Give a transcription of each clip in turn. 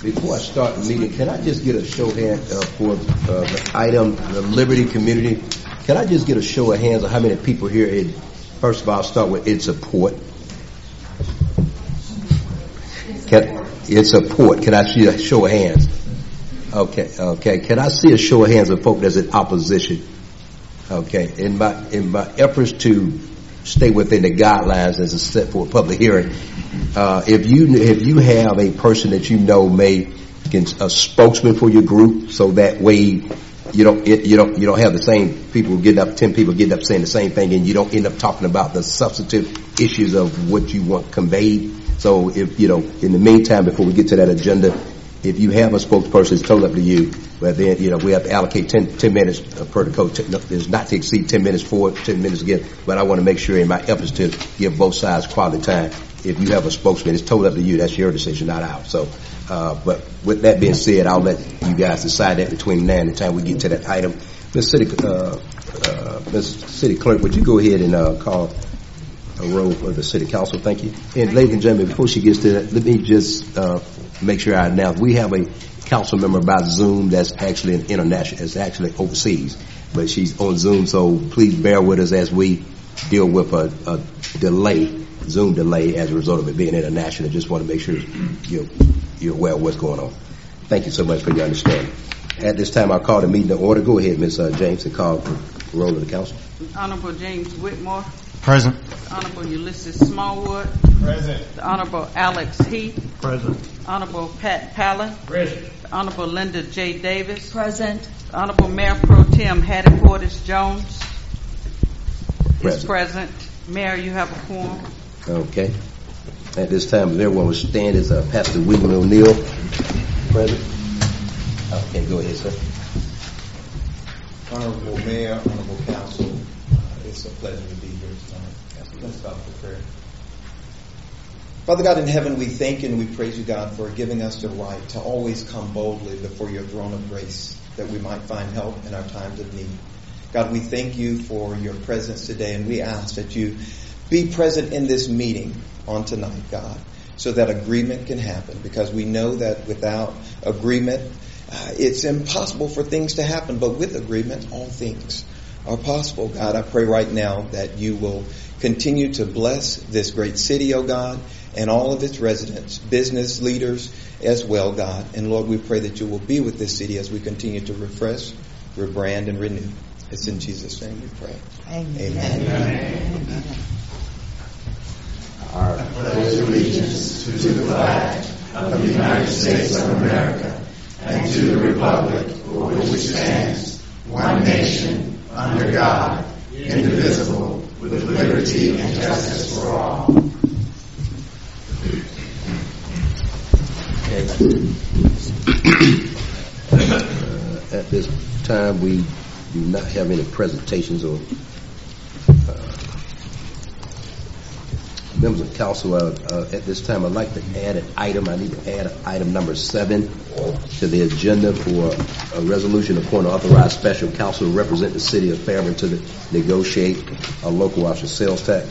Before I start the meeting, can I just get a show of hands for the item, the Liberty Community? Can I just get a show of hands of how many people here? First of all, I'll start with in support. In support. Can I see a show of hands? Okay. Can I see a show of hands of folk that's in opposition? Okay. In my efforts to stay within the guidelines as a set for a public hearing, if you have a person that you know a spokesman for your group, so that way you don't have the same people getting up, 10 people getting up saying the same thing, and you don't end up talking about the substantive issues of what you want conveyed. So if in the meantime, before we get to that agenda, if you have a spokesperson, it's totally up to you. But then we have to allocate 10 minutes per the code. There's not to exceed 10 minutes for 10 minutes again. But I want to make sure in my efforts to give both sides quality time. If you have a spokesman, it's totally up to you. That's your decision, not ours. So, but with that being said, I'll let you guys decide that between now and the time we get to that item. Ms. City Clerk, would you go ahead and call a roll for the City Council? Thank you. And ladies and gentlemen, before she gets to that, let me just make sure I announce we have a council member by Zoom that's actually an international, it's actually overseas, but she's on Zoom. So please bear with us as we deal with a Zoom delay as a result of it being international. Just want to make sure you're aware of what's going on. Thank you so much for your understanding. At this time, I'll call the meeting to order. Go ahead, Ms. James, and call the roll of the council. Honorable James Whitmore. Present. Honorable Ulysses Smallwood. Present. The Honorable Alex Heath. Present. Honorable Pat Pallin. Present. The Honorable Linda J. Davis. Present. The Honorable Mayor Pro Tem Hattie Portis Jones is present. Mayor, you have a quorum. Okay. At this time, if everyone would stand, as Pastor William O'Neill present. Okay, go ahead, sir. Honorable Mayor, Honorable Council, it's a pleasure to be here tonight. Let's start with prayer. Father God in heaven, we thank you and we praise you, God, for giving us the right to always come boldly before your throne of grace, that we might find help in our times of need. God, we thank you for your presence today, and we ask that you be present in this meeting on tonight, God, so that agreement can happen, because we know that without agreement, it's impossible for things to happen, but with agreement, all things are possible. God, I pray right now that you will continue to bless this great city, oh God, and all of its residents, business leaders as well, God. And Lord, we pray that you will be with this city as we continue to refresh, rebrand, and renew. It's in Jesus' name we pray. Amen. Amen. I pledge allegiance to the flag of the United States of America and to the republic for which it stands, one nation, under God, indivisible, with liberty and justice for all. At this time, we do not have any presentations or members of council. At this time, I'd like to add an item. I need to add item number 7 to the agenda for a resolution appointing authorized special counsel to represent the city of Fairburn to negotiate a local option sales tax.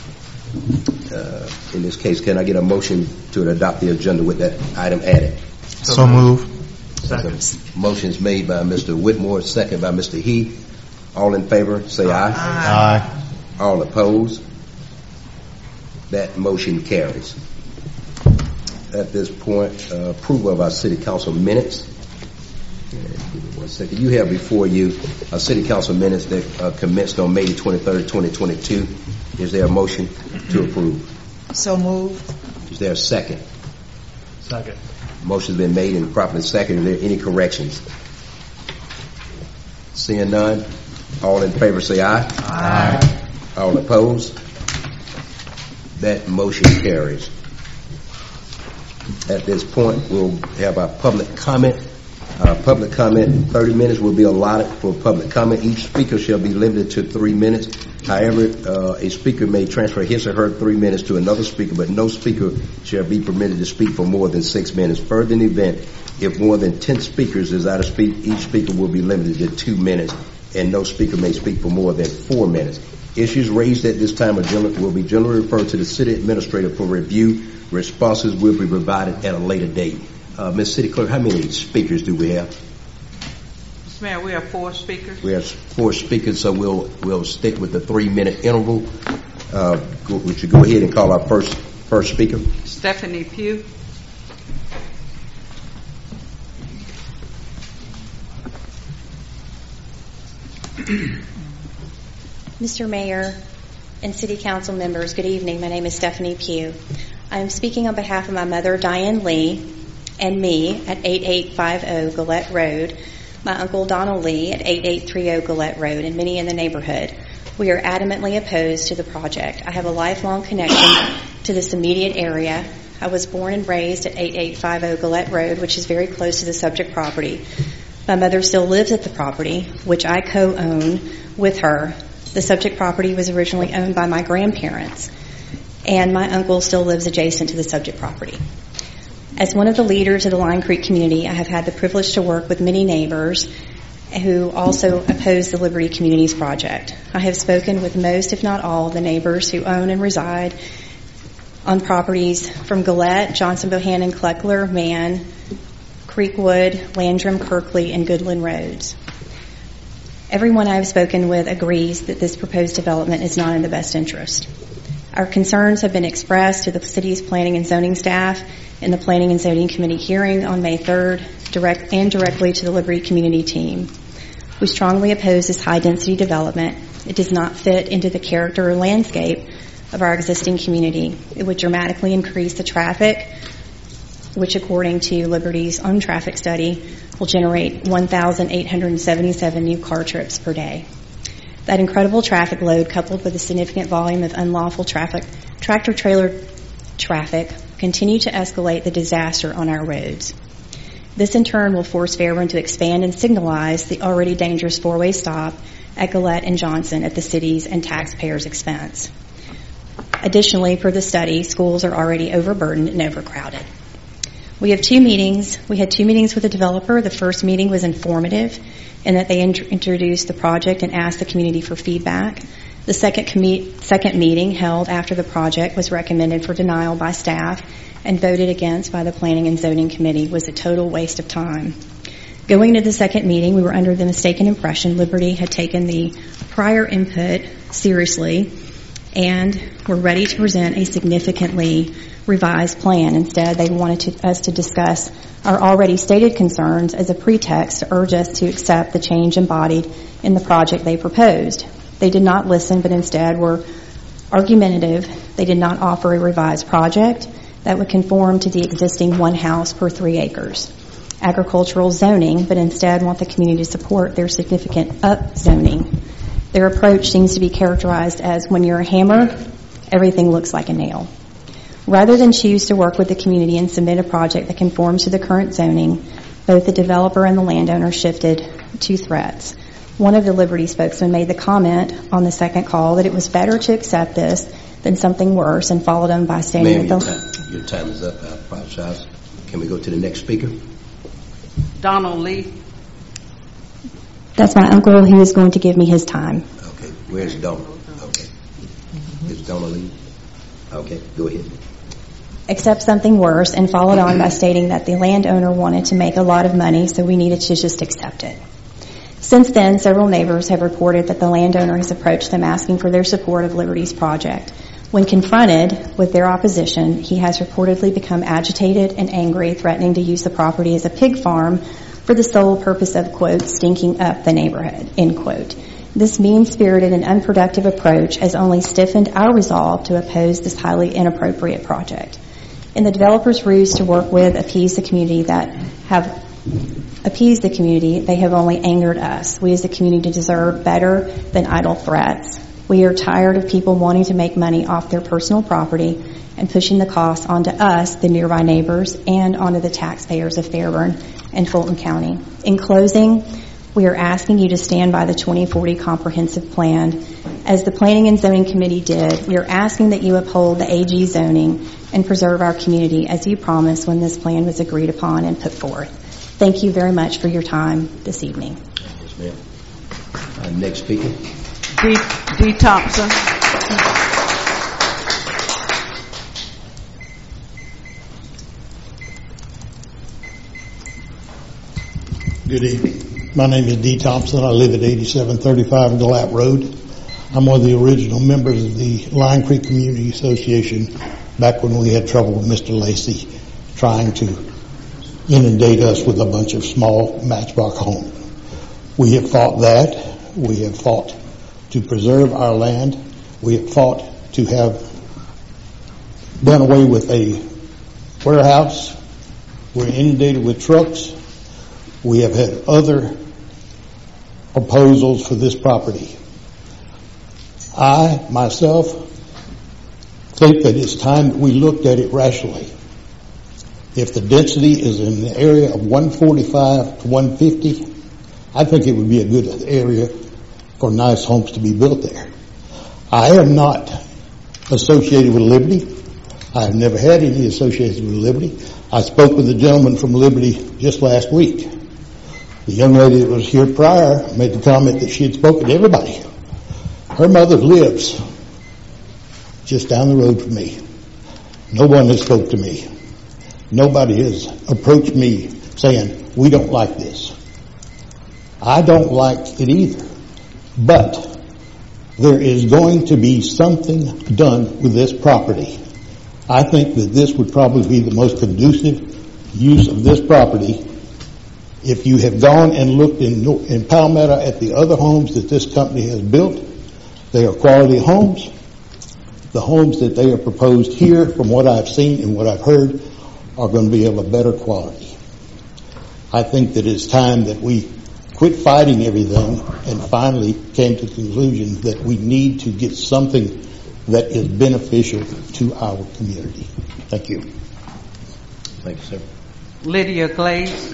In this case, can I get a motion to adopt the agenda with that item added? So move. Second. Motion's made by Mr. Whitmore, second by Mr. Heath. All in favor, say aye. Aye. All opposed? That motion carries. At this point, approval of our city council minutes. Give me 1 second. You have before you a city council minutes that commenced on May 23rd, 2022. Is there a motion to approve? So move. Is there a second? Second. Motion's been made and properly seconded. Are there any corrections? Seeing none, all in favor say aye. Aye. All opposed? That motion carries. At this point, we'll have our public comment. Public comment, 30 minutes will be allotted for public comment. Each speaker shall be limited to 3 minutes. However, a speaker may transfer his or her 3 minutes to another speaker, but no speaker shall be permitted to speak for more than 6 minutes. Further, in the event, if more than 10 speakers desire to speak, each speaker will be limited to 2 minutes, and no speaker may speak for more than 4 minutes. Issues raised at this time will be generally referred to the city administrator for review. Responses will be provided at a later date. Ms. City Clerk, how many speakers do we have? Mr. Mayor, we have 4 speakers. We have 4 speakers, so we'll stick with the 3-minute interval. Would you go ahead and call our first speaker? Stephanie Pugh. Mr. Mayor and City Council members, good evening. My name is Stephanie Pugh. I am speaking on behalf of my mother, Diane Lee, and me at 8850 Gillette Road, my uncle, Donald Lee, at 8830 Gillette Road, and many in the neighborhood. We are adamantly opposed to the project. I have a lifelong connection to this immediate area. I was born and raised at 8850 Gillette Road, which is very close to the subject property. My mother still lives at the property, which I co-own with her. The subject property was originally owned by my grandparents, and my uncle still lives adjacent to the subject property. As one of the leaders of the Line Creek community, I have had the privilege to work with many neighbors who also oppose the Liberty Communities project. I have spoken with most, if not all, of the neighbors who own and reside on properties from Gillette, Johnson, Bohannon, Kleckler, Mann, Creekwood, Landrum, Kirkley, and Goodland Roads. Everyone I have spoken with agrees that this proposed development is not in the best interest. Our concerns have been expressed to the city's planning and zoning staff in the Planning and Zoning Committee hearing on May 3rd, directly to the Liberty Community team. We strongly oppose this high-density development. It does not fit into the character or landscape of our existing community. It would dramatically increase the traffic, which according to Liberty's own traffic study will generate 1,877 new car trips per day. That incredible traffic load, coupled with a significant volume of unlawful tractor-trailer traffic, continue to escalate the disaster on our roads. This in turn will force Fairburn to expand and signalize the already dangerous 4-way stop at Gillette and Johnson at the city's and taxpayers' expense. Additionally, per the study, schools are already overburdened and overcrowded. We had 2 meetings with the developer. The first meeting was informative in that they introduced the project and asked the community for feedback. The second meeting held after the project was recommended for denial by staff and voted against by the Planning and Zoning Committee was a total waste of time. Going into the second meeting, we were under the mistaken impression Liberty had taken the prior input seriously and were ready to present a significantly revised plan. Instead, they wanted us to discuss our already stated concerns as a pretext to urge us to accept the change embodied in the project they proposed. They did not listen, but instead were argumentative. They did not offer a revised project that would conform to the existing 1 house per 3 acres agricultural zoning, but instead want the community to support their significant upzoning. Their approach seems to be characterized as when you're a hammer, everything looks like a nail. Rather than choose to work with the community and submit a project that conforms to the current zoning, both the developer and the landowner shifted to threats. One of the Liberty spokesmen made the comment on the second call that it was better to accept this than something worse, and followed them by stating that your time is up. I apologize. Can we go to the next speaker? Donald Lee. That's my uncle. He was going to give me his time. Okay. Where's Donald? Okay. Is Donald Lee? Okay. Go ahead. Accept something worse, and followed on by stating that the landowner wanted to make a lot of money, so we needed to just accept it. Since then, several neighbors have reported that the landowner has approached them asking for their support of Liberty's project. When confronted with their opposition, he has reportedly become agitated and angry, threatening to use the property as a pig farm for the sole purpose of, quote, stinking up the neighborhood, end quote. This mean-spirited and unproductive approach has only stiffened our resolve to oppose this highly inappropriate project. In the developer's ruse to work with, appease the community, they have only angered us. We as a community deserve better than idle threats. We are tired of people wanting to make money off their personal property and pushing the costs onto us, the nearby neighbors, and onto the taxpayers of Fairburn and Fulton County. In closing, we are asking you to stand by the 2040 comprehensive plan. As the Planning and Zoning Committee did, we are asking that you uphold the AG zoning and preserve our community as you promised when this plan was agreed upon and put forth. Thank you very much for your time this evening. Yes, ma'am. Next speaker. D. Thompson. Good evening. My name is Dee Thompson. I live at 8735 Galat Road. I'm one of the original members of the Lion Creek Community Association back when we had trouble with Mr. Lacey trying to inundate us with a bunch of small matchbox homes. We have fought that. We have fought to preserve our land. We have fought to have done away with a warehouse. We're inundated with trucks. We have had other proposals for this property. I, myself, think that it's time that we looked at it rationally. If the density is in the area of 145 to 150, I think it would be a good area for nice homes to be built there. I am not associated with Liberty. I have never had any association with Liberty. I spoke with a gentleman from Liberty just last week. The young lady that was here prior made the comment that she had spoken to everybody. Her mother lives just down the road from me. No one has spoke to me. Nobody has approached me saying, we don't like this. I don't like it either. But there is going to be something done with this property. I think that this would probably be the most conducive use of this property. If you have gone and looked in Palmetto at the other homes that this company has built, they are quality homes. The homes that they are proposed here, from what I've seen and what I've heard, are going to be of a better quality. I think that it's time that we quit fighting everything and finally came to the conclusion that we need to get something that is beneficial to our community. Thank you. Thank you, sir. Lydia Glaze.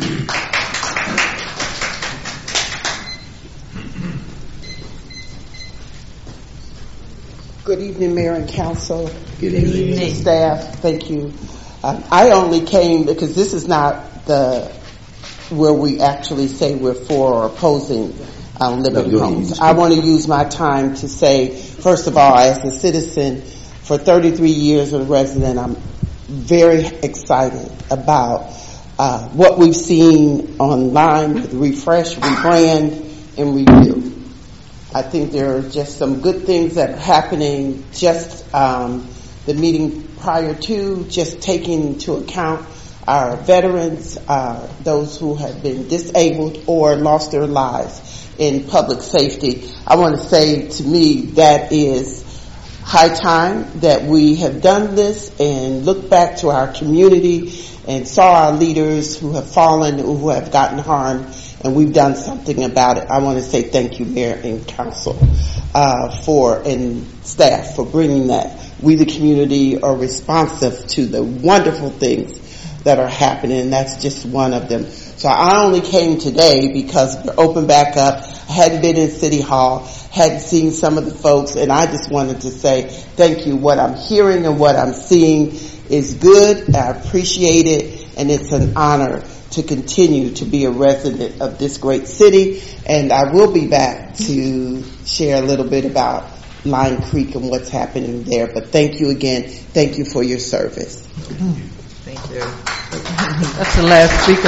Good evening, Mayor and Council. Good evening. Staff. Thank you. I only came because this is not where we actually say we're for or opposing Liberty Homes. I want to use my time to say, first of all, as a citizen for 33 years as a resident, I'm very excited about what we've seen online with refresh, rebrand, and review. I think there are just some good things that are happening. Just the meeting prior to, just taking into account our veterans, those who have been disabled or lost their lives in public safety. I want to say, to me, that is high time that we have done this and look back to our community and saw our leaders who have fallen, who have gotten harmed, and we've done something about it. I want to say thank you, Mayor and Council, and staff for bringing that. We, the community, are responsive to the wonderful things that are happening, and that's just one of them. So I only came today because we're open back up. I hadn't been in City Hall, hadn't seen some of the folks, and I just wanted to say thank you. What I'm hearing and what I'm seeing is good. I appreciate it, and it's an honor to continue to be a resident of this great city. And I will be back to share a little bit about Lion Creek and what's happening there. But thank you again. Thank you for your service. Thank you. That's the last speaker,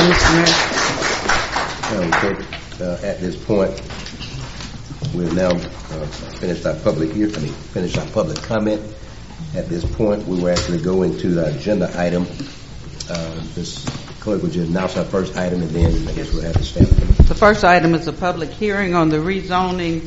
Mr. Mayor. At this point, we'll now finish our public comment. At this point, we will actually go into the agenda item. This clerk would just announce our first item, and then I guess we'll have the staff. The first item is a public hearing on the rezoning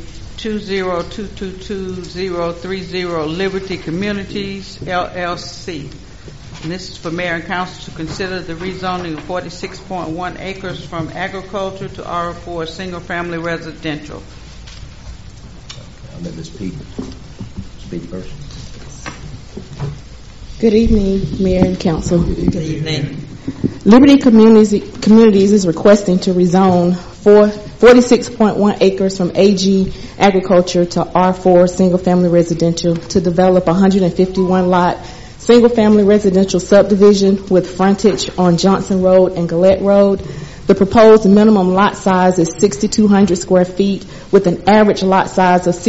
202223030 Liberty Communities, LLC. And this is for Mayor and Council to consider the rezoning of 46.1 acres from agriculture to R4 single-family residential. I'll let Ms. Peete speak first. Good evening, Mayor and Council. Good evening. Liberty Communities is requesting to rezone 46.1 acres from AG Agriculture to R4 single-family residential to develop 151-lot single-family residential subdivision with frontage on Johnson Road and Gillette Road. The proposed minimum lot size is 6,200 square feet with an average lot size of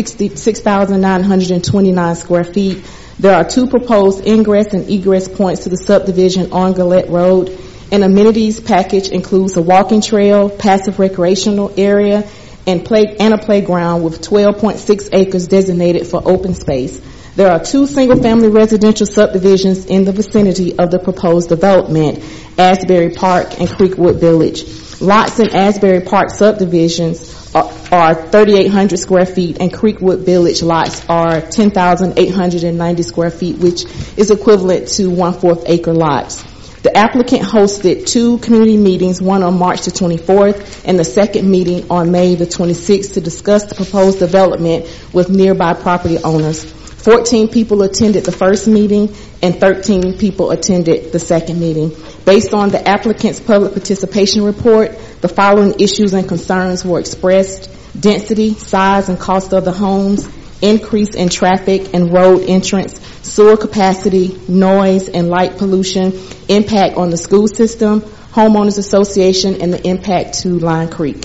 6,929 square feet. There are two proposed ingress and egress points to the subdivision on Gillette Road. An amenities package includes a walking trail, passive recreational area, and a playground with 12.6 acres designated for open space. There are 2 single-family residential subdivisions in the vicinity of the proposed development, Asbury Park and Creekwood Village. Lots in Asbury Park subdivisions are 3,800 square feet, and Creekwood Village lots are 10,890 square feet, which is equivalent to 1/4 acre lots. The applicant hosted 2 community meetings, one on March the 24th and the second meeting on May the 26th, to discuss the proposed development with nearby property owners. 14 people attended the first meeting and 13 people attended the second meeting. Based on the applicant's public participation report, the following issues and concerns were expressed: density, size, and cost of the homes, increase in traffic and road entrance, sewer capacity, noise and light pollution, impact on the school system, homeowners association, and the impact to Line Creek.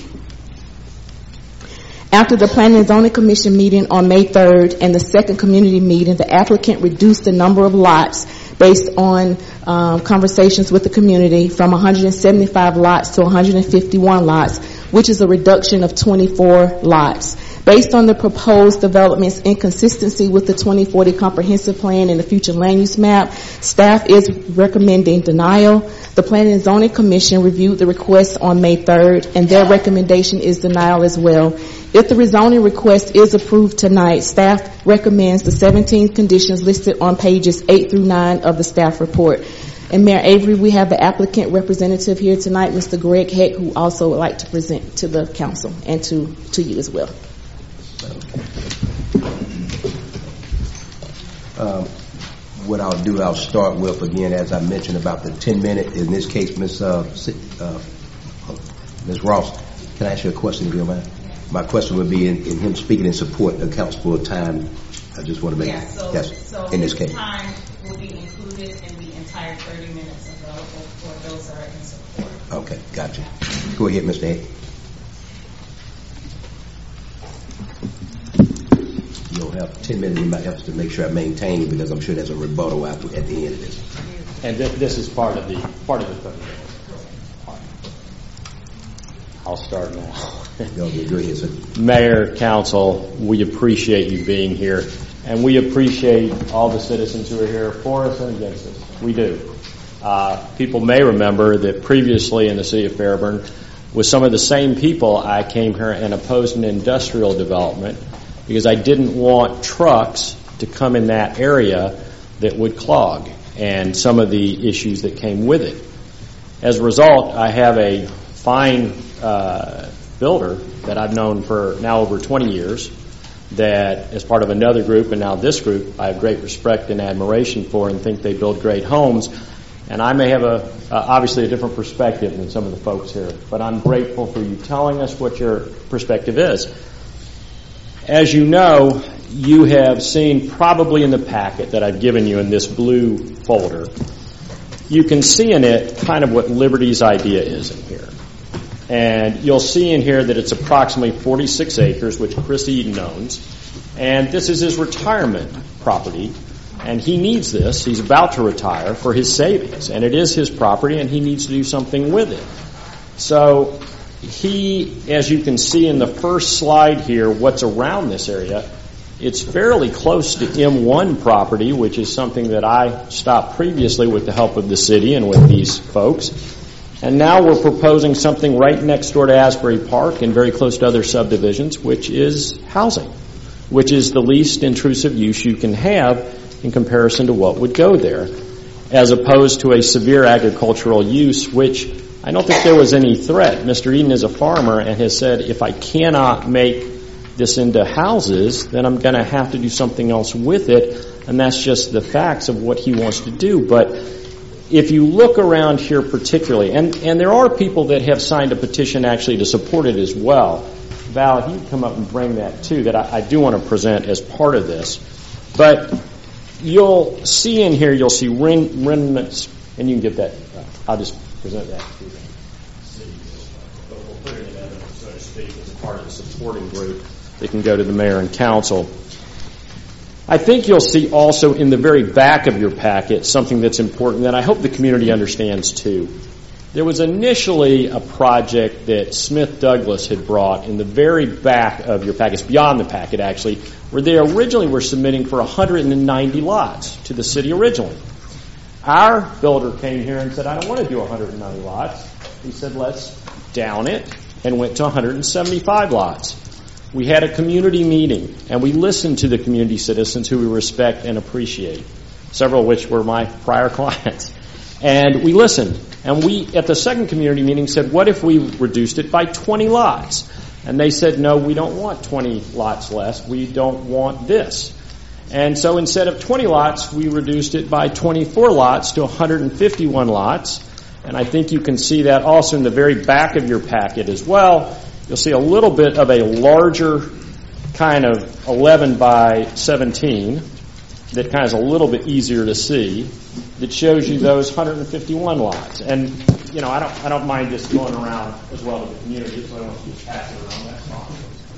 After the Planning and Zoning Commission meeting on May 3rd and the second community meeting, the applicant reduced the number of lots based on conversations with the community from 175 lots to 151 lots, which is a reduction of 24 lots. Based on the proposed development's inconsistency with the 2040 Comprehensive Plan and the future land use map, staff is recommending denial. The Planning and Zoning Commission reviewed the request on May 3rd, and their recommendation is denial as well. If the rezoning request is approved tonight, staff recommends the 17 conditions listed on pages 8 through 9 of the staff report. And Mayor Avery, we have the applicant representative here tonight, Mr. Greg Heck, who also would like to present to the council and to you as well. What I'll do, I'll start with, again, as I mentioned, about the 10-minute. In this case, Ms. Ross, can I ask you a question, if you don't mind? My question would be, in him speaking in support, accounts for time. I just want to make so in this case. Time will be included in the entire 30 minutes available for those that are in support. Okay, gotcha. Go ahead, Mr. Heck. You'll have 10 minutes in my efforts to make sure I maintain it, because I'm sure there's a rebuttal at the end of this. And this is part of the 30 minutes. I'll start now. Go ahead, sir. Mayor, council, we appreciate you being here, and we appreciate all the citizens who are here for us and against us. We do. People may remember that previously in the city of Fairburn, with some of the same people, I came here and opposed an industrial development because I didn't want trucks to come in that area that would clog, and some of the issues that came with it. As a result, I have a fine builder that I've known for now over 20 years that, as part of another group and now this group, I have great respect and admiration for and think they build great homes. And I may have obviously a different perspective than some of the folks here, but I'm grateful for you telling us what your perspective is. As you know, you have seen probably in the packet that I've given you in this blue folder, you can see in it kind of what Liberty's idea is in here. And you'll see in here that it's approximately 46 acres, which Chris Eden owns. And this is his retirement property. And he needs this. He's about to retire for his savings. And it is his property, and he needs to do something with it. So he, as you can see in the first slide here, what's around this area, it's fairly close to M1 property, which is something that I stopped previously with the help of the city and with these folks. And now we're proposing something right next door to Asbury Park and very close to other subdivisions, which is housing, which is the least intrusive use you can have in comparison to what would go there, as opposed to a severe agricultural use, which I don't think there was any threat. Mr. Eden is a farmer and has said, if I cannot make this into houses, then I'm going to have to do something else with it, and that's just the facts of what he wants to do. But if you look around here particularly, and there are people that have signed a petition actually to support it as well. Val, if you can come up and bring that too, that I do want to present as part of this. But you'll see in here, you'll see remnants, and you can get that. I'll just present that to you. But we'll put it in evidence, so to speak, as part of the supporting group that can go to the mayor and council. I think you'll see also in the very back of your packet something that's important that I hope the community understands too. There was initially a project that Smith Douglas had brought in the very back of your package, beyond the packet actually, where they originally were submitting for 190 lots to the city originally. Our builder came here and said, I don't want to do 190 lots. He said, let's down it, and went to 175 lots. We had a community meeting, and we listened to the community citizens who we respect and appreciate, several of which were my prior clients. And we listened. And we, at the second community meeting, said, what if we reduced it by 20 lots? And they said, no, we don't want 20 lots less. We don't want this. And so instead of 20 lots, we reduced it by 24 lots to 151 lots. And I think you can see that also in the very back of your packet as well. You'll see a little bit of a larger kind of 11 by 17 that kind of is a little bit easier to see, that shows you those 151 lots. And, you know, I don't mind just going around as well to the community, so I don't want to keep passing around that song.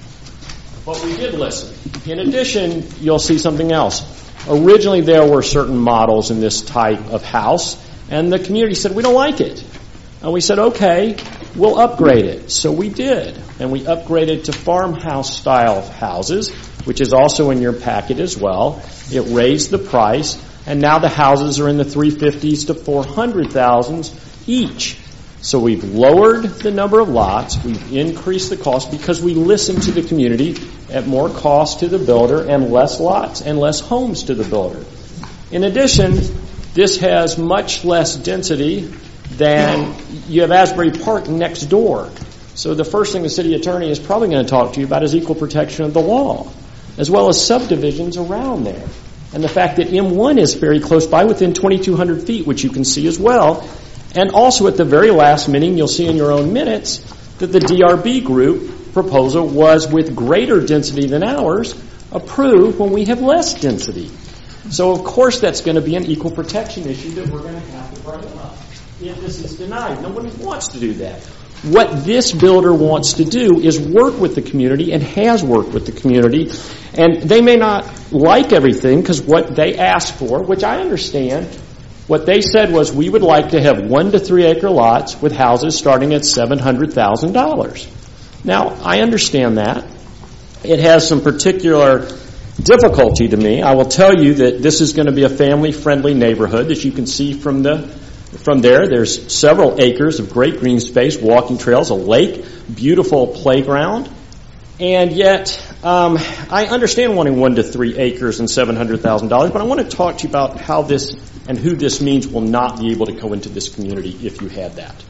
But we did listen. In addition, you'll see something else. Originally, there were certain models in this type of house, and the community said, we don't like it. And we said, okay, we'll upgrade it. So we did. And we upgraded to farmhouse-style houses, which is also in your packet as well. It raised the price, and now the houses are in the 350s to 400,000s each. So we've lowered the number of lots, we've increased the cost because we listened to the community at more cost to the builder and less lots and less homes to the builder. In addition, this has much less density than you have Asbury Park next door. So the first thing the city attorney is probably going to talk to you about is equal protection of the law, as well as subdivisions around there. And the fact that M1 is very close by, within 2,200 feet, which you can see as well. And also at the very last meeting, you'll see in your own minutes that the DRB group proposal was, with greater density than ours, approved when we have less density. So of course that's going to be an equal protection issue that we're going to have to bring up if this is denied. Nobody wants to do that. What this builder wants to do is work with the community and has worked with the community. And they may not like everything because what they asked for, which I understand, what they said was we would like to have 1 to 3 acre lots with houses starting at $700,000. Now, I understand that. It has some particular difficulty to me. I will tell you that this is going to be a family-friendly neighborhood, as you can see from there. There's several acres of great green space, walking trails, a lake, beautiful playground. And yet, I understand wanting 1 to 3 acres and $700,000, but I want to talk to you about how this and who this means will not be able to go into this community if you had that.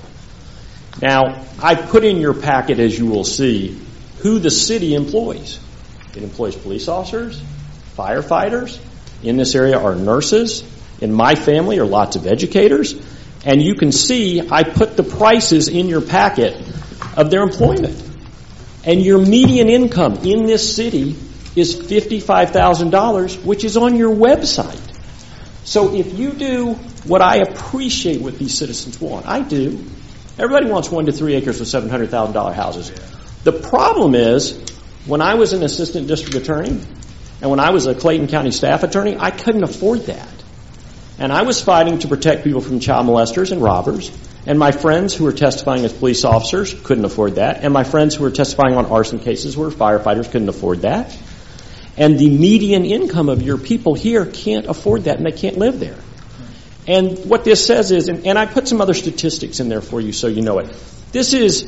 Now, I put in your packet, as you will see, who the city employs. It employs police officers, firefighters. In this area are nurses. In my family are lots of educators. And you can see I put the prices in your packet of their employment. And your median income in this city is $55,000, which is on your website. So if you do what I appreciate what these citizens want, I do. Everybody wants 1 to 3 acres with $700,000 houses. The problem is, when I was an assistant district attorney and when I was a Clayton County staff attorney, I couldn't afford that. And I was fighting to protect people from child molesters and robbers. And my friends who were testifying as police officers couldn't afford that. And my friends who were testifying on arson cases who were firefighters couldn't afford that. And the median income of your people here can't afford that, and they can't live there. And what this says is, and I put some other statistics in there for you so you know it. This is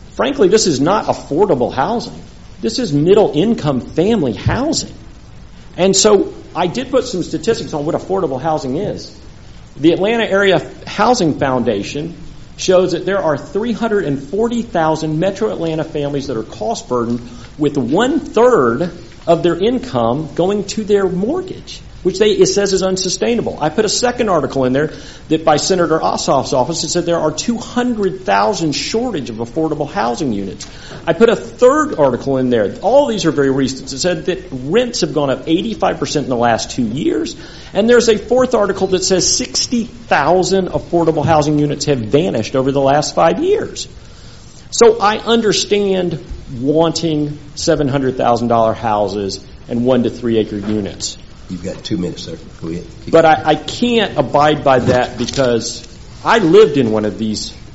not affordable housing. This is middle-income family housing. And so I did put some statistics on what affordable housing is. The Atlanta Area Housing Foundation shows that there are 340,000 metro Atlanta families that are cost burdened, with 1/3 of their income going to their mortgage, which it says is unsustainable. I put a second article in there that by Senator Ossoff's office, it said there are 200,000 shortage of affordable housing units. I put a third article in there. All these are very recent. It said that rents have gone up 85% in the last 2 years. And there's a fourth article that says 60,000 affordable housing units have vanished over the last 5 years. So I understand wanting $700,000 houses and 1 to 3 acre units. You've got 2 minutes, sir. Go ahead. But I can't abide by that because I lived in one of these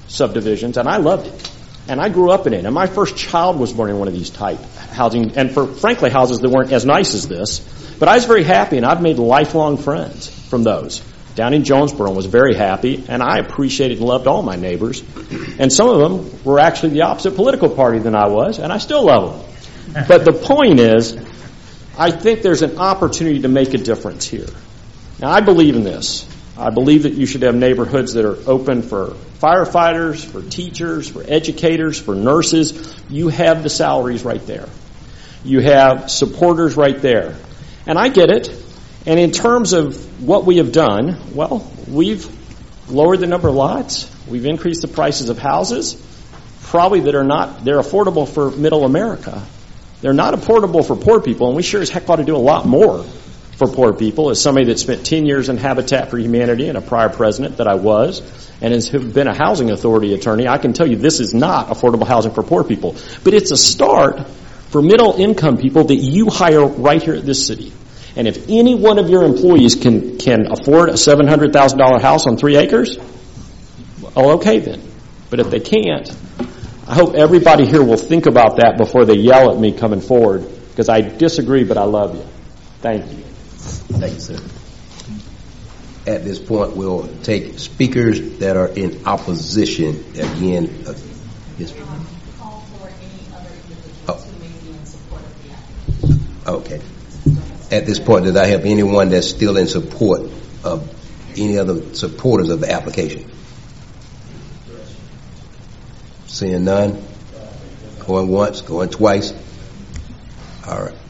subdivisions, and I loved it. And I grew up in it. And my first child was born in one of these type housing, and frankly, houses that weren't as nice as this. But I was very happy, and I've made lifelong friends from those. Down in Jonesboro, and was very happy, and I appreciated and loved all my neighbors. And some of them were actually the opposite political party than I was, and I still love them. But the point is, I think there's an opportunity to make a difference here. Now, I believe in this. I believe that you should have neighborhoods that are open for firefighters, for teachers, for educators, for nurses. You have the salaries right there. You have supporters right there. And I get it. And in terms of what we have done, well, we've lowered the number of lots. We've increased the prices of houses, probably they're affordable for middle America. They're not affordable for poor people, and we sure as heck ought to do a lot more for poor people. As somebody that spent 10 years in Habitat for Humanity and a prior president that I was, and has been a housing authority attorney, I can tell you this is not affordable housing for poor people. But it's a start for middle income people that you hire right here at this city. And if any one of your employees can afford a $700,000 house on 3 acres, well, okay then. But if they can't, I hope everybody here will think about that before they yell at me coming forward, because I disagree, but I love you. Thank you. Thank you, sir. At this point, we'll take speakers that are in opposition. Again, yes. Call for any other individuals who may be in support of the application. Okay. At this point, did I have anyone that's still in support of any other supporters of the application? Seeing none? Going once, going twice? All right.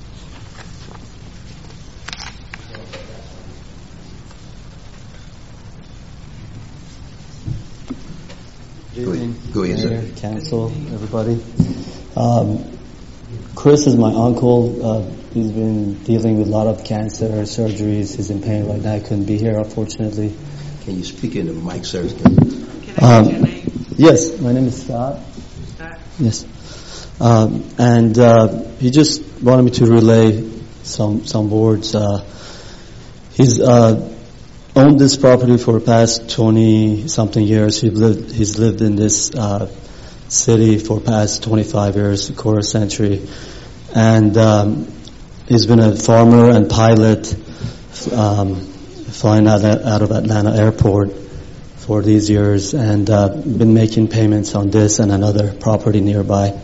Go ahead, sir. Mayor, council, everybody. Chris is my uncle. He's been dealing with a lot of cancer surgeries. He's in pain right now. He couldn't be here, unfortunately. Can you speak in the mic, sir? Can I get your name? Yes, my name is Scott. Scott? Yes. And he just wanted me to relay some words. He's owned this property for the past 20-something years. He's lived in this city for the past 25 years, a quarter century. And he's been a farmer and pilot flying out of Atlanta Airport for these years, and been making payments on this and another property nearby.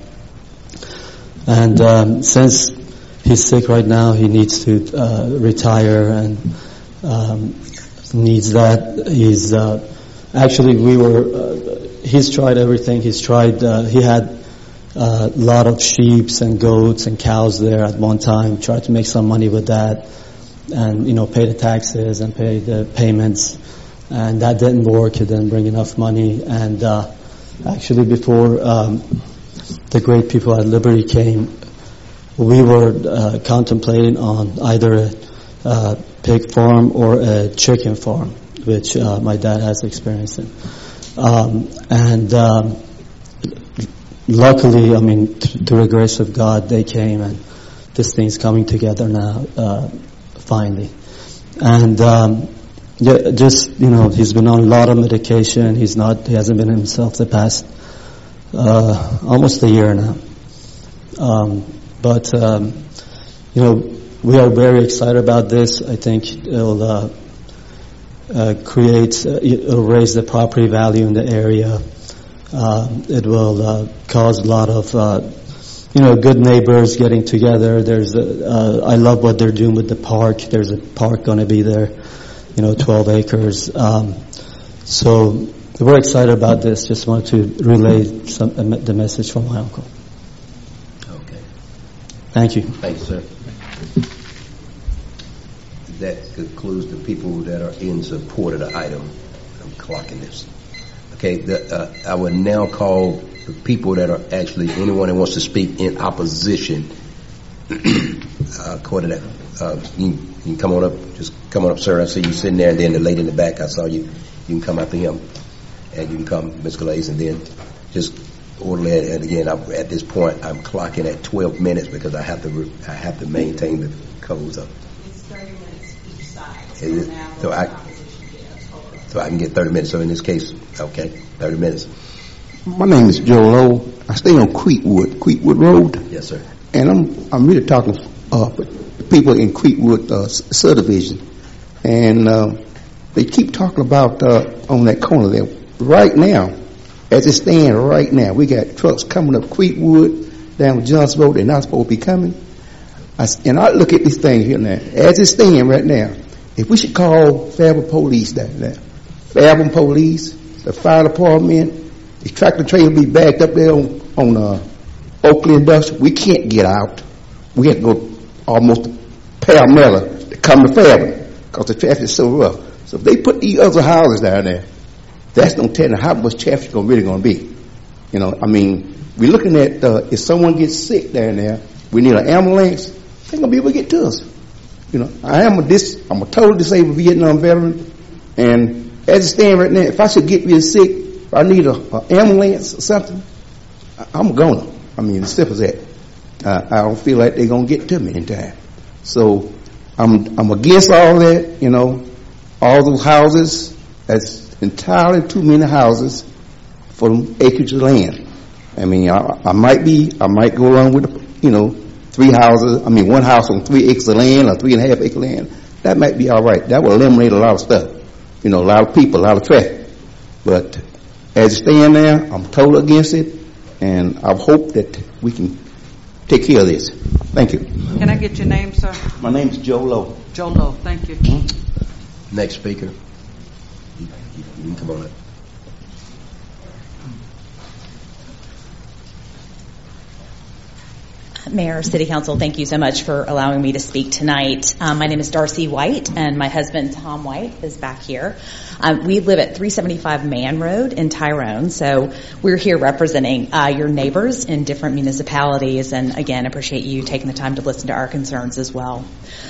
And since he's sick right now, he needs to retire and needs that. He's actually he's tried everything. He had a lot of sheep and goats and cows there at one time. Tried to make some money with that, and pay the taxes and pay the payments. And that didn't work. It didn't bring enough money. And actually, before the great people at Liberty came, we were contemplating on either a pig farm or a chicken farm, which my dad has experience in. Luckily, through the grace of God, they came, and this thing's coming together now, finally. And he's been on a lot of medication. He hasn't been himself the past almost a year now. But we are very excited about this. I think it'll it'll raise the property value in the area. It will cause a lot of good neighbors getting together. I love what they're doing with the park. There's a park going to be there, 12 acres. So we're excited about this. Just wanted to relay the message from my uncle. Okay. Thank you. Thanks, sir. That concludes the people that are in support of the item. I'm clocking this. Okay, I would now call the people that are actually, anyone that wants to speak in opposition. According to that, you can come on up. Just come on up, sir. I see you sitting there, and then the lady in the back, I saw you. You can come after him, and you can come, Ms. Glaze, and then just orderly. And again, at this point, I'm clocking at 12 minutes because I have to maintain the codes up. It's 30 minutes each side. So So I can get 30 minutes. So in this case, okay, 30 minutes. My name is Joe Lowe. I stay on Creekwood Road. Yes, sir. And I'm really talking for people in Creekwood subdivision. And they keep talking about on that corner there. Right now, as it stands right now, we got trucks coming up Creekwood, down Johnson Road. They're not supposed to be coming. And I look at this thing here now. As it stands right now, if we should call Fairburn Police down there, Fairburn Police, the fire department, the tractor trailer be backed up there on Oakley Industrial. We can't get out. We have to go almost Paramela to come to Fairburn because the traffic is so rough. So if they put these other houses down there, that's no telling how much traffic is really going to be. You know, I mean, we're looking at if someone gets sick down there, we need an ambulance. They're going to be able to get to us. You know, I'm a totally disabled Vietnam veteran, and as it stands right now, if I should get really sick, if I need an ambulance or something, I'm gonna. I mean, as simple as that. I don't feel like they're gonna get to me in time. So I'm against all that. You know, all those houses. That's entirely too many houses for them acres of land. I mean, I might go along with, you know, 3 houses. I mean, 1 house on 3 acres of land or 3.5 acre land. That might be all right. That will eliminate a lot of stuff. You know, a lot of people, a lot of traffic. But as it stands now, I'm totally against it, and I hope that we can take care of this. Thank you. Can I get your name, sir? My name is Joe Lowe. Joe Lowe, thank you. Next speaker. You can come on up. Mayor, City Council, thank you so much for allowing me to speak tonight. My name is Darcy White, and my husband, Tom White, is back here. We live at 375 Man Road in Tyrone, so we're here representing your neighbors in different municipalities, and again, appreciate you taking the time to listen to our concerns as well.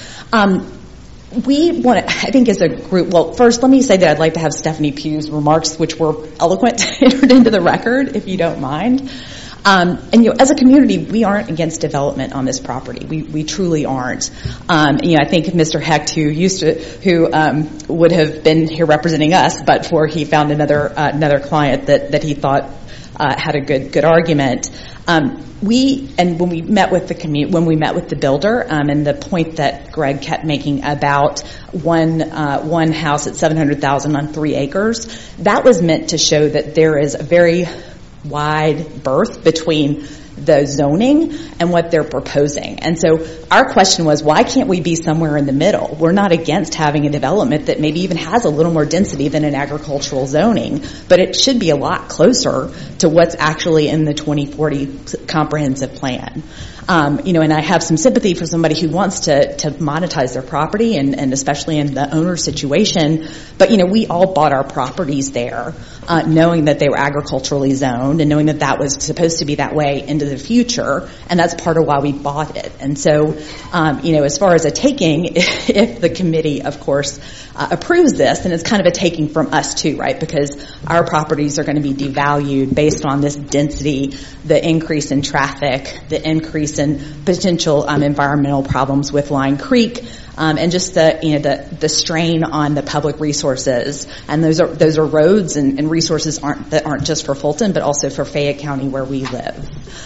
We want to, I think as a group, well, first let me say that I'd like to have Stephanie Pugh's remarks, which were eloquent, entered into the record, if you don't mind. And you know, as a community, we aren't against development on this property. We truly aren't. You know, I think Mr. Hecht, who would have been here representing us, but for he found another client that he thought had a good argument. When we met with the builder, and the point that Greg kept making about one house at $700,000 on 3 acres, that was meant to show that there is a very wide berth between the zoning and what they're proposing. And so our question was, why can't we be somewhere in the middle? We're not against having a development that maybe even has a little more density than an agricultural zoning, but it should be a lot closer to what's actually in the 2040 comprehensive plan. You know, and I have some sympathy for somebody who wants to monetize their property, and especially in the owner situation. But, you know, we all bought our properties there, knowing that they were agriculturally zoned and knowing that that was supposed to be that way into the future. And that's part of why we bought it. And so, you know, as far as a taking, if the committee, of course, approves this, then it's kind of a taking from us too, right? Because our properties are going to be devalued based on this density, the increase in traffic, the increase in potential environmental problems with Line Creek, and just the strain on the public resources. And those are roads and resources that aren't just for Fulton, but also for Fayette County where we live.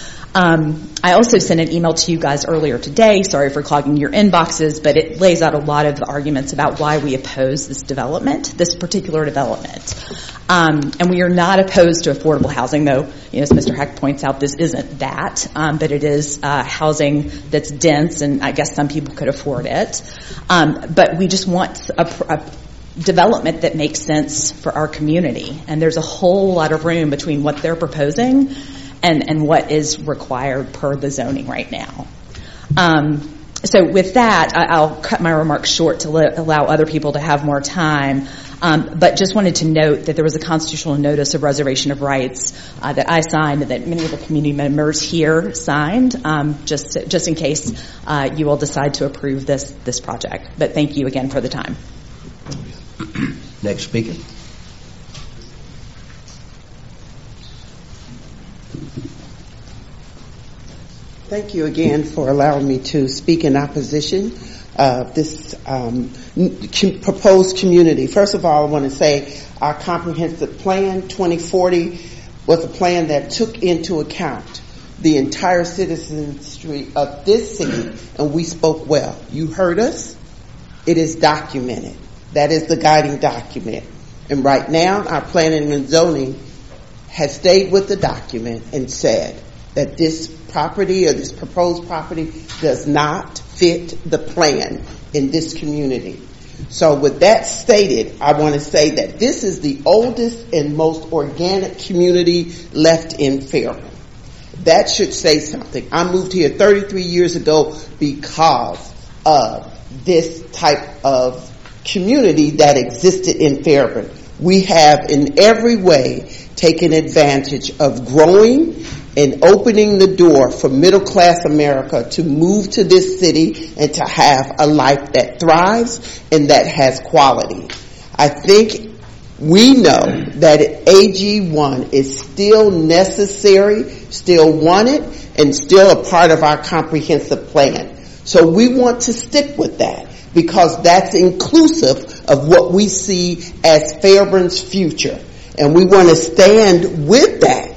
I also sent an email to you guys earlier today. Sorry for clogging your inboxes, but it lays out a lot of the arguments about why we oppose this particular development. And we are not opposed to affordable housing, though, you know, as Mr. Hecht points out, this isn't that, but it is housing that's dense, and I guess some people could afford it. But we just want a development that makes sense for our community, and there's a whole lot of room between what they're proposing and what is required per the zoning right now. So with that, I'll cut my remarks short to allow other people to have more time. But just wanted to note that there was a constitutional notice of reservation of rights that I signed and that many of the community members here signed, just in case you will decide to approve this project. But thank you again for the time. Next speaker. Thank you again for allowing me to speak in opposition this proposed community. First of all, I want to say our comprehensive plan 2040 was a plan that took into account the entire citizenry of this city, and we spoke well. You heard us. It is documented. That is the guiding document. And right now, our planning and zoning has stayed with the document and said that this property or this proposed property does not fit the plan in this community. So with that stated, I want to say that this is the oldest and most organic community left in Fairburn. That should say something. I moved here 33 years ago because of this type of community that existed in Fairburn. We have in every way taken advantage of growing and opening the door for middle class America to move to this city and to have a life that thrives and that has quality. I think we know that AG1 is still necessary, still wanted, and still a part of our comprehensive plan. So we want to stick with that because that's inclusive of what we see as Fairburn's future. And we want to stand with that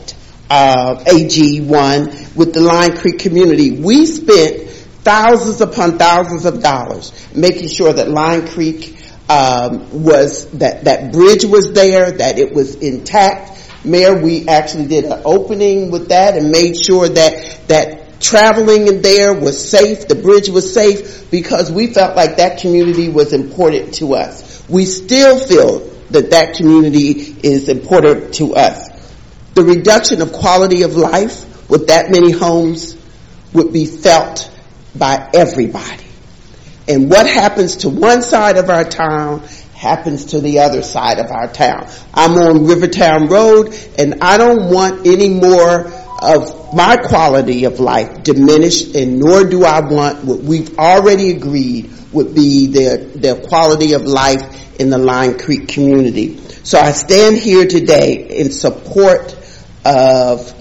AG1 with the Line Creek community. We spent thousands upon thousands of dollars making sure that Line Creek that bridge was there, that it was intact. Mayor, we actually did an opening with that and made sure that traveling in there was safe, the bridge was safe, because we felt like that community was important to us. We still feel that community is important to us. The reduction of quality of life with that many homes would be felt by everybody. And what happens to one side of our town happens to the other side of our town. I'm on Rivertown Road, and I don't want any more of my quality of life diminished, and nor do I want what we've already agreed would be the quality of life in the Line Creek community. So I stand here today in support of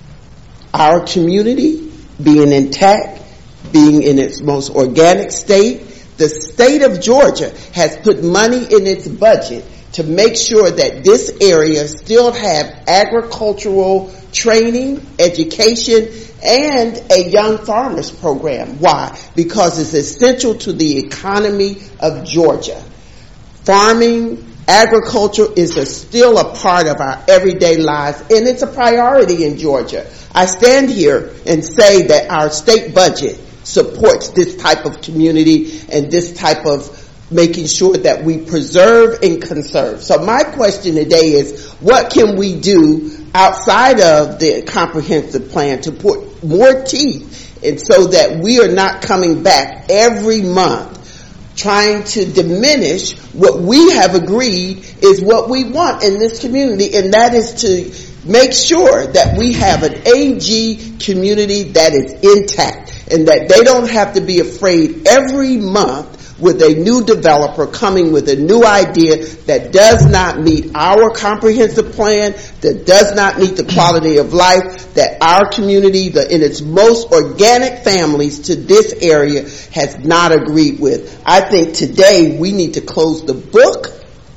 our community being intact, being in its most organic state. The state of Georgia has put money in its budget to make sure that this area still have agricultural training, education, and a young farmers program. Why? Because it's essential to the economy of Georgia. Farming, agriculture is still a part of our everyday lives, and it's a priority in Georgia. I stand here and say that our state budget supports this type of community and this type of making sure that we preserve and conserve. So my question today is, what can we do outside of the comprehensive plan to put more teeth, and so that we are not coming back every month trying to diminish what we have agreed is what we want in this community, and that is to make sure that we have an AG community that is intact and that they don't have to be afraid every month with a new developer coming with a new idea that does not meet our comprehensive plan, that does not meet the quality of life that our community, in its most organic families to this area, has not agreed with. I think today we need to close the book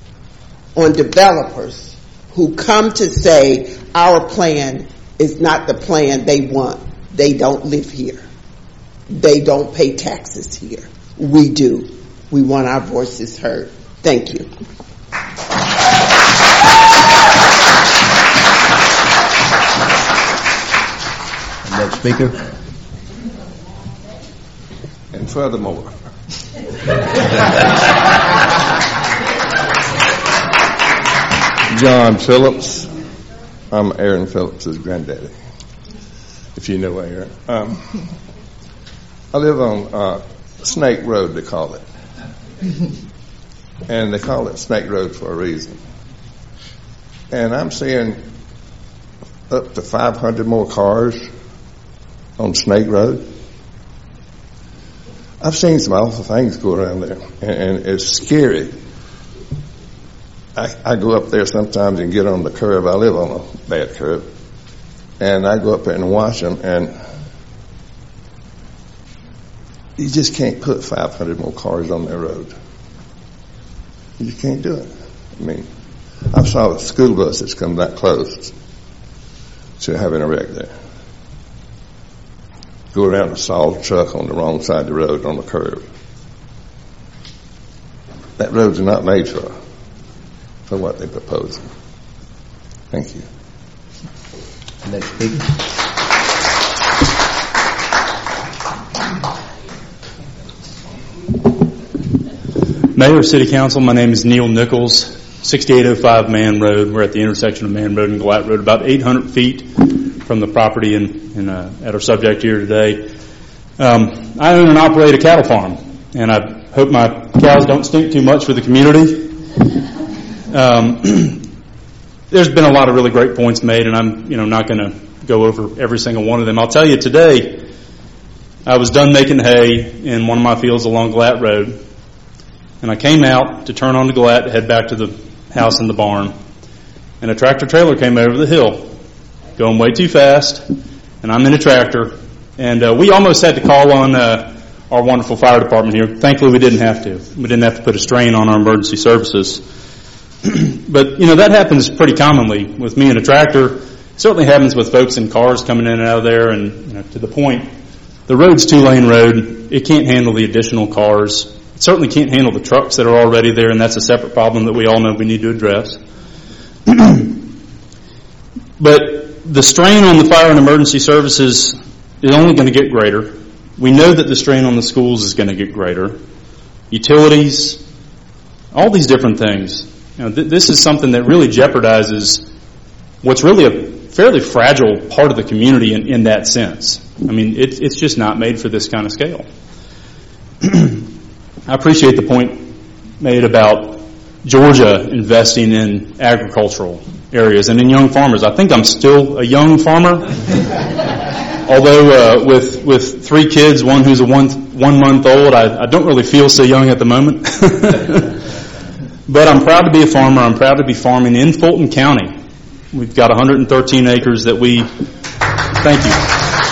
on developers who come to say our plan is not the plan they want. They don't live here. They don't pay taxes here. We do. We want our voices heard. Thank you. Next speaker. And furthermore, John Phillips. I'm Aaron Phillips' granddaddy, if you know Aaron. I live on Snake Road, they call it. And they call it Snake Road for a reason. And I'm seeing up to 500 more cars on Snake Road. I've seen some awful things go around there, and it's scary. I go up there sometimes and get on the curb. I live on a bad curb. And I go up there and watch them, and You just can't put 500 more cars on that road. You just can't do it. I mean, I saw a school bus that's come that close to having a wreck there. Go around and saw a truck on the wrong side of the road on the curb. That road's not made for what they're proposing. Thank you. Next speaker. Mayor, City Council, my name is Neil Nichols, 6805 Mann Road. We're at the intersection of Mann Road and Glatt Road, about 800 feet from the property at our subject here today. I own and operate a cattle farm, and I hope my cows don't stink too much for the community. There's been a lot of really great points made, and I'm not going to go over every single one of them. I'll tell you today, I was done making hay in one of my fields along Glatt Road, and I came out to turn onto Glatt to head back to the house in the barn, and a tractor trailer came over the hill, going way too fast, and I'm in a tractor, and we almost had to call on our wonderful fire department here. Thankfully, we didn't have to. We didn't have to put a strain on our emergency services. But, that happens pretty commonly with me in a tractor. It certainly happens with folks in cars coming in and out of there, and to the point, the road's 2-lane road. It can't handle the additional cars. It certainly can't handle the trucks that are already there, and that's a separate problem that we all know we need to address. But the strain on the fire and emergency services is only going to get greater. We know that the strain on the schools is going to get greater. Utilities, all these different things. This is something that really jeopardizes what's really a fairly fragile part of the community in that sense. I mean, it's just not made for this kind of scale. I appreciate the point made about Georgia investing in agricultural areas and in young farmers. I think I'm still a young farmer, although with 3 kids, one who's a 1 month old, I don't really feel so young at the moment. But I'm proud to be a farmer. I'm proud to be farming in Fulton County. We've got 113 acres that thank you.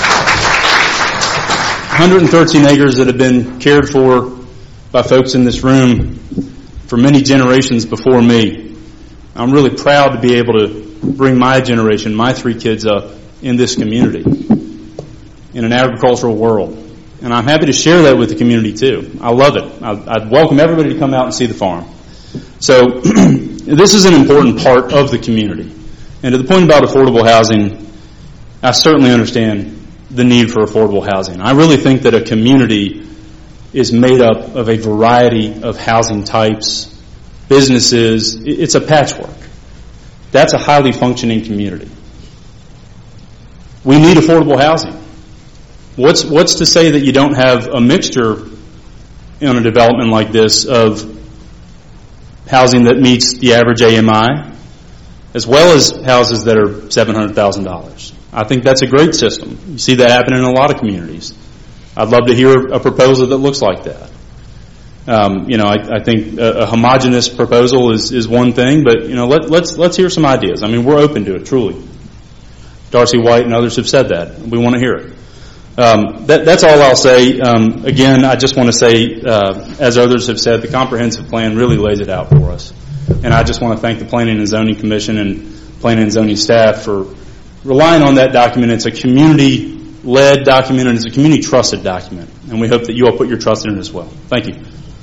113 acres that have been cared for by folks in this room for many generations before me. I'm really proud to be able to bring my generation, my 3 kids up in this community, in an agricultural world. And I'm happy to share that with the community too. I love it. I'd welcome everybody to come out and see the farm. So this is an important part of the community. And to the point about affordable housing, I certainly understand the need for affordable housing. I really think that a community is made up of a variety of housing types, businesses. It's a patchwork. That's a highly functioning community. We need affordable housing. What's to say that you don't have a mixture in a development like this of housing that meets the average AMI, as well as houses that are $700,000. I think that's a great system. You see that happen in a lot of communities. I'd love to hear a proposal that looks like that. I think a homogenous proposal is one thing, but let's hear some ideas. I mean, we're open to it, truly. Darcy White and others have said that. We want to hear it. That's all I'll say. Again, I just want to say, as others have said, the comprehensive plan really lays it out for us. And I just want to thank the Planning and Zoning Commission and Planning and Zoning staff for relying on that document. It's a community-led document, and it's a community-trusted document. And we hope that you all put your trust in it as well. Thank you.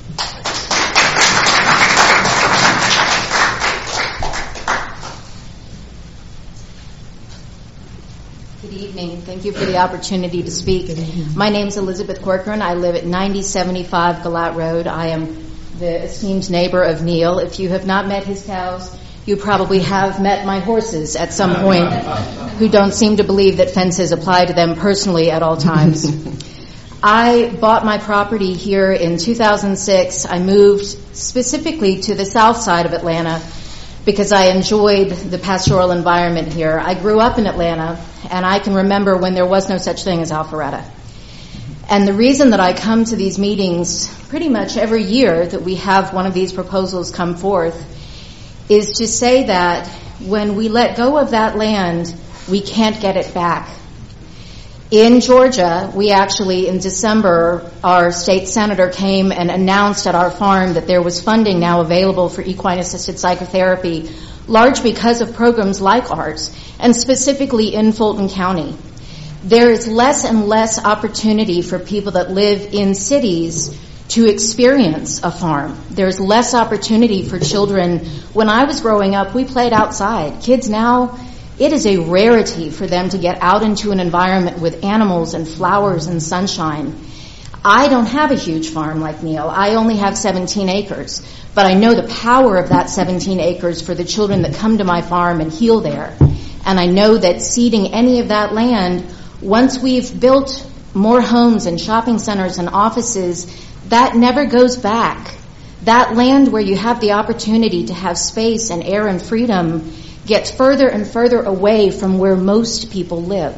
Thank you for the opportunity to speak. My name is Elizabeth Corcoran. I live at 9075 Glatt Road. I am the esteemed neighbor of Neil. If you have not met his cows, you probably have met my horses at some point who don't seem to believe that fences apply to them personally at all times. I bought my property here in 2006. I moved specifically to the south side of Atlanta because I enjoyed the pastoral environment here. I grew up in Atlanta, and I can remember when there was no such thing as Alpharetta. And the reason that I come to these meetings pretty much every year that we have one of these proposals come forth is to say that when we let go of that land, we can't get it back. In Georgia, we actually, in December, our state senator came and announced at our farm that there was funding now available for equine-assisted psychotherapy, large because of programs like ours, and specifically in Fulton County. There is less and less opportunity for people that live in cities to experience a farm. There's less opportunity for children. When I was growing up, we played outside. Kids now, it is a rarity for them to get out into an environment with animals and flowers and sunshine. I don't have a huge farm like Neil. I only have 17 acres. But I know the power of that 17 acres for the children that come to my farm and heal there. And I know that seeding any of that land, once we've built more homes and shopping centers and offices, that never goes back. That land where you have the opportunity to have space and air and freedom gets further and further away from where most people live.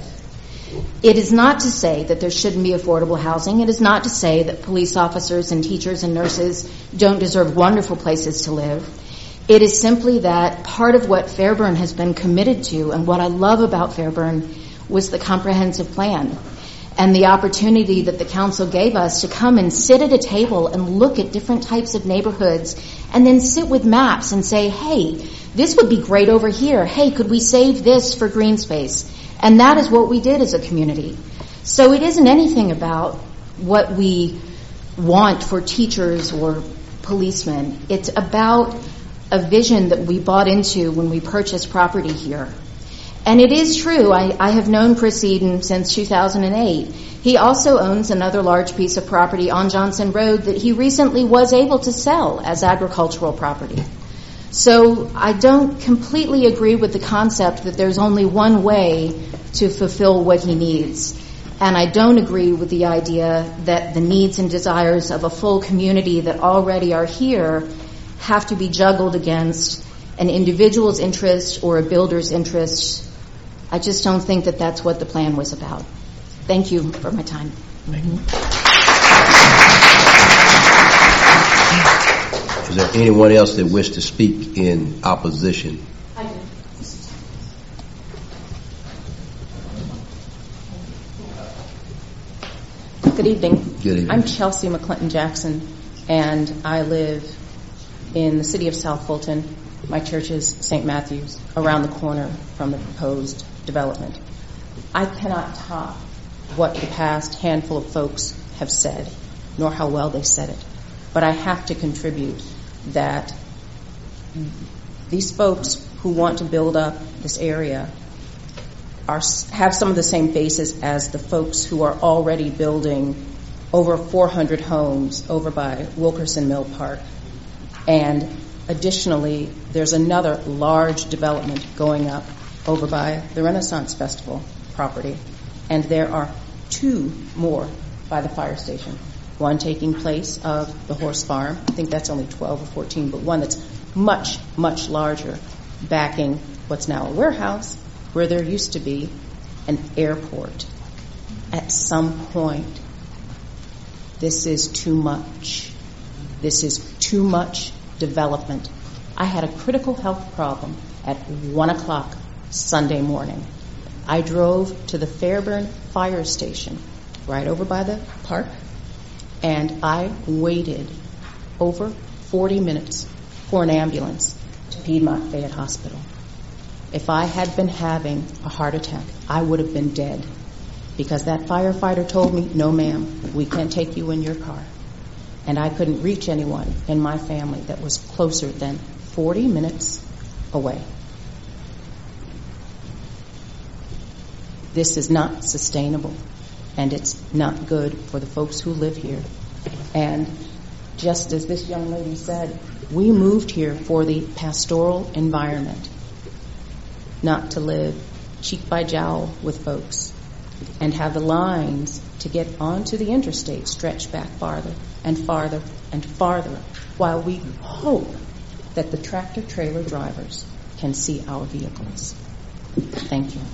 It is not to say that there shouldn't be affordable housing. It is not to say that police officers and teachers and nurses don't deserve wonderful places to live. It is simply that part of what Fairburn has been committed to, and what I love about Fairburn, was the comprehensive plan and the opportunity that the council gave us to come and sit at a table and look at different types of neighborhoods and then sit with maps and say, hey, this would be great over here. Hey, could we save this for green space? And that is what we did as a community. So it isn't anything about what we want for teachers or policemen. It's about a vision that we bought into when we purchased property here. And it is true, I have known Chris Eden since 2008. He also owns another large piece of property on Johnson Road that he recently was able to sell as agricultural property. So I don't completely agree with the concept that there's only one way to fulfill what he needs. And I don't agree with the idea that the needs and desires of a full community that already are here have to be juggled against an individual's interest or a builder's interest. I just don't think that that's what the plan was about. Thank you for my time. Is there anyone else that wishes to speak in opposition? I do. Good evening. Good evening. I'm Chelsea McClinton Jackson, and I live in the city of South Fulton. My church is St. Matthew's, around the corner from the proposed development. I cannot top what the past handful of folks have said, nor how well they said it. But I have to contribute that these folks who want to build up this area have some of the same faces as the folks who are already building over 400 homes over by Wilkerson Mill Park. And additionally, there's another large development going up over by the Renaissance Festival property. And there are two more by the fire station. One taking place of the horse farm. I think that's only 12 or 14, but one that's much, much larger, backing what's now a warehouse where there used to be an airport. At some point, this is too much. This is too much development. I had a critical health problem at 1 o'clock Sunday morning. I drove to the Fairburn fire station right over by the park, and I waited over 40 minutes for an ambulance to Piedmont Fayette Hospital. If I had been having a heart attack, I would have been dead, because that firefighter told me, no ma'am, we can't take you in your car. And I couldn't reach anyone in my family that was closer than 40 minutes away. This is not sustainable, and it's not good for the folks who live here. And just as this young lady said, we moved here for the pastoral environment, not to live cheek by jowl with folks and have the lines to get onto the interstate stretch back farther and farther and farther, while we hope that the tractor trailer drivers can see our vehicles. Thank you.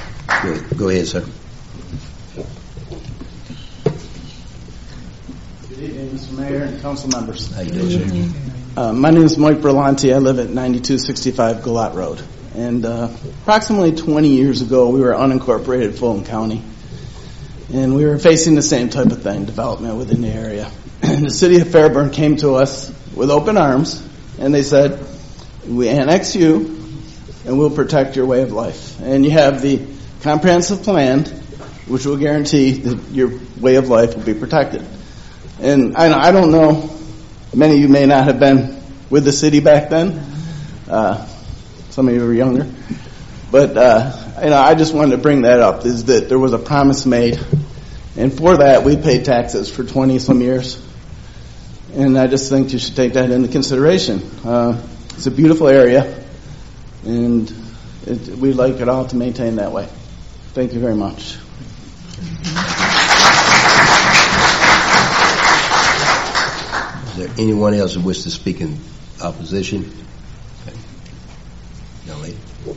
Go ahead, sir. Good evening, Mr. Mayor and council members. How you doing, sir? My name is Mike Berlanti. I live at 9265 Galat Road. And approximately 20 years ago, we were unincorporated Fulton County. And we were facing the same type of thing, development within the area. And the city of Fairburn came to us with open arms, and they said, we annex you, and we'll protect your way of life. And you have the comprehensive plan, which will guarantee that your way of life will be protected. And I don't know, many of you may not have been with the city back then. Some of you were younger. But I just wanted to bring that up, is that there was a promise made. And for that, we paid taxes for 20-some years. And I just think you should take that into consideration. It's a beautiful area, and we'd like it all to maintain that way. Thank you very much. Is there anyone else who wishes to speak in opposition? Okay. Young lady.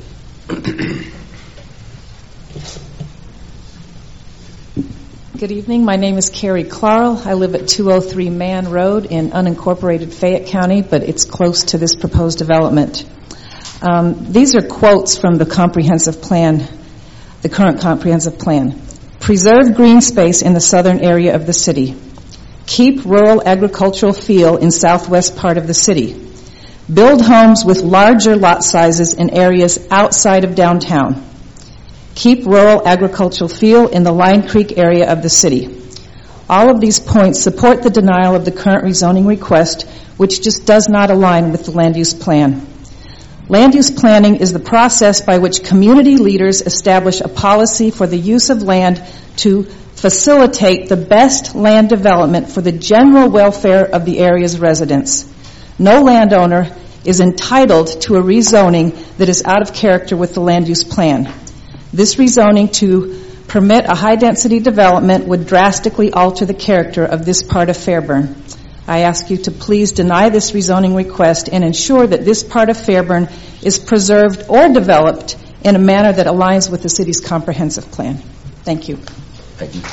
Good evening. My name is Carrie Clarl. I live at 203 Mann Road in unincorporated Fayette County, but it's close to this proposed development. These are quotes from the comprehensive plan, the current comprehensive plan. Preserve green space in the southern area of the city. Keep rural agricultural feel in southwest part of the city. Build homes with larger lot sizes in areas outside of downtown. Keep rural agricultural feel in the Lion Creek area of the city. All of these points support the denial of the current rezoning request, which just does not align with the land use plan. Land use planning is the process by which community leaders establish a policy for the use of land to facilitate the best land development for the general welfare of the area's residents. No landowner is entitled to a rezoning that is out of character with the land use plan. This rezoning to permit a high-density development would drastically alter the character of this part of Fairburn. I ask you to please deny this rezoning request and ensure that this part of Fairburn is preserved or developed in a manner that aligns with the city's comprehensive plan. Thank you. Thank you.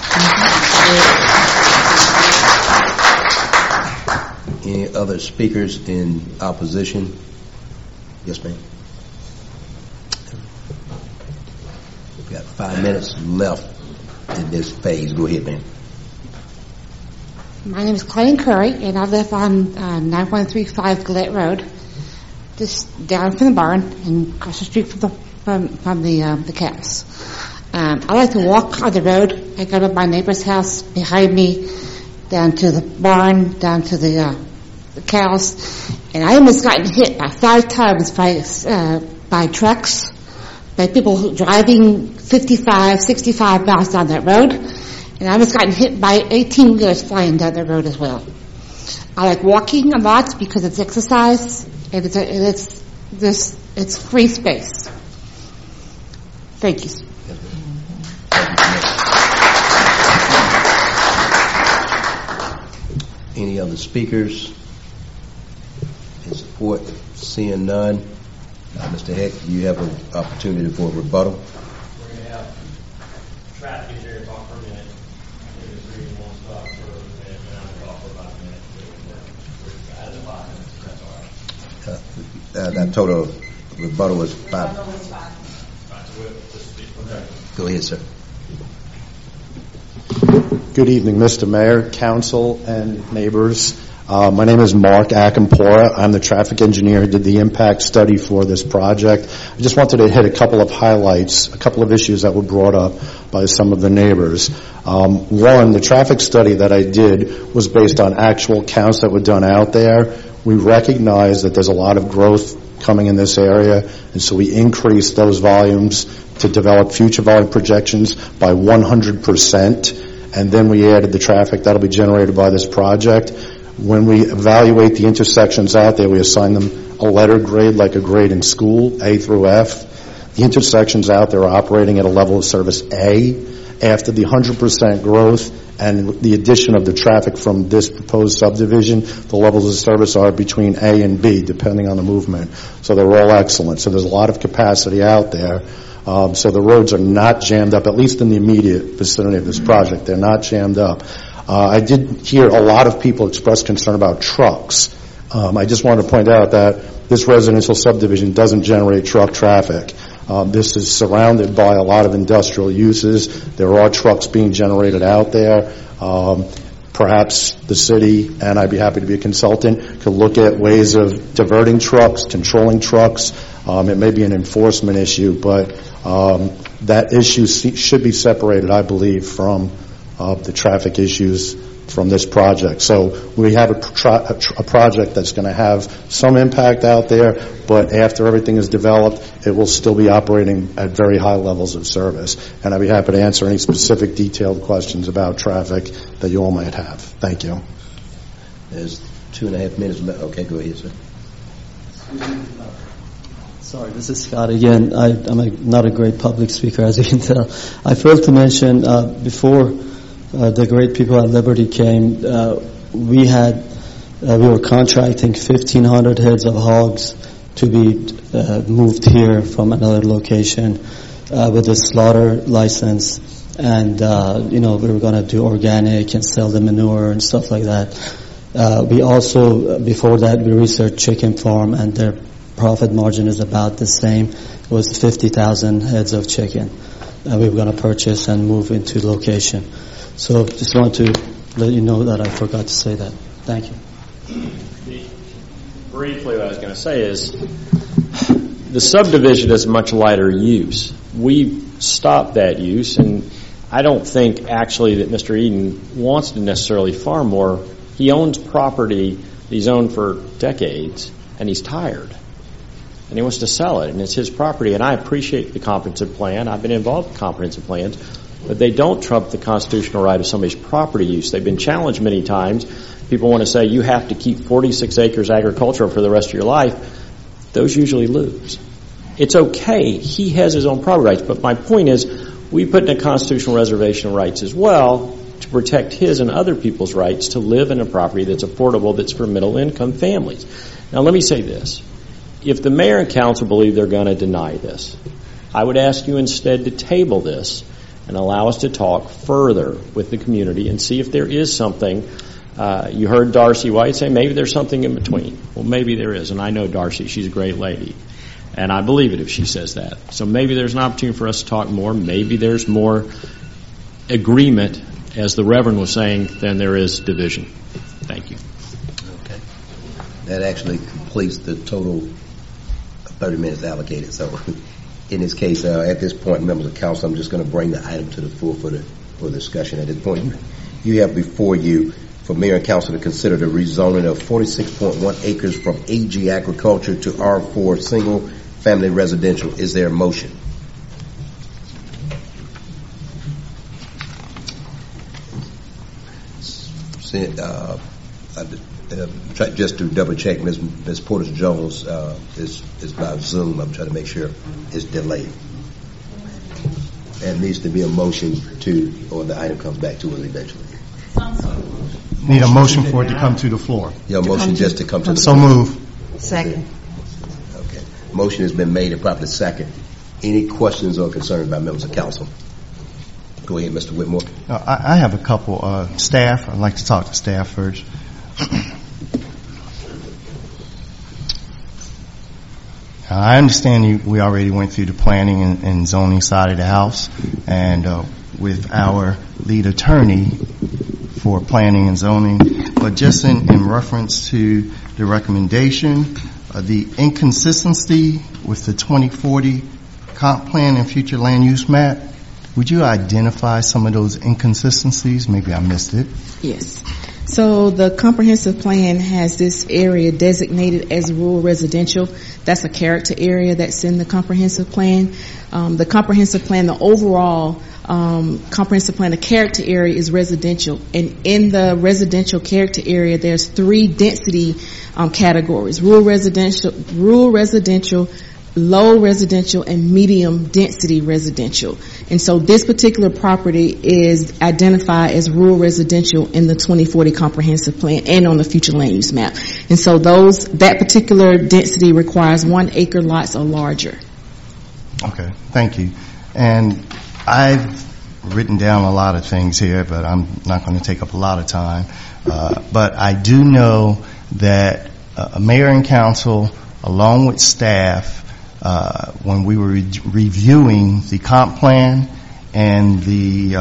Any other speakers in opposition? Yes, ma'am. We've got 5 minutes left in this phase. Go ahead, ma'am. My name is Colleen Curry, and I live on 9135 Gillette Road, just down from the barn and across the street from the cows. I like to walk on the road. I go to my neighbor's house behind me, down to the barn, down to the cows, and I almost gotten hit by 5 times by trucks, by people driving 55, 65 miles down that road, and I almost gotten hit by 18-wheelers flying down that road as well. I like walking a lot because it's exercise and it's free space. Thank you. Any other speakers in support? Seeing none. Mr. Heck, do you have an opportunity for a rebuttal? We're going to have traffic here to talk for a minute. Maybe 3 and 1 stop for a minute, and I'm going to talk for about a minute. We're out of 5 minutes, that's all right. That total rebuttal was 5. Go ahead, sir. Good evening, Mr. Mayor, council, and neighbors. My name is Mark Akampora. I'm the traffic engineer who did the impact study for this project. I just wanted to hit a couple of highlights, a couple of issues that were brought up by some of the neighbors. One, the traffic study that I did was based on actual counts that were done out there. We recognize that there's a lot of growth coming in this area, and so we increased those volumes to develop future volume projections by 100%, and then we added the traffic that'll be generated by this project. When we evaluate the intersections out there, we assign them a letter grade like a grade in school, A through F. The intersections out there are operating at a level of service A. After the 100% growth and the addition of the traffic from this proposed subdivision, the levels of service are between A and B, depending on the movement. So they're all excellent. So there's a lot of capacity out there. So the roads are not jammed up, at least in the immediate vicinity of this project. They're not jammed up. I did hear a lot of people express concern about trucks. I just want to point out that this residential subdivision doesn't generate truck traffic. This is surrounded by a lot of industrial uses. There are trucks being generated out there. Perhaps the city, and I'd be happy to be a consultant, could look at ways of diverting trucks, controlling trucks. It may be an enforcement issue, but that issue should be separated, I believe, from the traffic issues from this project. So we have a project that's going to have some impact out there, but after everything is developed, it will still be operating at very high levels of service. And I'd be happy to answer any specific detailed questions about traffic that you all might have. Thank you. There's 2.5 minutes left. Okay, go ahead, sir. Sorry, this is Scott again. I'm not a great public speaker, as you can tell. I failed to mention before the great people at Liberty came, we were contracting 1,500 heads of hogs to be moved here from another location with a slaughter license, and we were going to do organic and sell the manure and stuff like that. We also, before that, we researched chicken farm, and their profit margin is about the same. It was 50,000 heads of chicken we were going to purchase and move into location. So just want to let you know that I forgot to say that. Thank you. Briefly, what I was going to say is the subdivision is much lighter use. We stopped that use, and I don't think actually that Mr. Eden wants to necessarily farm more. He owns property he's owned for decades, and he's tired. And he wants to sell it, and it's his property. And I appreciate the comprehensive plan. I've been involved in comprehensive plans. But they don't trump the constitutional right of somebody's property use. They've been challenged many times. People want to say you have to keep 46 acres agricultural for the rest of your life. Those usually lose. It's okay. He has his own property rights. But my point is, we put in a constitutional reservation of rights as well to protect his and other people's rights to live in a property that's affordable, that's for middle-income families. Now, let me say this. If the mayor and council believe they're going to deny this, I would ask you instead to table this and allow us to talk further with the community and see if there is something. You heard Darcy White say maybe there's something in between. Well, maybe there is, and I know Darcy. She's a great lady, and I believe it if she says that. So maybe there's an opportunity for us to talk more. Maybe there's more agreement, as the Reverend was saying, than there is division. Thank you. Okay. That actually completes the total 30 minutes allocated. So in this case, at this point, members of council, I'm just going to bring the item to the floor for discussion. At this point, you have before you for mayor and council to consider the rezoning of 46.1 acres from AG agriculture to R4 single family residential. Is there a motion? Just to double check, Ms. Porter Jones is by Zoom. I'm trying to make sure it's delayed. And needs to be a motion or the item comes back to us eventually. Need a motion for it to come to the floor. Yeah, motion just to come to the floor. So move. Second. Okay. Motion has been made and properly second. Any questions or concerns by members of council? Go ahead, Mr. Whitmore. I have a couple. Staff, I'd like to talk to staff first. I understand we already went through the planning and zoning side of the house, and with our lead attorney for planning and zoning, but just in reference to the recommendation, the inconsistency with the 2040 comp plan and future land use map, would you identify some of those inconsistencies? Maybe I missed it. Yes. So the comprehensive plan has this area designated as rural residential. That's a character area that's in the comprehensive plan. The comprehensive plan, the overall comprehensive plan, the character area is residential. And in the residential character area, there's 3 density categories: rural residential, low residential, and medium density residential. And so this particular property is identified as rural residential in the 2040 comprehensive plan and on the future land use map. And so that particular density requires 1 acre lots or larger. Okay, thank you. And I've written down a lot of things here, but I'm not going to take up a lot of time. But I do know that mayor and council, along with staff, when we were reviewing the comp plan and the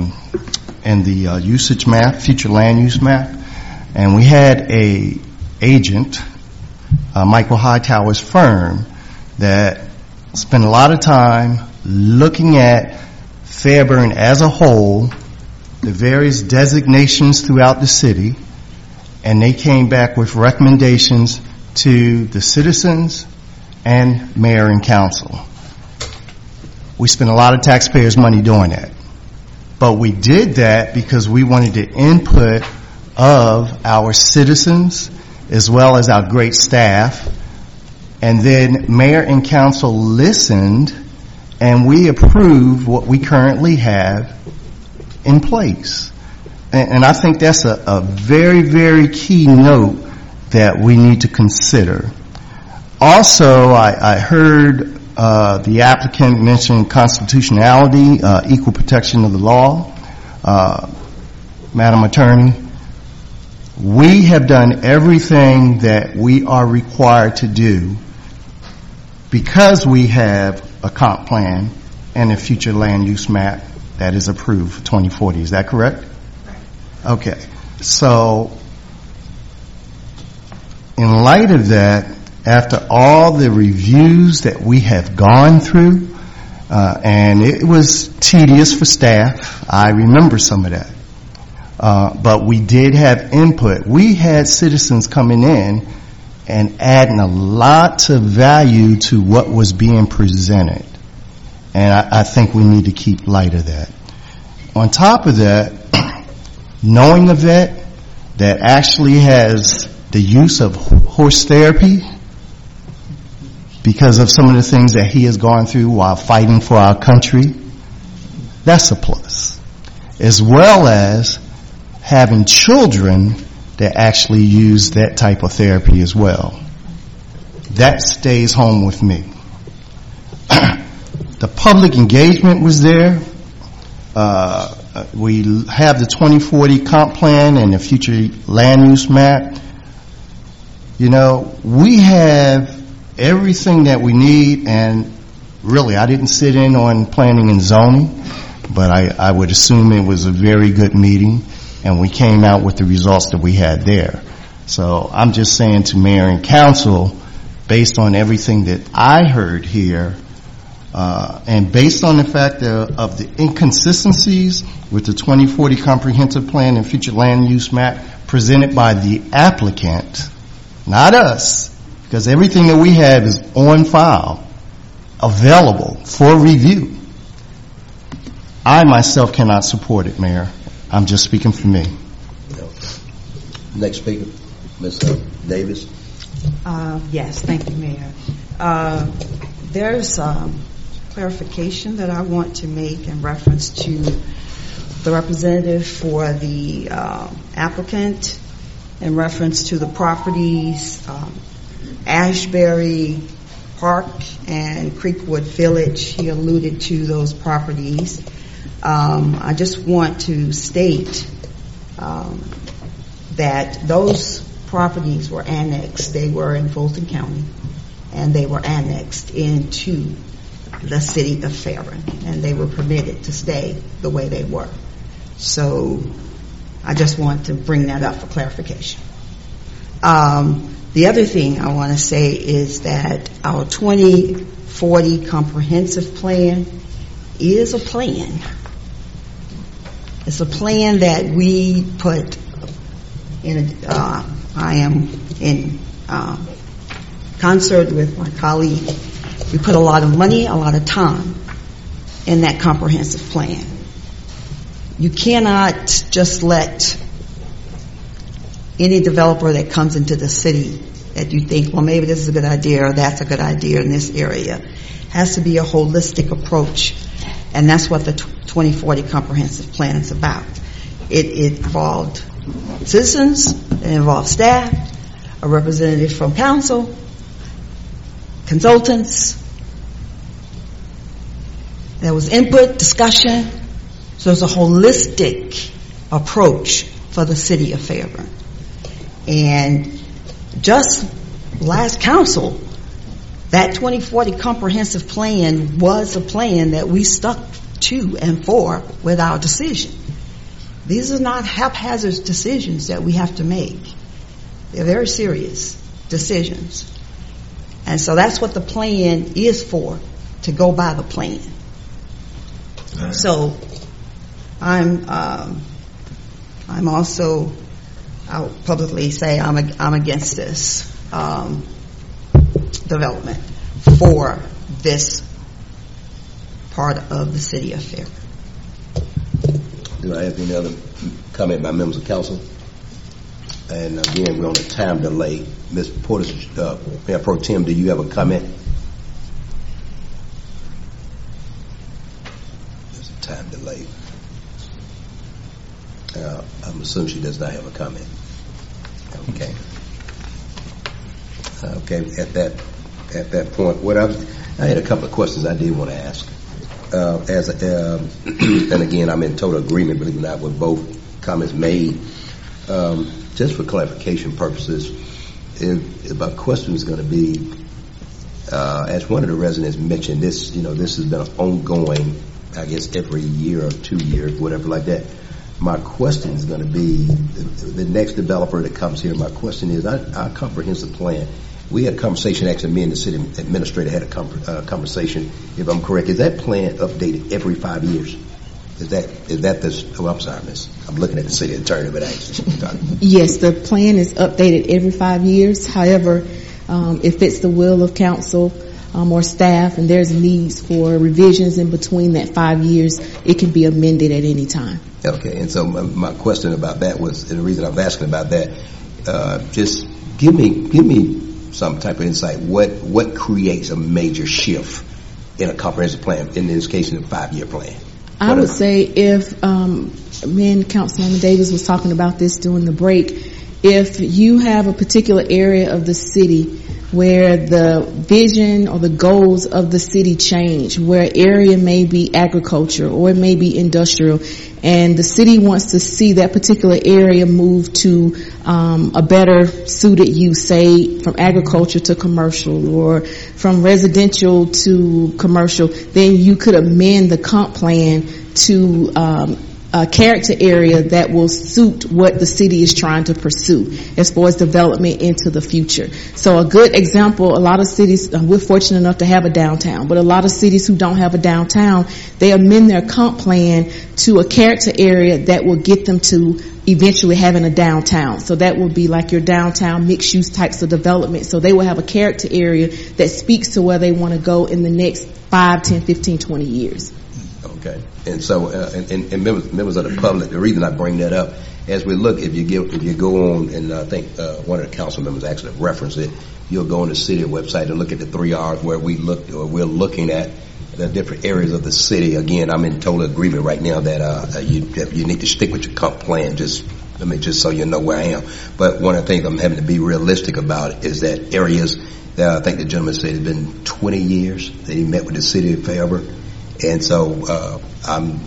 usage map, future land use map, and we had a agent, Michael Hightower's firm, that spent a lot of time looking at Fairburn as a whole, the various designations throughout the city, and they came back with recommendations to the citizens and mayor and council. We spent a lot of taxpayers' money doing that. But we did that because we wanted the input of our citizens as well as our great staff. And then mayor and council listened, and we approved what we currently have in place. And I think that's a very, very key note that we need to consider. Also, I heard the applicant mention constitutionality, equal protection of the law. Madam Attorney, we have done everything that we are required to do because we have a comp plan and a future land use map that is approved for 2040. Is that correct? Okay. So, in light of that, after all the reviews that we have gone through, and it was tedious for staff, I remember some of that, but we did have input. We had citizens coming in and adding a lot of value to what was being presented, and I think we need to keep light of that. On top of that, knowing a vet that actually has the use of horse therapy because of some of the things that he has gone through while fighting for our country, that's a plus. As well as having children that actually use that type of therapy as well. That stays home with me. The public engagement was there. We have the 2040 comp plan and the future land use map. You know, we have everything that we need, and really, I didn't sit in on planning and zoning, but I would assume it was a very good meeting, and we came out with the results that we had there. So I'm just saying to mayor and council, based on everything that I heard here, and based on the fact of the inconsistencies with the 2040 comprehensive plan and future land use map presented by the applicant, not us, because everything that we have is on file, available for review. I myself cannot support it, Mayor. I'm just speaking for me. Next speaker, Ms. Davis. Yes, thank you, Mayor. There's clarification that I want to make in reference to the representative for the applicant in reference to the properties Ashbury Park and Creekwood Village. He alluded to those properties. I just want to state that those properties were annexed. They were in Fulton County, and they were annexed into the city of Fairburn, and they were permitted to stay the way they were. So I just want to bring that up for clarification. The other thing I want to say is that our 2040 comprehensive plan is a plan. It's a plan that we put in. I am in concert with my colleague. We put a lot of money, a lot of time in that comprehensive plan. You cannot just let any developer that comes into the city that you think, well, maybe this is a good idea or that's a good idea in this area. Has to be a holistic approach, and that's what the 2040 comprehensive plan is about. It involved citizens, it involved staff, a representative from council, consultants. There was input, discussion, So it's a holistic approach for the city of Fairburn. And just last council, that 2040 comprehensive plan was a plan that we stuck to and for with our decision. These are not haphazard decisions that we have to make. They're very serious decisions. And so that's what the plan is for, to go by the plan. So I'm also, I'll publicly say I'm against this development for this part of the city of Fairburn. Do I have any other comment by members of council? And again, we're on a time delay. Ms. Porter, Mayor Pro Tem, do you have a comment? There's a time delay. I'm assuming she does not have a comment. Okay. Okay. At that point, I had a couple of questions I did want to ask. And again, I'm in total agreement, believe it or not, with both comments made. Just for clarification purposes, if my question is going to be, as one of the residents mentioned, this has been an ongoing, I guess, every year or 2 years, whatever like that. My question is going to be, the next developer that comes here, my question is, our comprehensive plan, we had a conversation, actually me and the city administrator had a conversation, if I'm correct, is that plan updated every 5 years? Is that this, oh, I'm sorry, miss. I'm looking at the city attorney, but actually. Yes, the plan is updated every 5 years. However, if it's the will of council or staff and there's needs for revisions in between that 5 years, it can be amended at any time. Okay, and so my question about that was, and the reason I'm asking about that, just give me some type of insight. What creates a major shift in a comprehensive plan, in this case in a 5-year plan? I would say if, me and Councilwoman Davis was talking about this during the break, if you have a particular area of the city where the vision or the goals of the city change, where an area may be agriculture or it may be industrial, and the city wants to see that particular area move to a better suited use, say from agriculture to commercial or from residential to commercial, then you could amend the comp plan to a character area that will suit what the city is trying to pursue as far as development into the future. So a good example, a lot of cities, we're fortunate enough to have a downtown, but a lot of cities who don't have a downtown, they amend their comp plan to a character area that will get them to eventually having a downtown. So that will be like your downtown mixed use types of development. So they will have a character area that speaks to where they want to go in the next 5, 10, 15, 20 years. Okay, and so and members of the public, the reason I bring that up, as we look, if you go on, and I think one of the council members actually referenced it, you'll go on the city website and look at the 3 R's where we're looking at the different areas of the city. Again, I'm in total agreement right now that you need to stick with your comp plan. Just so you know where I am. But one of the things I'm having to be realistic about is that areas that I think the gentleman said it's been 20 years that he met with the city of Fairburn. And so I'm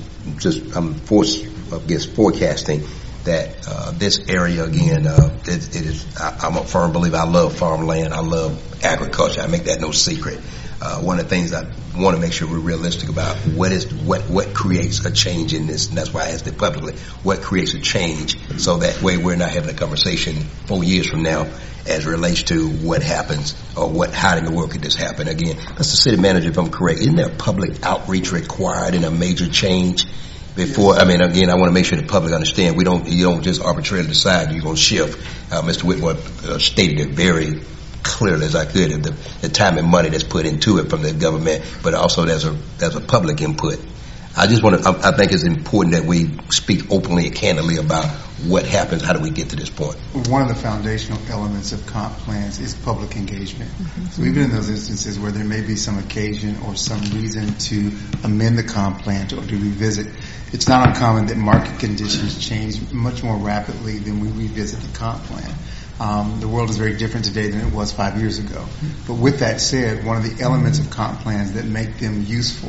forecasting that this area again, it is. I'm a firm believer. I love farmland. I love agriculture. I make that no secret. One of the things I want to make sure we're realistic about what creates a change in this, and that's why I asked it publicly. What creates a change, so that way we're not having a conversation 4 years from now as it relates to what happens or how in the world could this happen again. That's the city manager, if I'm correct. Isn't there public outreach required in a major change before? I mean, again, I want to make sure the public understand you don't just arbitrarily decide you're going to shift. Mr. Whitmore stated it very clearly as I could, the time and money that's put into it from the government, but also there's a public input. I think it's important that we speak openly and candidly about what happens, how do we get to this point. One of the foundational elements of comp plans is public engagement. Mm-hmm. So even in those instances where there may be some occasion or some reason to amend the comp plan or to revisit, it's not uncommon that market conditions change much more rapidly than we revisit the comp plan. The world is very different today than it was 5 years ago. But with that said, one of the elements of comp plans that make them useful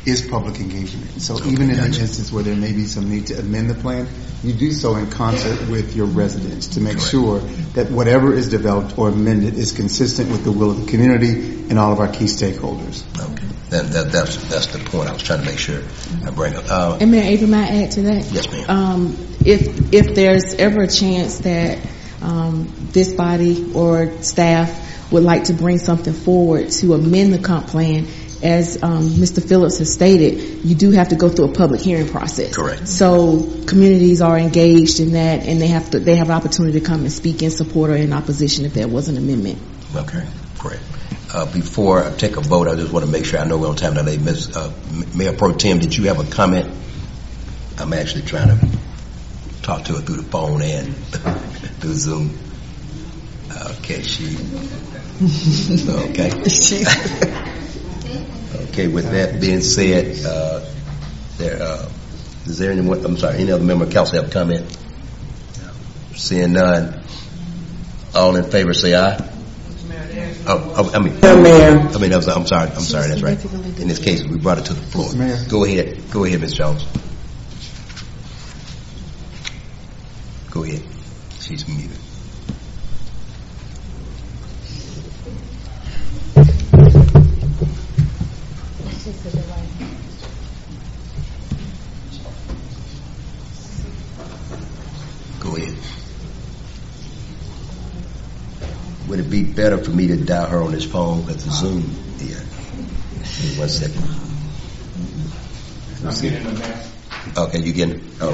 is public engagement. So even in an instance where there may be some need to amend the plan, you do so in concert with your residents to make sure that whatever is developed or amended is consistent with the will of the community and all of our key stakeholders. Okay. That's the point I was trying to make sure I bring up. And Mayor Avery, might I add to that? Yes, ma'am. If there's ever a chance that this body or staff would like to bring something forward to amend the comp plan, as Mr. Phillips has stated, you do have to go through a public hearing process. Correct. So communities are engaged in that, and they have an opportunity to come and speak in support or in opposition if there was an amendment. Okay, great. Before I take a vote, I just want to make sure I know we're on time today. Mayor Pro Tem, did you have a comment? I'm actually trying to talk to her through the phone and through Zoom. Okay, okay. Okay, with that being said, is there anyone, any other member of council have a comment? Seeing none, all in favor say aye. I'm sorry, that's right. In this case, we brought it to the floor. Go ahead, Ms. Jones. Go ahead. She's muted. Go ahead. Would it be better for me to dial her on this phone because the Zoom here? 1 second. I'm getting the mail. Okay, you getting? Oh.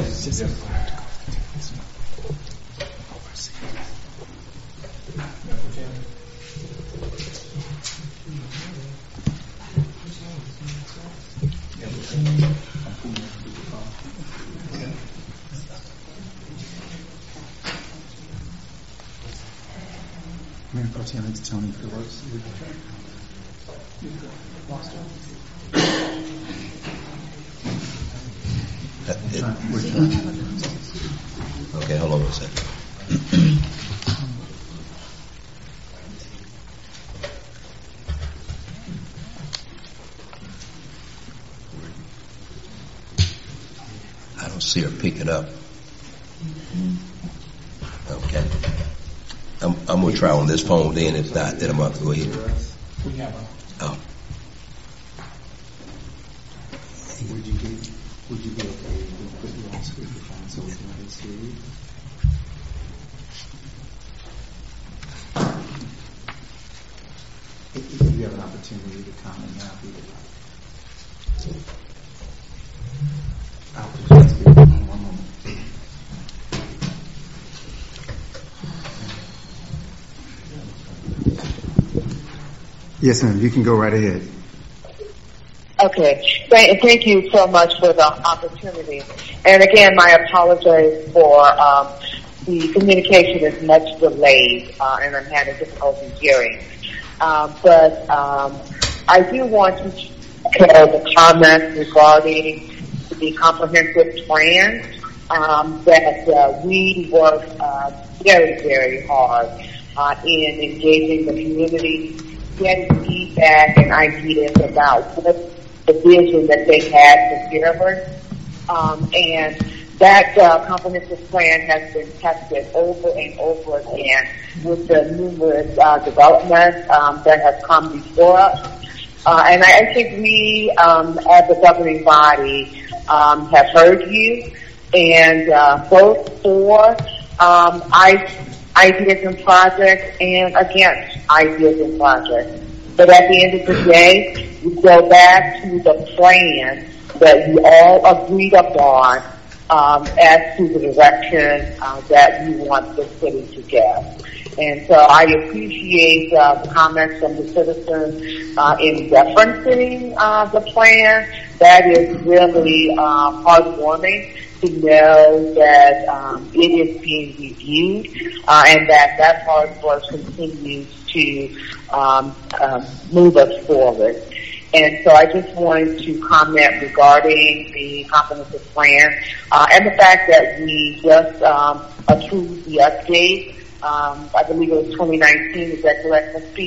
Mayor Pro Tem, it's Tony Phillips. Okay, hold on a second. I don't see her picking up. Okay. I'm going to try on this phone then. If not, then I'm going to go ahead. Oh. Would you be okay if we put you on speakerphone so we can at least hear you? If you have an opportunity to comment now, we would like. I'll put you on speakerphone 1 moment. Yes, ma'am. You can go right ahead. Okay. Thank you so much for the opportunity. And again, my apologies for the communication is much delayed, and I'm having difficulty hearing. But I do want to echo the comments regarding the comprehensive plan that we work very, very hard in engaging the community, getting feedback and ideas about what the vision that they had for Fairburn. And that comprehensive plan has been tested over and over again with the numerous developments that have come before us. And I think we, as a governing body, have heard you, and both for ideas and projects and against ideas and projects. But at the end of the day, we go back to the plan that we all agreed upon as to the direction that we want the city to go. And so I appreciate the comments from the citizens in referencing the plan. That is really heartwarming to know that it is being reviewed and that hard work continues to move us forward. And so I just wanted to comment regarding the comprehensive plan and the fact that we just approved the update. I believe it was 2019. Is that correct, Ms. P?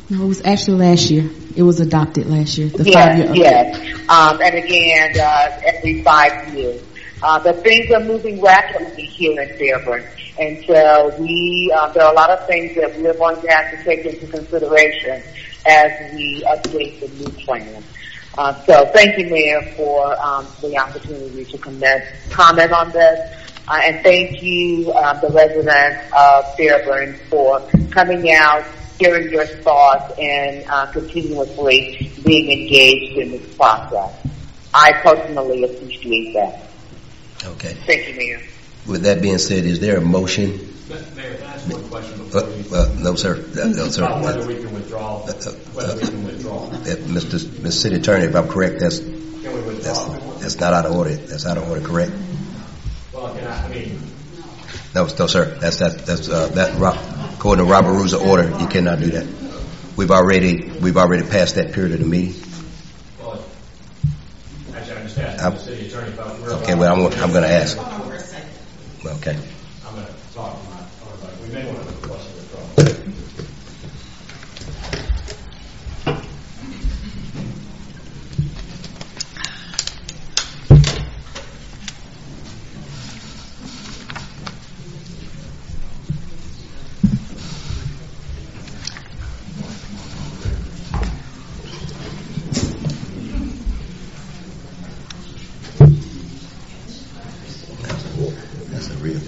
No, it was actually last year. It was adopted last year. The Yes, 5-year update. yes. And again, every 5 years. But things are moving rapidly here in Fairburn. And so there are a lot of things that we're going to have to take into consideration as we update the new plan. So thank you, Mayor, for the opportunity to comment on this. And thank you, the residents of Fairburn, for coming out, hearing your thoughts, and continuously being engaged in this process. I personally appreciate that. Okay. Thank you, Mayor. With that being said, is there a motion? Mayor, can I ask one question before you? No, sir. No, sir. Whether we can withdraw. Whether we can withdraw. Mr. City Attorney, if I'm correct, that's not out of order. That's out of order, correct? Well, No, sir. That's according to Robert Rules of Order, you cannot do that. We've already passed that period of the meeting. Well, actually, I'm just asking the City Attorney about. Okay, well, I'm going to ask. Okay. I'm going to talk to my. We may want to request a withdrawal. That's a real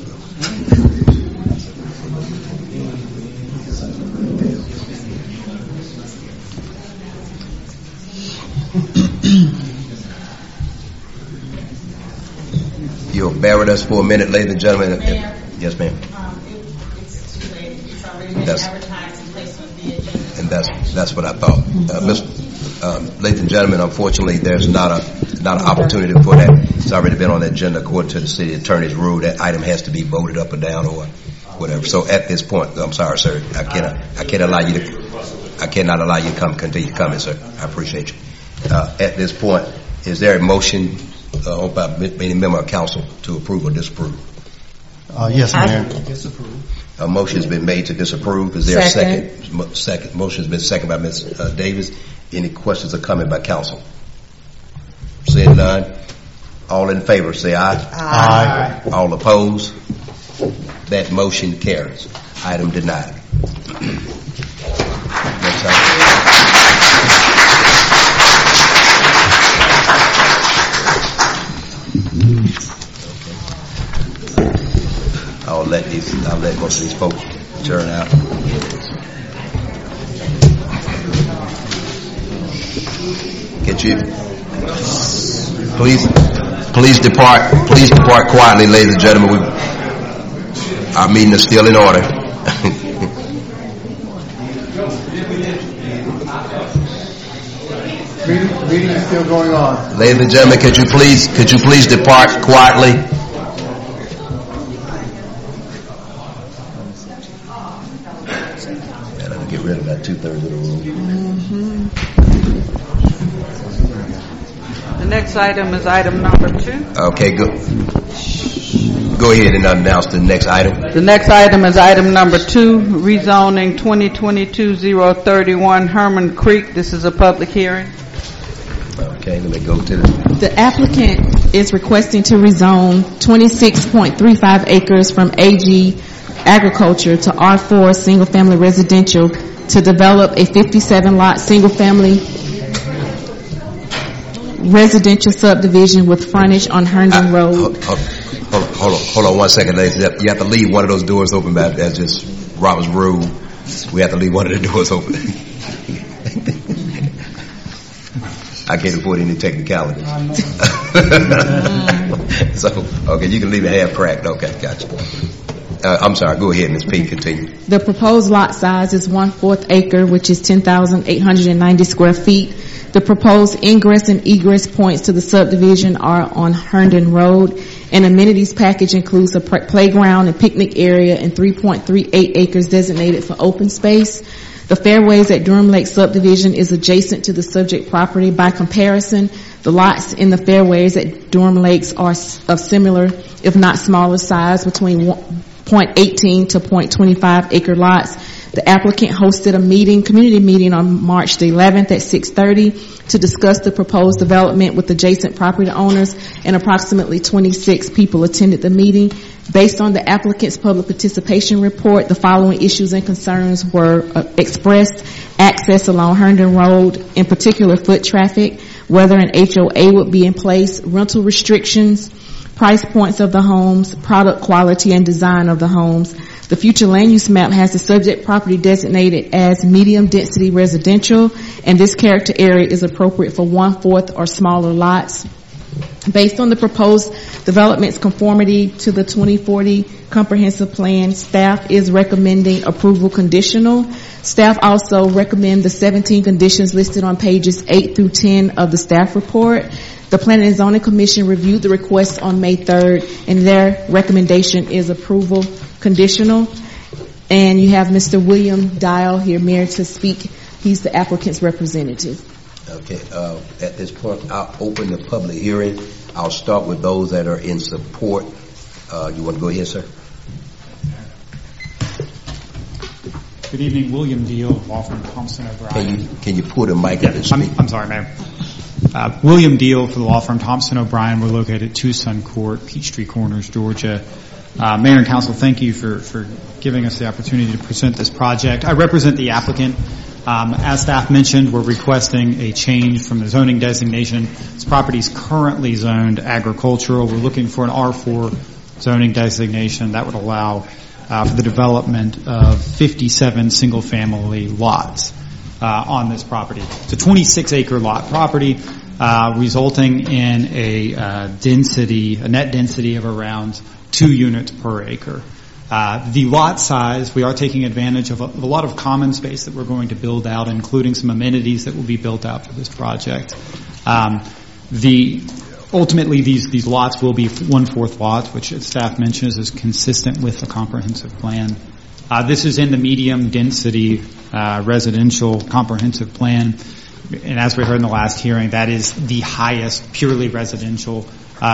You'll bear with us for a minute, ladies and gentlemen. Yes, ma'am. It's too late. It's already been advertised and placed on the agenda. And that's what I thought. Ladies and gentlemen, unfortunately, there's not an opportunity for that. It's already been on the agenda according to the city attorney's rule. That item has to be voted up or down or whatever. So at this point, I'm sorry, sir. I cannot allow you to continue coming, sir. I appreciate you. At this point, is there a motion by any member of council to approve or disapprove? Yes, Mayor. Disapprove. A motion has been made to disapprove. Is there a second? Second. Motion has been seconded by Ms. Davis. Any questions or comment by council? Seeing none. All in favor, say aye. Aye. All opposed? That motion carries. Item denied. Next item. I'll let most of these folks turn out. Get you. Please depart quietly, ladies and gentlemen. Our meeting is still in order. Meeting is still going on. Ladies and gentlemen, could you please depart quietly? Man, I'm gonna get rid of that 2/3 of the room. The next item is item number 2. Okay, go ahead and announce the next item. The next item is item number 2, rezoning 2022-031 Herman Creek. This is a public hearing. Okay, let me go to The applicant is requesting to rezone 26.35 acres from AG Agriculture to R4 Single Family Residential to develop a 57-lot single family residential subdivision with frontage on Herndon Road. Hold on 1 second, ladies. You have to leave one of those doors open. That's just Robert's rule. We have to leave one of the doors open. I can't afford any technicalities. So, okay, you can leave it half cracked. Okay, gotcha. I'm sorry. Go ahead, Ms. P. Continue. The proposed lot size is 1/4 acre, which is 10,890 square feet. The proposed ingress and egress points to the subdivision are on Herndon Road. An amenities package includes a playground and picnic area and 3.38 acres designated for open space. The Fairways at Durham Lake subdivision is adjacent to the subject property. By comparison, the lots in the Fairways at Durham Lakes are of similar, if not smaller size, between 0.18 to 0.25 acre lots. The applicant hosted a community meeting on March the 11th at 6:30 to discuss the proposed development with adjacent property owners, and approximately 26 people attended the meeting. Based on the applicant's public participation report, the following issues and concerns were expressed: access along Herndon Road, in particular foot traffic, whether an HOA would be in place, rental restrictions, price points of the homes, product quality and design of the homes. The future land use map has the subject property designated as medium density residential, and this character area is appropriate for 1/4 or smaller lots. Based on the proposed development's conformity to the 2040 comprehensive plan, staff is recommending approval conditional. Staff also recommend the 17 conditions listed on pages 8 through 10 of the staff report. The Planning and Zoning Commission reviewed the request on May 3rd, and their recommendation is approval conditional. And you have Mr. William Dial here, Mayor, to speak. He's the applicant's representative. Okay. At this point, I'll open the public hearing. I'll start with those that are in support. You want to go ahead, sir? Good evening, William Deal, law firm Thompson O'Brien. Can you pull the mic up and speak? I'm sorry, Mayor. William Deal for the law firm Thompson O'Brien. We're located at Tucson Court, Peachtree Corners, Georgia. Mayor and Council, thank you for giving us the opportunity to present this project. I represent the applicant. As staff mentioned, we're requesting a change from the zoning designation. This property is currently zoned agricultural. We're looking for an R4 zoning designation that would allow for the development of 57 single-family lots on this property. It's a 26-acre lot property, resulting in a net density of around 2 units per acre. The lot size, we are taking advantage of a lot of common space that we're going to build out, including some amenities that will be built out for this project. Ultimately, these lots will be 1/4 lots, which, as staff mentions, is consistent with the comprehensive plan. This is in the medium density residential comprehensive plan, and as we heard in the last hearing, that is the highest purely residential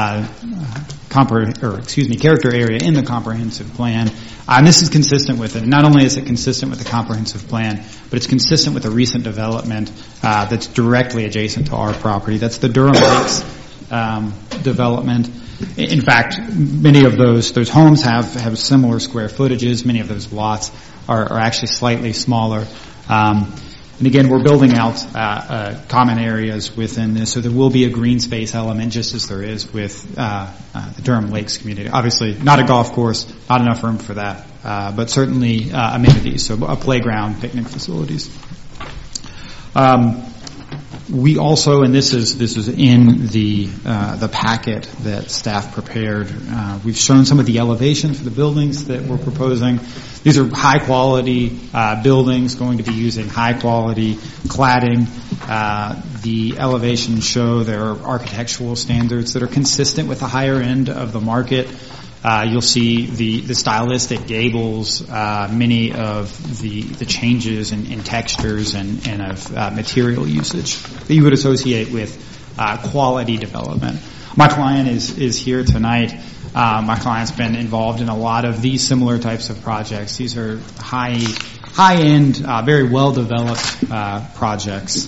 character area in the comprehensive plan. And this is consistent with it. Not only is it consistent with the comprehensive plan, but it's consistent with a recent development that's directly adjacent to our property. That's the Durham Lakes development. In fact, many of those homes have similar square footages. Many of those lots are actually slightly smaller. And again, we're building out common areas within this, so there will be a green space element, just as there is with the Durham Lakes community. Obviously, not a golf course, not enough room for that, but certainly amenities, so a playground, picnic facilities. We also, and this is in the packet that staff prepared. We've shown some of the elevations for the buildings that we're proposing. These are high quality buildings, going to be using high quality cladding. The elevations show their architectural standards that are consistent with the higher end of the market. You'll see the stylistic gables, many of the changes in textures and of material usage that you would associate with quality development. My client is here tonight. My client's been involved in a lot of these similar types of projects. These are high-end, very well-developed projects.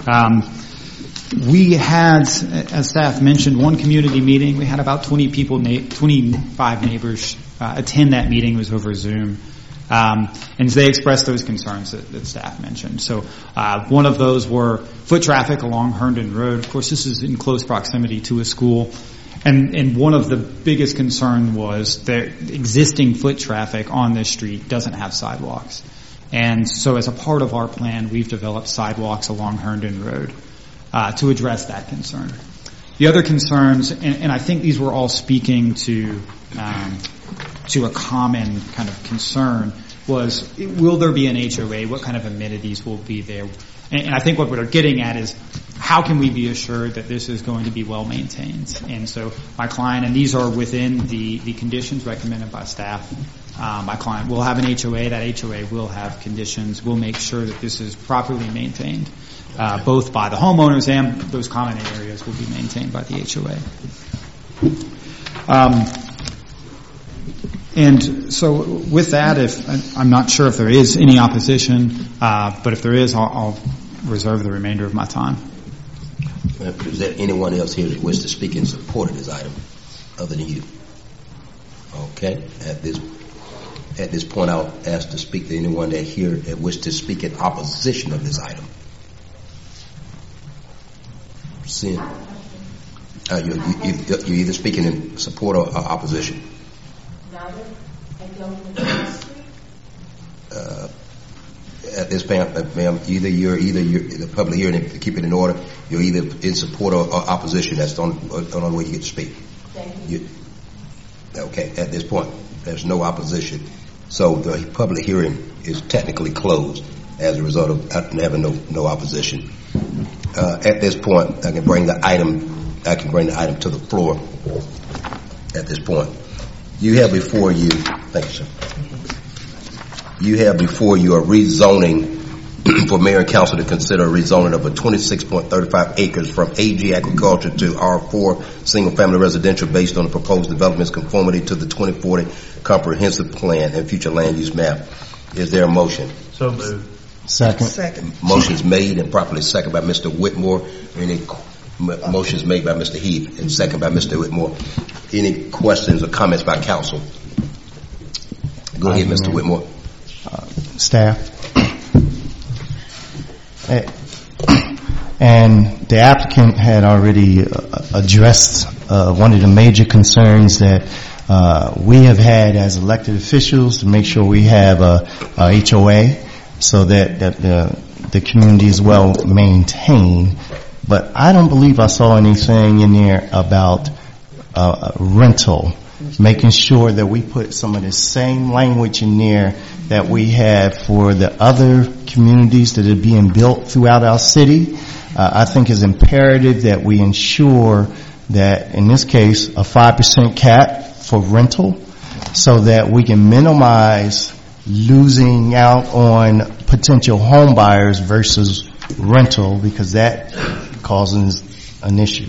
We had, as staff mentioned, one community meeting. We had about 25 neighbors attend that meeting. It was over Zoom. And they expressed those concerns that staff mentioned. So one of those were foot traffic along Herndon Road. Of course, this is in close proximity to a school. And one of the biggest concern was that existing foot traffic on this street doesn't have sidewalks. And so as a part of our plan, we've developed sidewalks along Herndon Road to address that concern. The other concerns, and I think these were all speaking to a common kind of concern, was will there be an HOA? What kind of amenities will be there? And I think what we're getting at is how can we be assured that this is going to be well maintained? And so my client, and these are within the conditions recommended by staff, my client will have an HOA. That HOA will have conditions. We'll make sure that this is properly maintained, both by the homeowners and those common areas will be maintained by the HOA. And so with that, I'm not sure if there is any opposition, but if there is, I'll reserve the remainder of my time. Is there anyone else here that wishes to speak in support of this item other than you? Okay. At this point, I'll ask to speak to anyone that here that wishes to speak in opposition of this item. Seeing, you're either speaking in support or opposition. At this point, ma'am, either you're the public hearing to keep it in order. You're either in support or opposition. That's the only way you get to speak. Thank you. Okay. At this point, there's no opposition, so the public hearing is technically closed as a result of having no opposition. At this point, I can bring the item to the floor. At this point, you have before you. Thank you, sir. You have before you a rezoning for mayor and council to consider a rezoning of a 26.35 acres from AG agriculture to R4 single family residential based on the proposed development's conformity to the 2040 comprehensive plan and future land use map. Is there a motion? So moved. Second. Motion's made and properly seconded by Mr. Whitmore. Any motions made by Mr. Heath and seconded by Mr. Whitmore. Any questions or comments by council? Go ahead, Mr. Whitmore. Staff. And the applicant had already addressed one of the major concerns that we have had as elected officials to make sure we have a HOA so that the community is well maintained. But I don't believe I saw anything in there about rental, making sure that we put some of the same language in there that we have for the other communities that are being built throughout our city. I think it's imperative that we ensure that, in this case, a 5% cap for rental so that we can minimize losing out on potential home buyers versus rental, because that causes an issue.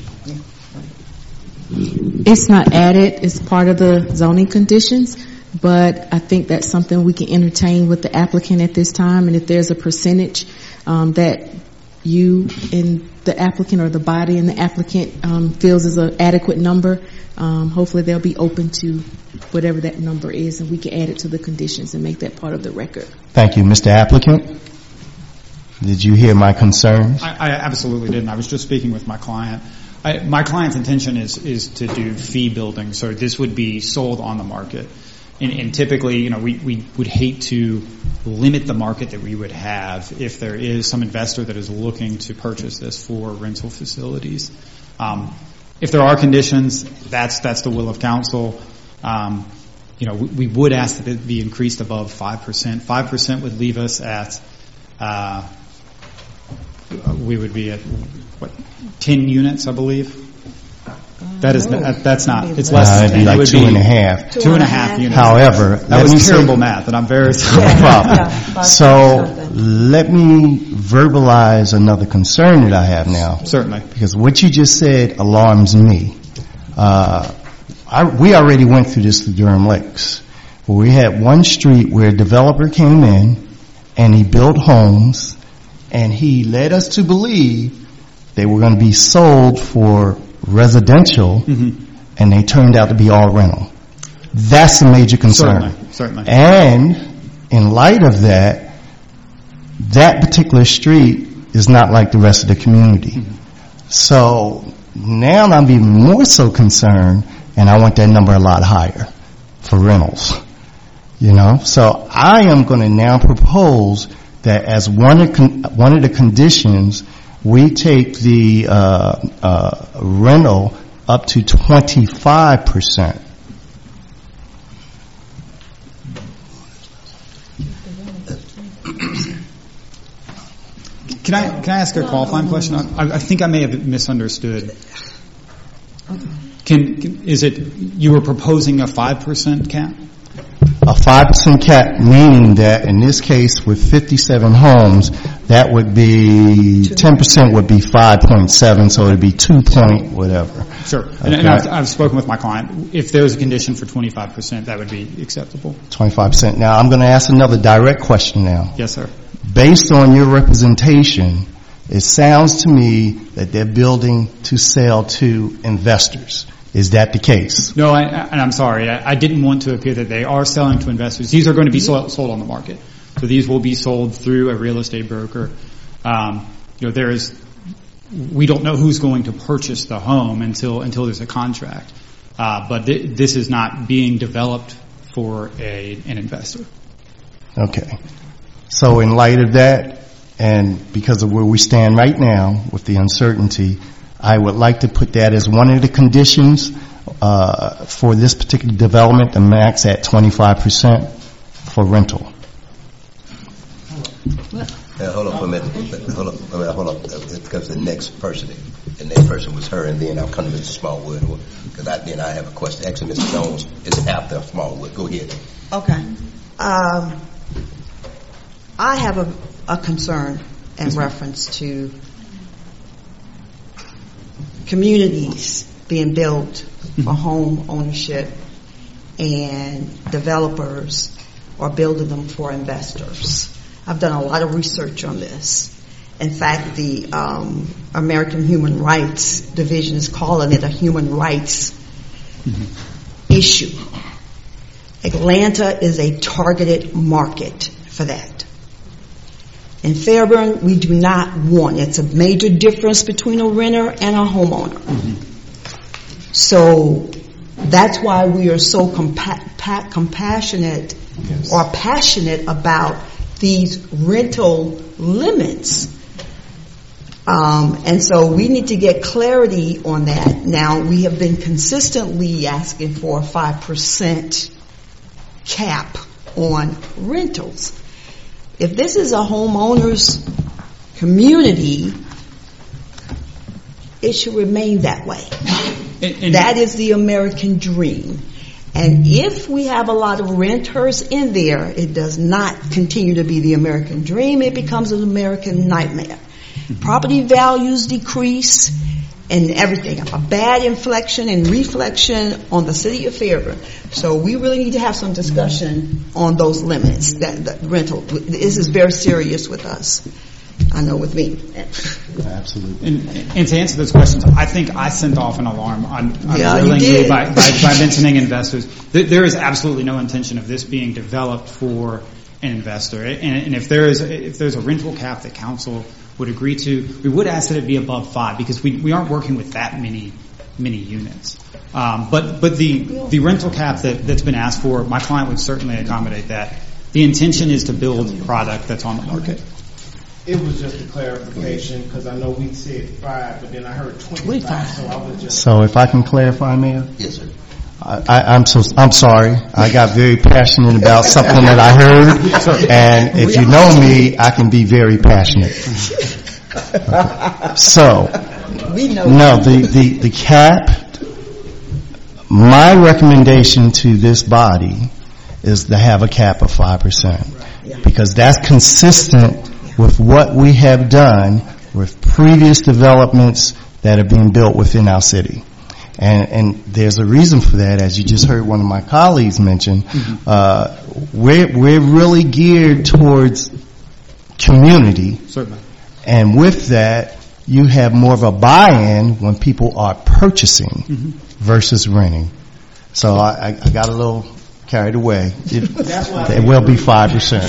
It's not added. It's part of the zoning conditions, but I think that's something we can entertain with the applicant at this time. And if there's a percentage that you and the applicant or the body and the applicant feels is an adequate number, hopefully they'll be open to whatever that number is, and we can add it to the conditions and make that part of the record. Thank you. Mr. Applicant, did you hear my concerns? I absolutely didn't. I was just speaking with my client. My client's intention is to do fee building, so this would be sold on the market. And typically, we would hate to limit the market that we would have if there is some investor that is looking to purchase this for rental facilities. If there are conditions, that's the will of council. We would ask that it be increased above 5%. 5% would leave us at, we would be at, 10 units, I believe? That's not. It's less than 10. It'd be like 2.5. 2.5 units. However, that was terrible math, and I'm very sorry. No problem. So let me verbalize another concern that I have now. Certainly. Because what you just said alarms me. We already went through this with Durham Lakes, where we had one street where a developer came in and he built homes, and he led us to believe they were going to be sold for residential, and they turned out to be all rental. That's a major concern. Certainly. And in light of that, that particular street is not like the rest of the community. So now I'm even more so concerned, and I want that number a lot higher for rentals. So I am going to now propose that as one of the conditions, we take the rental up to 25%. Can I ask a qualifying question? I think I may have misunderstood. Is it you were proposing a 5% cap? a 5% cap, meaning that in this case with 57 homes, that would be 10% would be 5.7, so it would be 2 point whatever. Sure. Okay. And I've spoken with my client. If there was a condition for 25%, that would be acceptable. 25%. Now I'm going to ask another direct question now. Yes, sir. Based on your representation, it sounds to me that they're building to sell to investors. Is that the case? No, and I'm sorry. I didn't want to appear that they are selling to investors. These are going to be sold on the market. So these will be sold through a real estate broker. We don't know who's going to purchase the home until there's a contract. But this is not being developed for an investor. Okay. So in light of that, and because of where we stand right now with the uncertainty, I would like to put that as one of the conditions for this particular development, the max at 25% for rental. Hold on for a minute. Hold on. Because the next person was her, and then I'll come to Mr. Smallwood. Because then I have a question. Actually, Mr. Jones is after Smallwood. Go ahead. Okay. I have a concern in reference to communities being built for home ownership and developers are building them for investors. I've done a lot of research on this. In fact, the American Human Rights Division is calling it a human rights issue. Atlanta is a targeted market for that. In Fairburn, we do not want, it's a major difference between a renter and a homeowner. So that's why we are so compassionate or passionate about these rental limits. And so we need to get clarity on that. Now, we have been consistently asking for a 5% cap on rentals. If this is a homeowner's community, it should remain that way. That is the American dream. And if we have a lot of renters in there, it does not continue to be the American dream. It becomes an American nightmare. Property values decrease and everything. A bad inflection and reflection on the city of Fairburn. So we really need to have some discussion on those limits. That rental. This is very serious with us. I know with me. Absolutely. And to answer those questions, I think I sent off an alarm unwillingly by mentioning investors. There is absolutely no intention of this being developed for an investor. And if there's a rental cap that council would agree to, we would ask that it be above 5 because we aren't working with that many units. But the rental cap that's been asked for, my client would certainly accommodate that. The intention is to build a product that's on the market. It was just a clarification because I know we said 5, but then I heard 25. So I was just. So if I can clarify, Mayor? Yes, sir. I'm sorry. I got very passionate about something that I heard, and if you know me, I can be very passionate. So, no, the cap. My recommendation to this body is to have a cap of 5%, because that's consistent with what we have done with previous developments that are being built within our city. And there's a reason for that, as you just heard one of my colleagues mention. We're really geared towards community. Certainly. And with that, you have more of a buy-in when people are purchasing versus renting. So I got a little carried away. It will be 5%.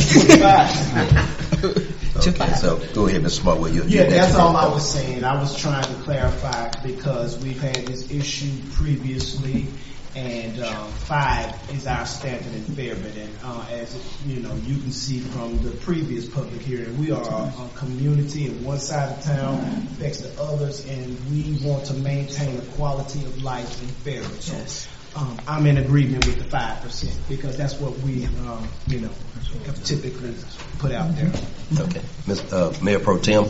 Okay, so go ahead, Mr. Smallwood. That's all I was saying. I was trying to clarify because we've had this issue previously, and 5 is our standard in Fairburn. And as you know, you can see from the previous public hearing, we are a community, and one side of town affects the others, and we want to maintain the quality of life in Fairburn. So I'm in agreement with the 5% because that's what we, have typically put out there. Okay, Mayor Pro Tem.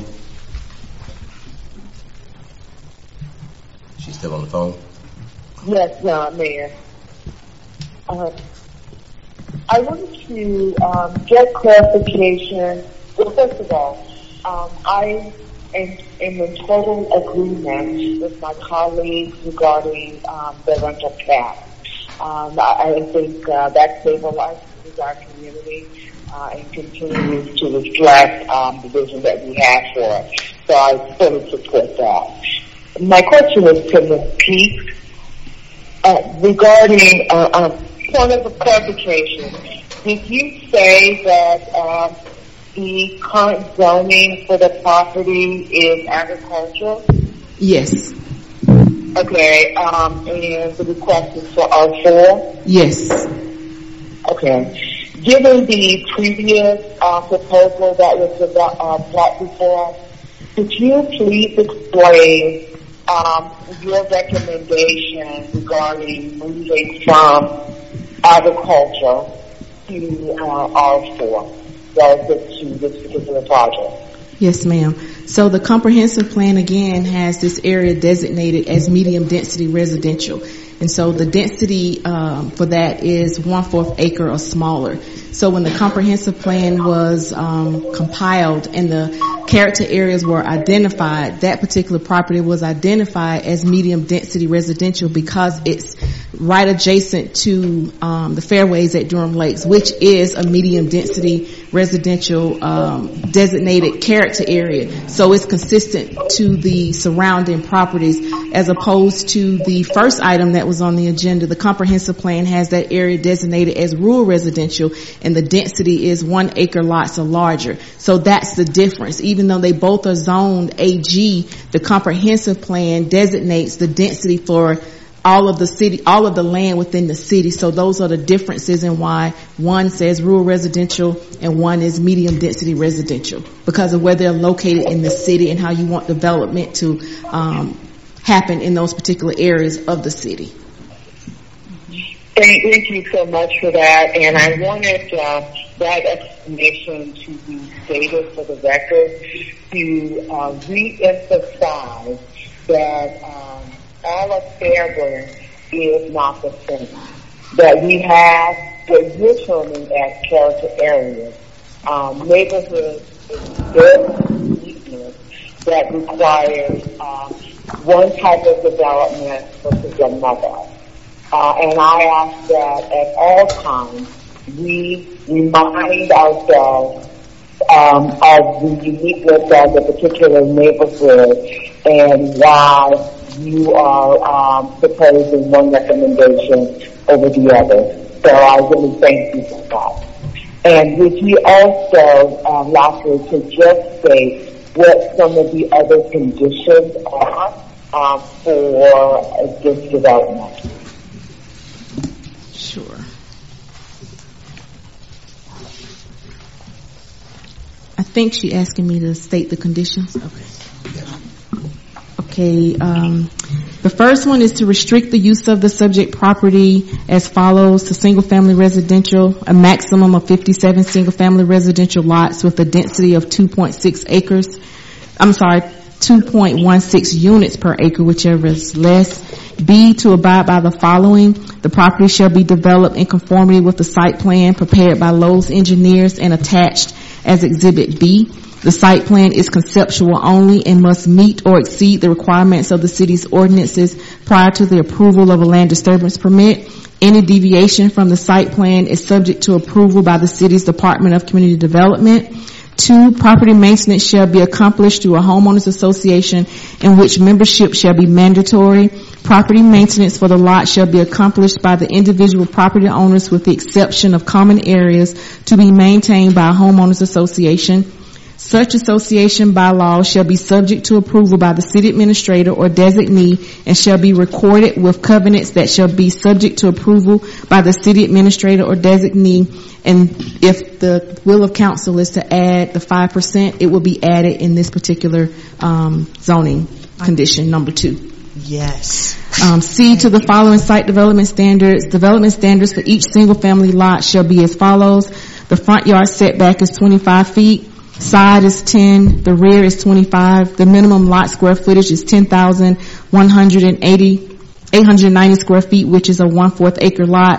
She's still on the phone. Yes, Mayor. I wanted to get clarification. Well, first of all, I am in total agreement with my colleagues regarding the rental cap. I think that stabilizes our community and continues to reflect the vision that we have for it. So I fully support that. My question is to Ms. Peake regarding point of clarification. Did you say that the current zoning for the property is agricultural? Yes. Okay, and the request is for R4? Yes. Okay. Given the previous proposal that was brought before us, could you please explain your recommendation regarding moving from agriculture to R4 relative to this particular project? Yes, ma'am. So the comprehensive plan again has this area designated as medium density residential. And so the density for that is 1/4 acre or smaller. So when the comprehensive plan was compiled and the character areas were identified, that particular property was identified as medium density residential because it's right adjacent to the fairways at Durham Lakes, which is a medium density residential designated character area. So it's consistent to the surrounding properties as opposed to the first item that was on the agenda. The comprehensive plan has that area designated as rural residential and the density is 1 acre lots or larger. So that's the difference. Even though they both are zoned AG, the comprehensive plan designates the density for all of the city, all of the land within the city. So those are the differences in why one says rural residential and one is medium density residential, because of where they're located in the city and how you want development to happen in those particular areas of the city. Thank you so much for that, and I wanted that explanation to be stated for the record to re-emphasize that all of Fairburn is not the same. That we have what you're terming as character areas, neighborhoods with uniqueness that requires one type of development versus another. And I ask that at all times we remind ourselves of the uniqueness of the particular neighborhood and why you are proposing one recommendation over the other. So I really thank you for that. And would you also, lastly, to just say what some of the other conditions are for this development? Sure. I think she's asking me to state the conditions. Okay. The first one is to restrict the use of the subject property as follows: to single-family residential, a maximum of 57 single-family residential lots with a density of 2.6 acres. 2.16 units per acre, whichever is less. B, to abide by the following: the property shall be developed in conformity with the site plan prepared by Lowe's engineers and attached as Exhibit B. The site plan is conceptual only and must meet or exceed the requirements of the city's ordinances prior to the approval of a land disturbance permit. Any deviation from the site plan is subject to approval by the city's Department of Community Development. 2, property maintenance shall be accomplished through a homeowners association in which membership shall be mandatory. Property maintenance for the lot shall be accomplished by the individual property owners with the exception of common areas to be maintained by a homeowners association. Such association by law shall be subject to approval by the city administrator or designee and shall be recorded with covenants that shall be subject to approval by the city administrator or designee. And if the will of council is to add the 5%, it will be added in this particular zoning condition, number 2. Yes. C, to the following site development standards. Development standards for each single family lot shall be as follows: the front yard setback is 25 feet. Side is 10, the rear is 25, the minimum lot square footage is 10,890 square feet, which is a 1/4 acre lot.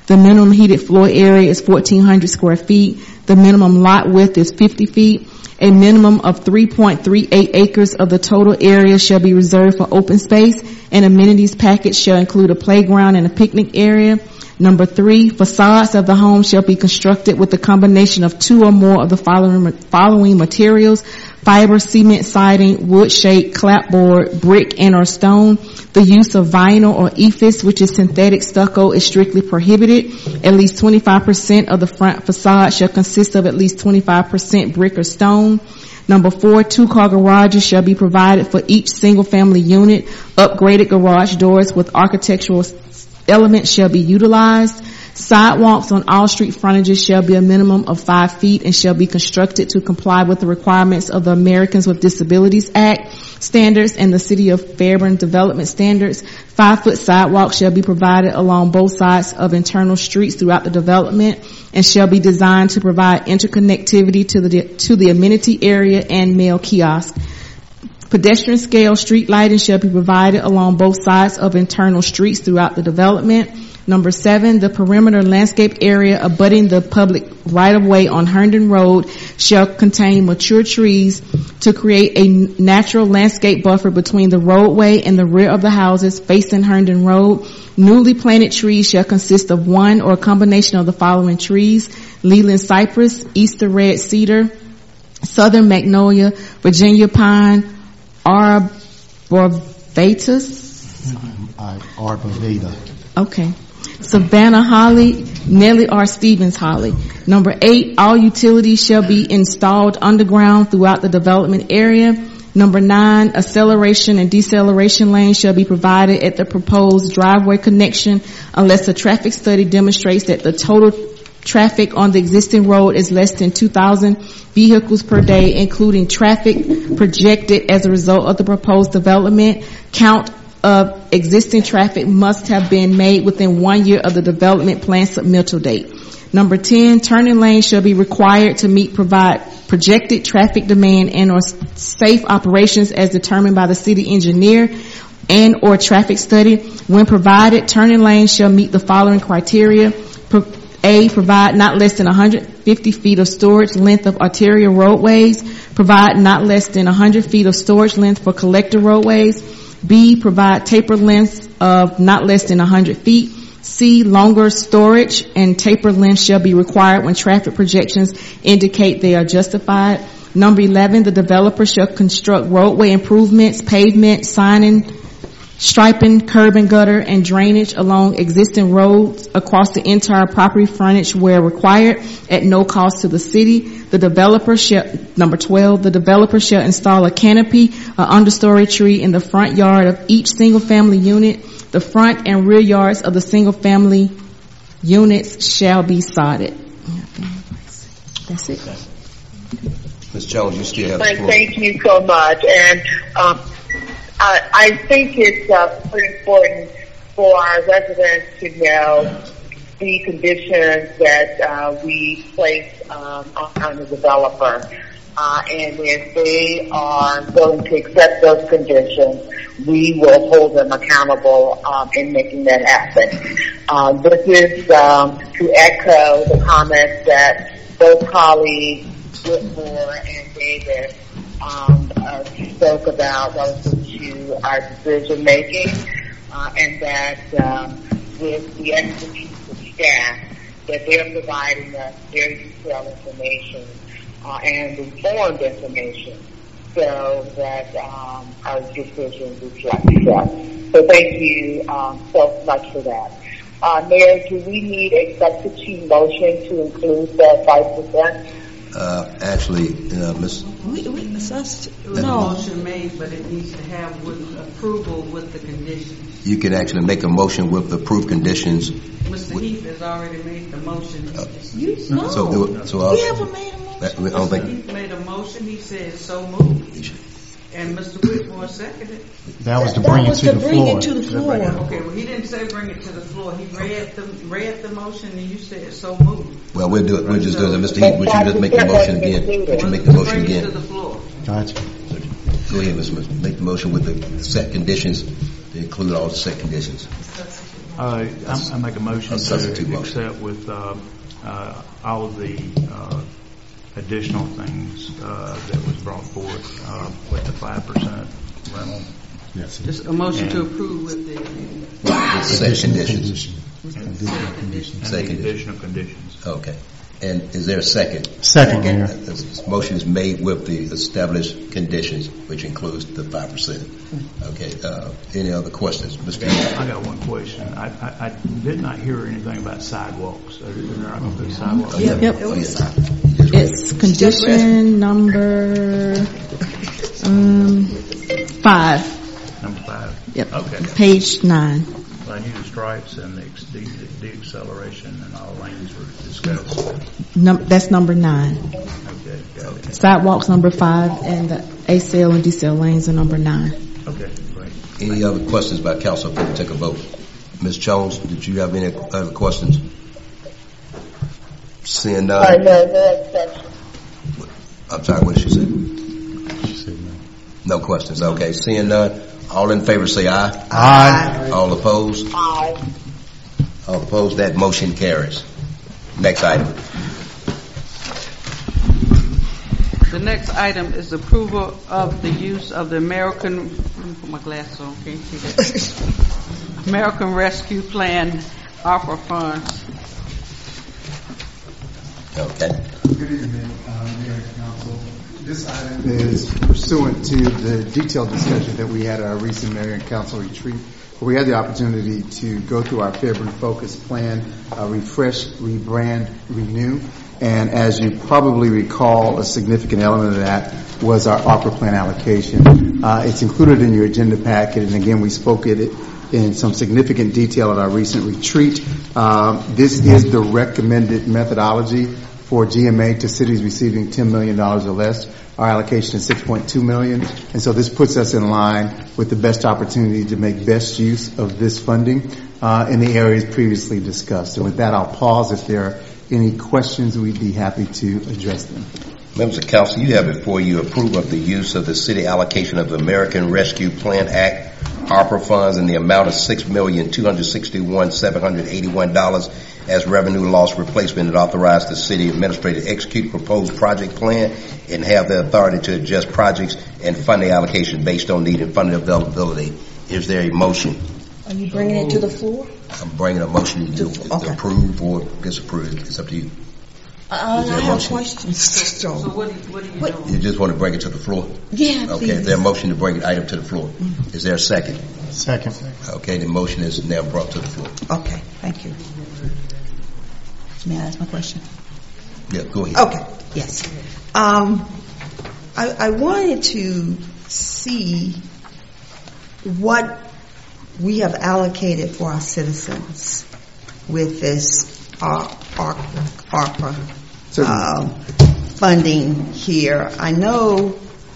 The minimum heated floor area is 1,400 square feet. The minimum lot width is 50 feet. A minimum of 3.38 acres of the total area shall be reserved for open space. An amenities package shall include a playground and a picnic area. Number 3, facades of the home shall be constructed with a combination of 2 or more of the following materials: fiber, cement, siding, wood shake, clapboard, brick, and or stone. The use of vinyl or EIFS, which is synthetic stucco, is strictly prohibited. At least 25% of the front facade shall consist of at least 25% brick or stone. Number 4, 2-car garages shall be provided for each single-family unit. Upgraded garage doors with architectural elements shall be utilized. Sidewalks on all street frontages shall be a minimum of 5 feet and shall be constructed to comply with the requirements of the Americans with Disabilities Act standards and the City of Fairburn Development Standards. 5-foot sidewalks shall be provided along both sides of internal streets throughout the development and shall be designed to provide interconnectivity to the amenity area and mail kiosk. Pedestrian scale street lighting shall be provided along both sides of internal streets throughout the development. Number 7, the perimeter landscape area abutting the public right-of-way on Herndon Road shall contain mature trees to create a natural landscape buffer between the roadway and the rear of the houses facing Herndon Road. Newly planted trees shall consist of one or a combination of the following trees: Leland cypress, Easter red cedar, southern magnolia, Virginia pine, arborvitae. Arborvitae. Okay. Savannah holly, Nellie R. Stevens holly. Number 8, all utilities shall be installed underground throughout the development area. Number 9, acceleration and deceleration lanes shall be provided at the proposed driveway connection unless a traffic study demonstrates that the total traffic on the existing road is less than 2,000 vehicles per day, including traffic projected as a result of the proposed development. Count of existing traffic must have been made within 1 year of the development plan submittal date. Number 10, turning lanes shall be required to provide projected traffic demand and or safe operations as determined by the city engineer and or traffic study. When provided, turning lanes shall meet the following criteria. A, provide not less than 150 feet of storage length of arterial roadways. Provide not less than 100 feet of storage length for collector roadways. B, provide taper lengths of not less than 100 feet. C, longer storage and taper lengths shall be required when traffic projections indicate they are justified. Number 11, the developer shall construct roadway improvements, pavement, signing, striping, curb and gutter, and drainage along existing roads across the entire property frontage where required at no cost to the city. The developer shall, number 12, the developer shall install a canopy, an understory tree in the front yard of each single family unit. The front and rear yards of the single family units shall be sodded. That's it. Ms. Jones, you still have the floor. Thank you so much. And I think it's pretty important for our residents to know the conditions that we place on the developer. And if they are willing to accept those conditions, we will hold them accountable in making that happen. This is to echo the comments that both colleagues, Whitmore and Davis, spoke about relative to our decision making, and that with the expertise of staff, that they're providing us very detailed information and informed information so that our decisions reflect that. So thank you so much for that. Mayor, do we need a substitute motion to include the 5%? Actually, Ms. No. Motion made, but it needs to have with approval with the conditions. You can actually make a motion with the approved conditions. Mr. Heath has already made the motion. We haven't made a motion. Mr. Heath made a motion. He said so moved. And Mr. Whitmore seconded. That was to bring it to the floor. Okay, well he didn't say bring it to the floor. He read the motion and you said so moved. Well, we'll do it. We'll just do it. Mr. Heath, would you just make the motion again? Would you make the motion again? To the floor. Gotcha. Go ahead, Mr. Make the motion with the set conditions to include all the set conditions. I make a motion A substitute to motion. accept with all of the additional things that was brought forth with the 5% rental. Yes. Just a motion to approve with the Second conditions. Second additional conditions. Okay. And is there a second? Second, Mayor. This motion is made with the established conditions, which includes the 5%. Okay. Any other questions? Mr. I got one question. I did not hear anything about sidewalks. Are there not going to be sidewalks? Oh, yeah. Yep. Oh, yes. It's condition number 5. Number 5? Yep. Okay. Page 9. Well, I knew the stripes and the de-acceleration and all lanes were discussed. That's number 9. Okay, got it. Sidewalks number 5, and the ACL and DCL lanes are number 9. Okay, great. Any other questions by council before we take a vote? Ms. Jones, did you have any other questions? Seeing none. I'm sorry, what did she say? She said no. No questions. Okay, seeing none. All in favor say aye. Aye. All opposed? Aye. All opposed? That motion carries. Next item. The next item is approval of the use of the American, let me put my glasses on, can't see that. American Rescue Plan ARPA funds. Okay. Good evening, Mayor and Council. This item is pursuant to the detailed discussion that we had at our recent Mayor and Council retreat, where we had the opportunity to go through our Fairburn Focus Plan, refresh, rebrand, renew. And as you probably recall, a significant element of that was our ARPA plan allocation. It's included in your agenda packet, and again, we spoke it in some significant detail at our recent retreat. This is the recommended methodology for GMA to cities receiving $10 million or less. Our allocation is $6.2 million, and so this puts us in line with the best opportunity to make best use of this funding in the areas previously discussed. And with that, I'll pause. If there are any questions, we'd be happy to address them. Members of council, you have before you approval of the use of the city allocation of the American Rescue Plan Act ARPA funds in the amount of $6,261,781 as revenue loss replacement, and authorize the city administrator to execute proposed project plan and have the authority to adjust projects and funding allocation based on need and funding availability. Is there a motion? Are you bringing it to the floor? I'm bringing a motion to approve or disapprove. It's up to you. I have questions. So what do you doing? You just want to bring it to the floor? Yeah, Okay, please. is there a motion to bring an item to the floor? Is there a second? Second. Okay, the motion is now brought to the floor. Okay, thank you. May I ask my question? Yeah, go ahead. Okay, yes. I wanted to see what we have allocated for our citizens with this ARPA funding here. I know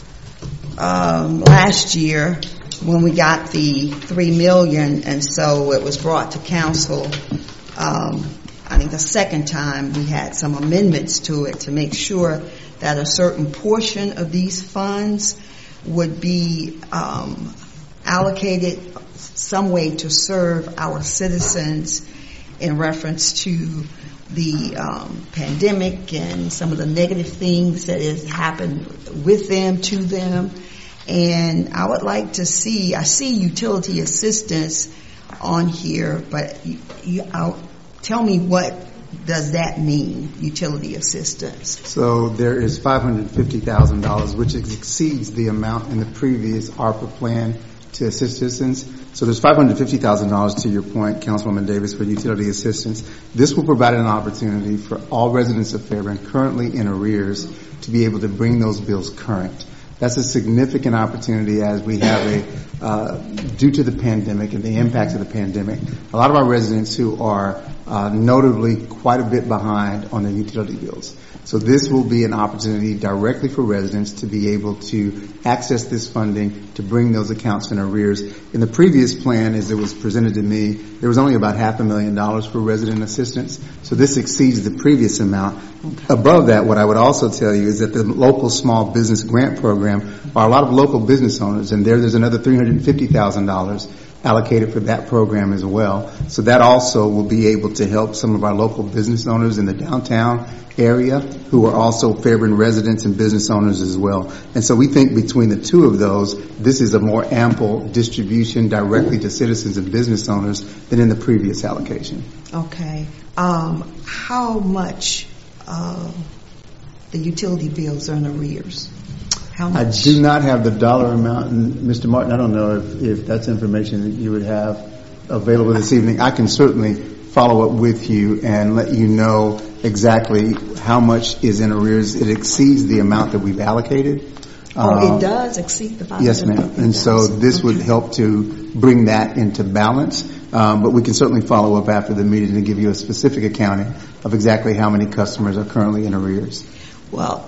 last year when we got the $3 million, and so it was brought to council, I think the second time we had some amendments to it to make sure that a certain portion of these funds would be allocated some way to serve our citizens in reference to the pandemic and some of the negative things that has happened with them, to them. And I would like to see, I see utility assistance on here, but tell me, what does that mean, utility assistance? So there is $550,000, which exceeds the amount in the previous ARPA plan to assist citizens. So there's $550,000, to your point, Councilwoman Davis, for utility assistance. This will provide an opportunity for all residents of Fairburn currently in arrears to be able to bring those bills current. That's a significant opportunity as we have due to the pandemic and the impacts of the pandemic, a lot of our residents who are notably quite a bit behind on their utility bills. So this will be an opportunity directly for residents to be able to access this funding to bring those accounts in arrears. In the previous plan, as it was presented to me, there was only about $500,000 for resident assistance. So this exceeds the previous amount. Above that, what I would also tell you is that the local small business grant program are a lot of local business owners, and there's another $350,000 allocated for that program as well. So that also will be able to help some of our local business owners in the downtown area who are also Fairburn residents and business owners as well. And so we think between the two of those, this is a more ample distribution directly to citizens and business owners than in the previous allocation. Okay. How much the utility bills are in arrears? How much? I do not have the dollar amount, and Mr. Martin, I don't know if that's information that you would have available this evening. I can certainly follow up with you and let you know exactly how much is in arrears. It exceeds the amount that we've allocated. It does exceed the $550,000. Yes, ma'am. And so this would help to bring that into balance. But we can certainly follow up after the meeting to give you a specific accounting of exactly how many customers are currently in arrears. Well,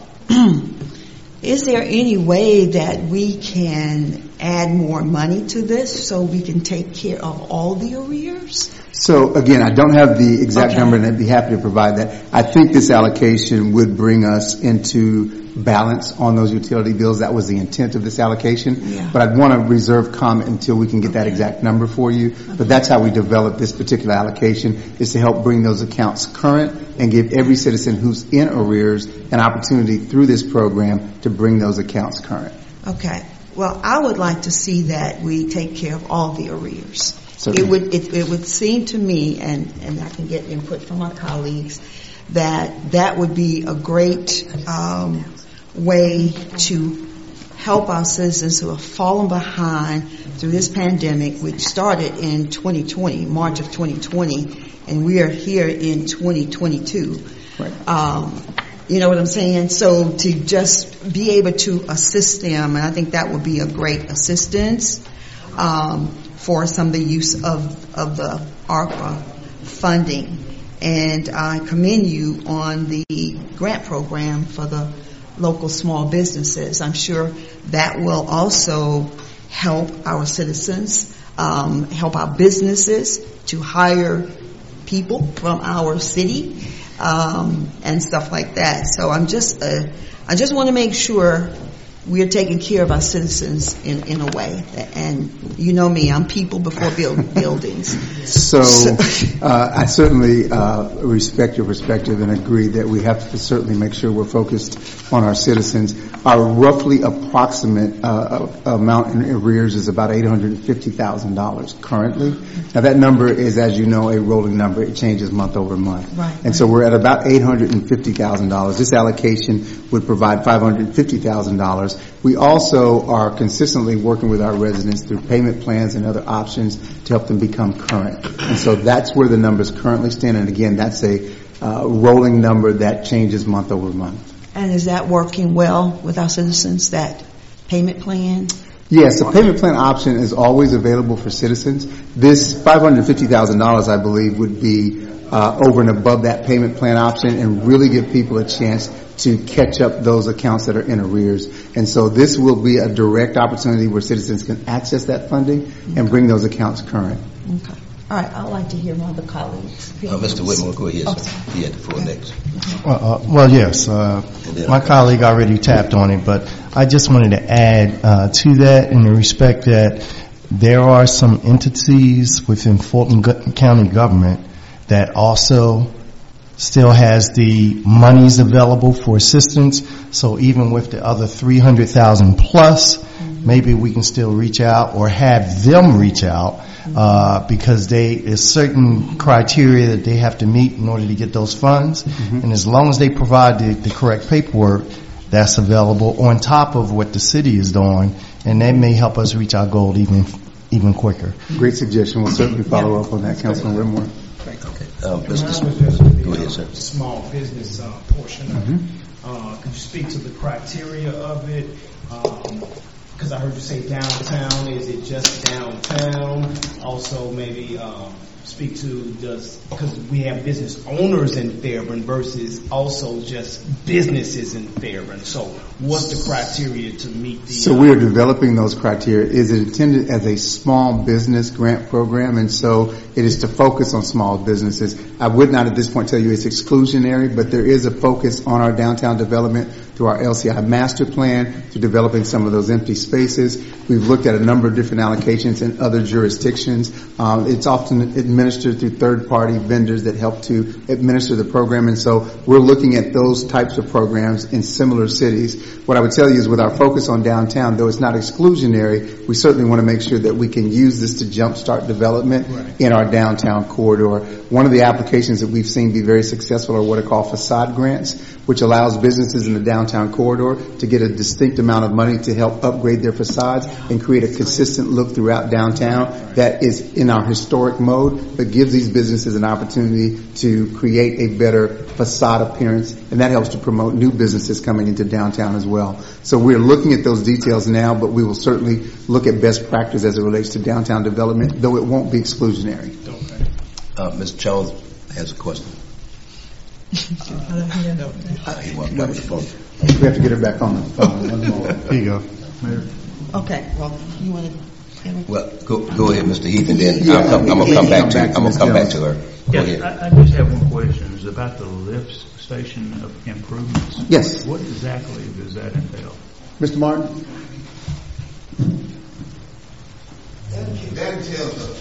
is there any way that we can add more money to this so we can take care of all the arrears? So, again, I don't have the exact number, and I'd be happy to provide that. I think this allocation would bring us into balance on those utility bills. That was the intent of this allocation. Yeah. But I'd want to reserve comment until we can get that exact number for you. But that's how we developed this particular allocation, is to help bring those accounts current and give every citizen who's in arrears an opportunity through this program to bring those accounts current. Okay. Well, I would like to see that we take care of all the arrears. Certainly. It would seem to me, and I can get input from my colleagues, that would be a great way to help our citizens who have fallen behind through this pandemic, which started in 2020, March of 2020, and we are here in 2022. Right. You know what I'm saying? So to just be able to assist them, and I think that would be a great assistance for some of the use of the ARPA funding. And I commend you on the grant program for the local small businesses. I'm sure that will also help our citizens, help our businesses to hire people from our city, and stuff like that. So I just want to make sure we are taking care of our citizens in a way. And you know me, I'm people before buildings. So I certainly respect your perspective and agree that we have to certainly make sure we're focused on our citizens. Our roughly approximate amount in arrears is about $850,000 currently. Now that number is, as you know, a rolling number. It changes month over month. Right. And so we're at about $850,000. This allocation would provide $550,000. We also are consistently working with our residents through payment plans and other options to help them become current. And so that's where the numbers currently stand. And again, that's a rolling number that changes month over month. And is that working well with our citizens, that payment plan? Yes, the payment plan option is always available for citizens. This $550,000, I believe, would be over and above that payment plan option and really give people a chance to catch up those accounts that are in arrears. And so this will be a direct opportunity where citizens can access that funding and bring those accounts current. Okay. All right. I'd like to hear my other colleagues. Mr. Whitmore, go ahead, sir. He had the floor next. Well, yes. My colleague already tapped on it, but I just wanted to add to that in the respect that there are some entities within Fulton County government that also still has the monies available for assistance. So even with the other 300,000 plus, maybe we can still reach out or have them reach out because there's certain criteria that they have to meet in order to get those funds. And as long as they provide the correct paperwork, that's available on top of what the city is doing, and that may help us reach our goal even quicker. Great suggestion. We'll certainly follow up on that, Councilman Whitmore. Go ahead, sir. Small business portion of it. Could you speak to the criteria of it? Because I heard you say downtown. Is it just downtown? Also, maybe speak to because we have business owners in Fairburn versus also just businesses in Fairburn. So what's the criteria to meet the... So we are developing those criteria. Is it intended as a small business grant program? And so it is to focus on small businesses. I would not at this point tell you it's exclusionary, but there is a focus on our downtown development through our LCI master plan, to developing some of those empty spaces. We've looked at a number of different allocations in other jurisdictions. It's often administered through third-party vendors that help to administer the program, and so we're looking at those types of programs in similar cities. What I would tell you is with our focus on downtown, though it's not exclusionary, we certainly want to make sure that we can use this to jumpstart development in our downtown corridor. One of the applications that we've seen be very successful are what are called facade grants, which allows businesses in the downtown corridor to get a distinct amount of money to help upgrade their facades and create a consistent look throughout downtown that is in our historic mode, but gives these businesses an opportunity to create a better facade appearance, and that helps to promote new businesses coming into downtown as well. So we're looking at those details now, but we will certainly look at best practice as it relates to downtown development, though it won't be exclusionary. Ms. Jones has a question. He won't grab the phone. We have to get her back on the phone. Here you go. Okay, well, you want to... Well, go ahead, Mr. Heath, and then I'm going to come back to her. Go ahead. I just have one question. It's about the lift station of improvements. Yes. What exactly does that entail? Mr. Martin? That entails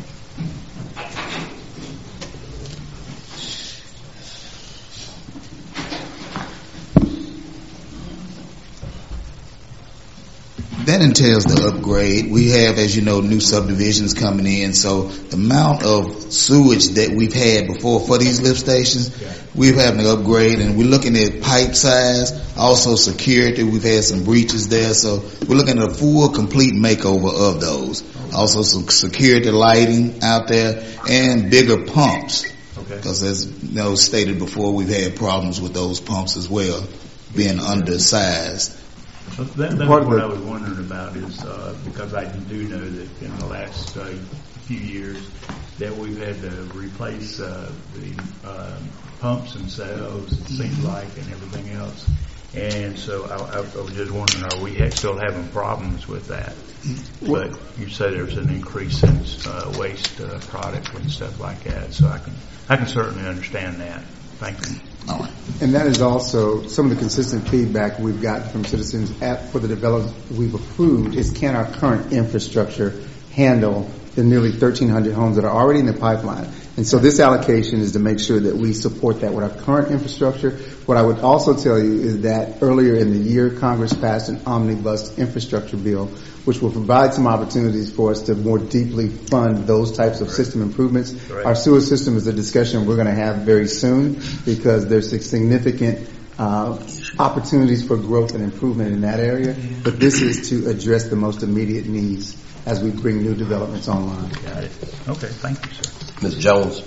That entails the upgrade. We have, as you know, new subdivisions coming in, so the amount of sewage that we've had before for these lift stations, we're having to upgrade, and we're looking at pipe size, also security. We've had some breaches there, so we're looking at a full, complete makeover of those. Also some security lighting out there and bigger pumps, because as you know, stated before, we've had problems with those pumps as well, being undersized. That's what I was wondering about is because I do know that in the last few years that we've had to replace the pumps themselves, it seems like, and everything else. And so I was just wondering, are we still having problems with that? But you said there's an increase in waste product and stuff like that, so I can certainly understand that. Thank you. And that is also some of the consistent feedback we've gotten from citizens for the development we've approved is, can our current infrastructure handle the nearly 1,300 homes that are already in the pipeline? And so this allocation is to make sure that we support that with our current infrastructure. What I would also tell you is that earlier in the year, Congress passed an omnibus infrastructure bill, which will provide some opportunities for us to more deeply fund those types of system improvements. Our sewer system is a discussion we're going to have very soon because there's significant opportunities for growth and improvement in that area. But this is to address the most immediate needs as we bring new developments online. Got it. Okay, thank you, sir. Ms. Jones.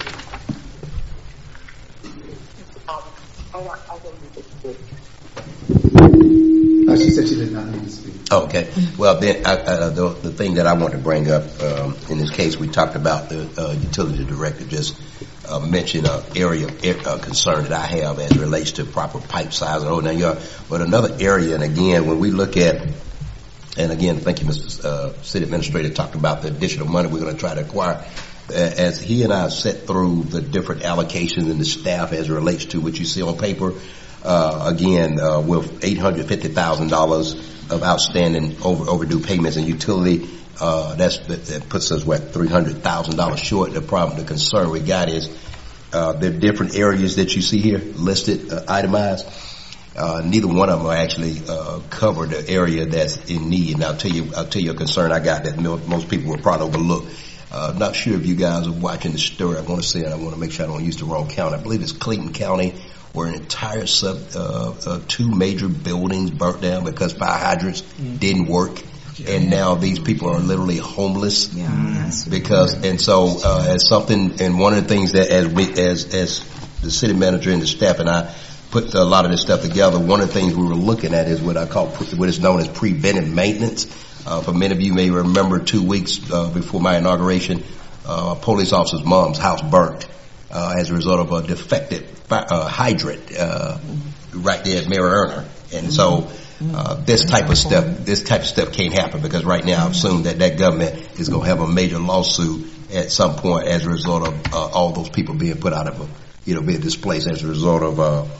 She said she did not need to speak. Okay. Well, then the thing that I want to bring up in this case, we talked about the utility director just mentioned an area of concern that I have as it relates to proper pipe size and whole yard. But another area, and again, when we look at, and again, thank you, Mr. City Administrator, talked about the additional money we're going to try to acquire. As he and I set through the different allocations and the staff as it relates to what you see on paper, again, with $850,000 of outstanding overdue payments and utility, that puts us what, $300,000 short. The problem, the concern we got is the different areas that you see here listed, itemized. Neither one of them are actually cover the area that's in need. And I'll tell you a concern I got that most people will probably overlook. Not sure if you guys are watching the story. I want to say it. I want to make sure I don't use the wrong county. I believe it's Clayton County, where an entire two major buildings burnt down because fire hydrants didn't work, and now these people are literally homeless because. And so, as something, and one of the things that as the city manager and the staff and I put a lot of this stuff together, one of the things we were looking at is what I call what is known as preventive maintenance. For many of you may remember 2 weeks before my inauguration, a police officer's mom's house burnt as a result of a defective hydrant right there at Mary Erner. And so this type of stuff can't happen because right now I assume that government is going to have a major lawsuit at some point as a result of all those people being put out of being displaced as a result of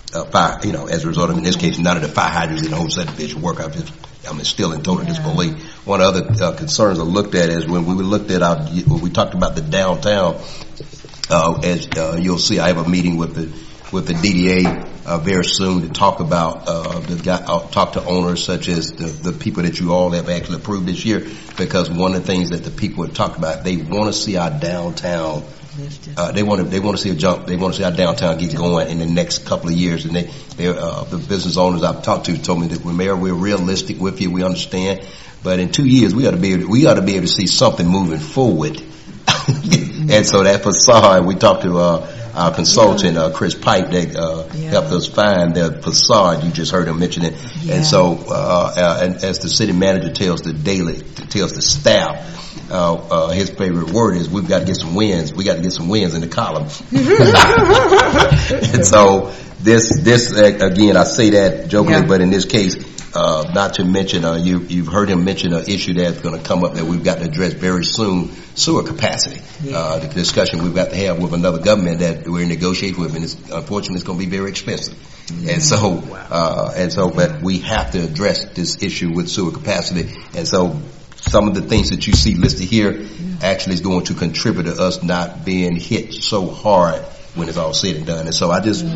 fire, as a result of, in this case, none of the fire hydrants in the whole subdivision work. I'm still in total disbelief. One of the other concerns I looked at is when we looked at when we talked about the downtown, as you'll see, I have a meeting with the DDA very soon to talk about talk to owners such as the people that you all have actually approved this year, because one of the things that the people have talked about, they want to see our downtown. They want to see a jump. They want to see our downtown get going in the next couple of years. And the business owners I've talked to told me that, Mayor, we're realistic with you. We understand, but in 2 years we ought to be able to see something moving forward. And so that facade, we talked to our consultant Chris Pipe that helped us find the facade. You just heard him mention it. Yeah. And so, and as the city manager tells the staff. His favorite word is, we've got to get some wins. We got to get some wins in the column. And so this again, I say that jokingly, but in this case, not to mention, you've heard him mention an issue that's going to come up that we've got to address very soon: sewer capacity. The discussion we've got to have with another government that we're negotiating with, and unfortunately, it's going to be very expensive. And so, but we have to address this issue with sewer capacity. And so, some of the things that you see listed here actually is going to contribute to us not being hit so hard when it's all said and done. And so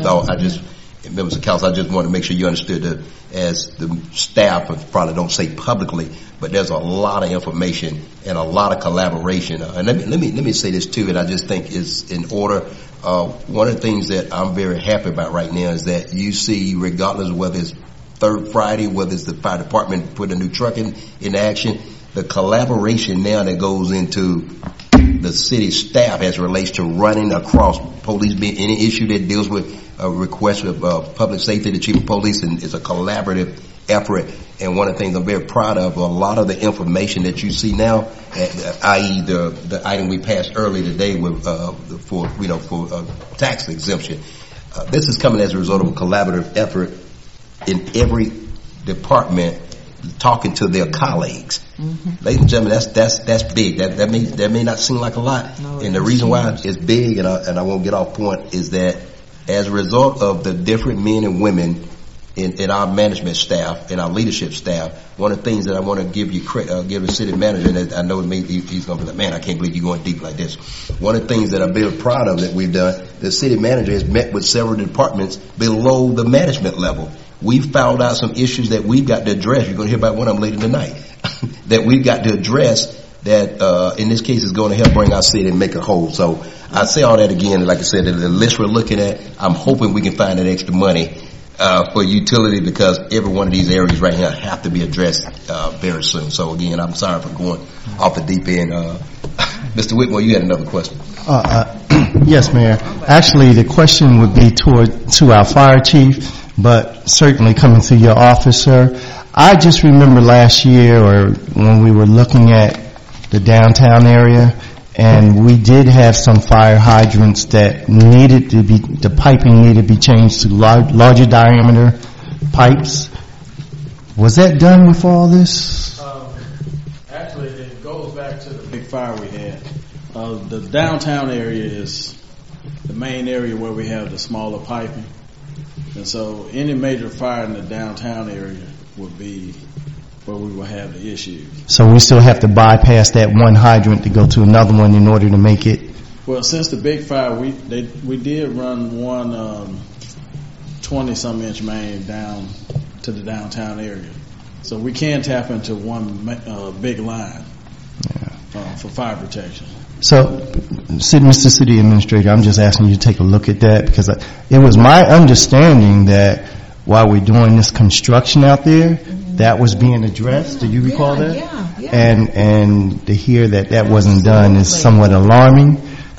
members of council, I just want to make sure you understood that as the staff probably don't say publicly, but there's a lot of information and a lot of collaboration. And let me say this too, and I just think is in order. One of the things that I'm very happy about right now is that you see, regardless of whether it's Third Friday, whether it's the fire department putting a new truck in action, the collaboration now that goes into the city staff as it relates to running across police, being any issue that deals with a request of public safety, the chief of police, and it's a collaborative effort. And one of the things I'm very proud of, a lot of the information that you see now, i.e. the item we passed earlier today with for tax exemption, this is coming as a result of a collaborative effort in every department, talking to their colleagues. Mm-hmm. Ladies and gentlemen, that's big. That may not seem like a lot, and the reason why it's big, and I won't get off point, is that as a result of the different men and women in our management staff and our leadership staff, one of the things that I want to give the city manager, and I know he's going to be like, man, I can't believe you're going deep like this. One of the things that I'm very proud of that we've done, the city manager has met with several departments below the management level. We've found out some issues that we've got to address. You're going to hear about one of them later tonight. That we've got to address that, in this case, is going to help bring our city and make it whole. So I say all that again, like I said, the list we're looking at, I'm hoping we can find that extra money for utility, because every one of these areas right here have to be addressed very soon. So again, I'm sorry for going off the deep end. Mr. Whitmore, you had another question. Yes, Mayor. Actually, the question would be to our fire chief, but certainly coming through your office, sir. I just remember last year, or when we were looking at the downtown area, and we did have some fire hydrants that the piping needed to be changed to larger diameter pipes. Was that done with all this? Actually, it goes back to the big fire we had. The downtown area is the main area where we have the smaller piping. And so any major fire in the downtown area would be where we will have the issue. So we still have to bypass that one hydrant to go to another one in order to make it? Well, since the big fire, we did run one 20-some inch main down to the downtown area. So we can tap into one big line for fire protection. So, Mr. City Administrator, I'm just asking you to take a look at that, because it was my understanding that while we're doing this construction out there, that was being addressed. Do you recall that? Yeah. And to hear that wasn't done is somewhat alarming.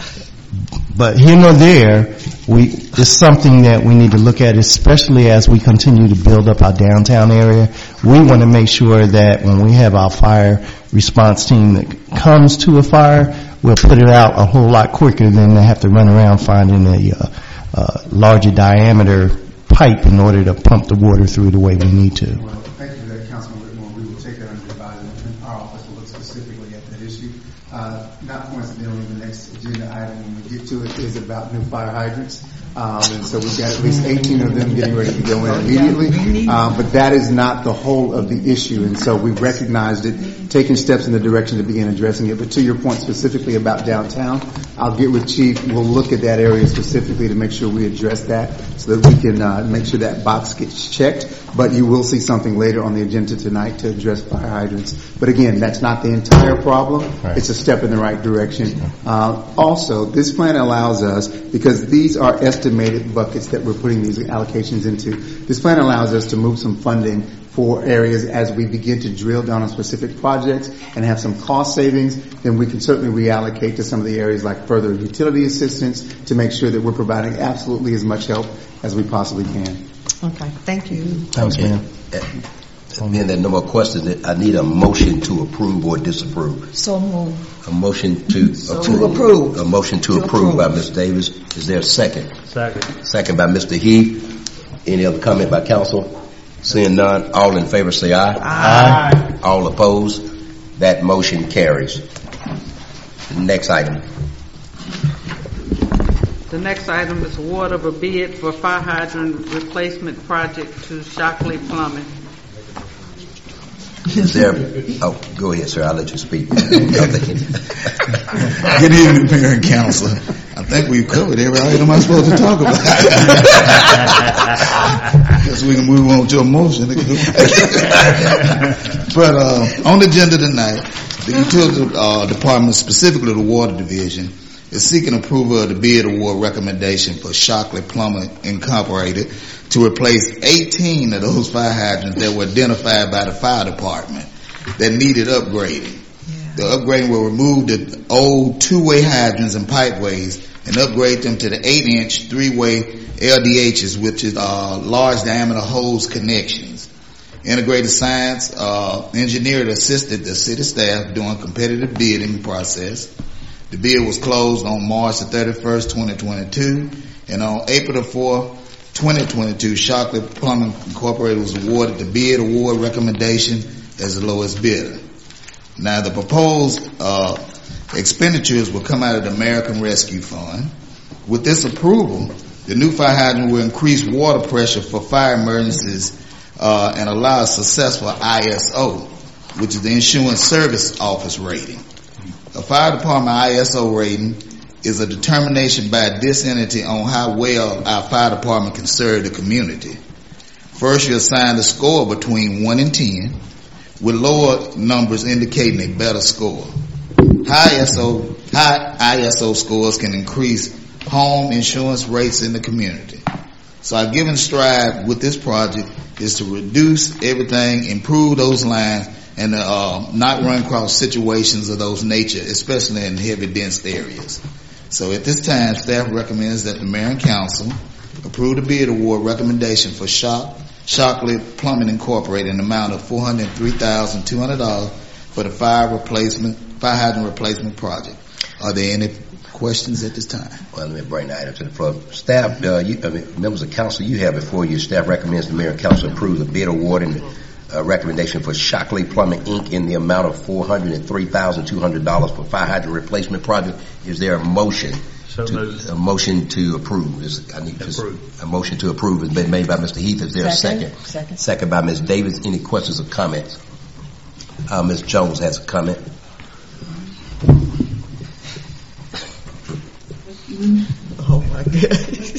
But here nor there, it's something that we need to look at, especially as we continue to build up our downtown area. We want to make sure that when we have our fire response team that comes to a fire, we'll put it out a whole lot quicker than to have to run around finding a larger diameter pipe in order to pump the water through the way we need to. Well, thank you for that, Councilman Whitmore. We will take that under advisement, and our office will look specifically at that issue. Not coincidentally, the next agenda item when we get to it is about new fire hydrants. And so we've got at least 18 of them getting ready to go in immediately. But that is not the whole of the issue. And so we've recognized it, taken steps in the direction to begin addressing it. But to your point specifically about downtown, I'll get with Chief. We'll look at that area specifically to make sure we address that so that we can make sure that box gets checked. But you will see something later on the agenda tonight to address fire hydrants. But again, that's not the entire problem. Right. It's a step in the right direction. Also, this plan allows us, because these are estimated buckets that we're putting these allocations into, this plan allows us to move some funding for areas as we begin to drill down on specific projects and have some cost savings. Then we can certainly reallocate to some of the areas like further utility assistance to make sure that we're providing absolutely as much help as we possibly can. Okay, thank you. Thanks, ma'am. Being there are no more questions, I need a motion to approve or disapprove. So moved. A motion to approve. A motion to approve by Ms. Davis. Is there a second? Second. Second by Mr. Heath. Any other comment by council? Seeing none, all in favor say aye. Aye. All opposed? That motion carries. Next item. The next item is award of a bid for fire hydrant replacement project to Shockley Plumbing. Is there? Oh, go ahead, sir. I'll let you speak. Good evening, Mayor and Council. I think we've covered every item I'm supposed to talk about. Guess we can move on to a motion. But on the agenda tonight, the utility department, specifically the water division, is seeking approval of the bid award recommendation for Shockley Plumbing Incorporated to replace 18 of those fire hydrants that were identified by the fire department that needed upgrading. Yeah. The upgrading will remove the old two-way hydrants and pipeways and upgrade them to the 8-inch three-way LDHs, which is large diameter hose connections. Integrated Science engineer assisted the city staff during competitive bidding process. The bid was closed on March the 31st, 2022, and on April the 4th, 2022, Shockley Plumbing Incorporated was awarded the bid award recommendation as the lowest bidder. Now, the proposed expenditures will come out of the American Rescue Fund. With this approval, the new fire hydrant will increase water pressure for fire emergencies and allow a successful ISO, which is the Insurance Service Office rating. A fire department ISO rating is a determination by this entity on how well our fire department can serve the community. First, you assign a score between 1 and 10, with lower numbers indicating a better score. High ISO scores can increase home insurance rates in the community. So our given strive with this project is to reduce everything, improve those lines, and not run across situations of those nature, especially in heavy dense areas. So at this time, staff recommends that the mayor and council approve the bid award recommendation for Shockley Plumbing Incorporated in the amount of $403,200 for the fire hydrant replacement project. Are there any questions at this time? Well, let me bring the item to the floor. Staff, members of council, you have before you, staff recommends the mayor and council approve the bid award and recommendation for Shockley Plumbing Inc. in the amount of $403,200 for fire hydrant replacement project. Is there a motion? A motion to approve. A motion to approve has been made by Mr. Heath. Is there a second? Second by Ms. Davis. Any questions or comments? Ms. Jones has a comment. Oh my goodness.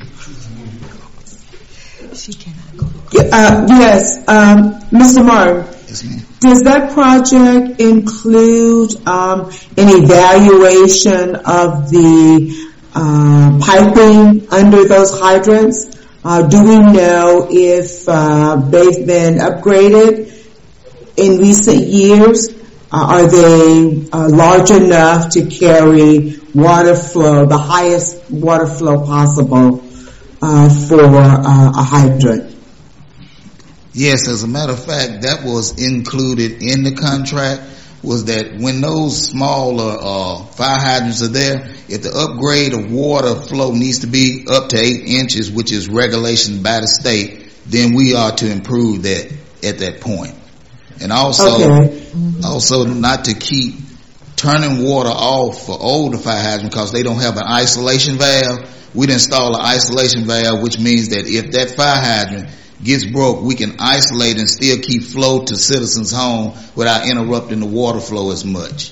She cannot go. Yes, Mr. Martin. Yes, ma'am. Does that project include an evaluation of the piping under those hydrants? Do we know if they've been upgraded in recent years? Are they large enough to carry water flow, the highest water flow possible for a hydrant? Yes, as a matter of fact, that was included in the contract, was that when those smaller fire hydrants are there, if the upgrade of water flow needs to be up to 8 inches, which is regulation by the state, then we are to improve that at that point. And also not to keep turning water off for older fire hydrants because they don't have an isolation valve. we'd install an isolation valve, which means that if that fire hydrant gets broke, we can isolate and still keep flow to citizens' home without interrupting the water flow as much.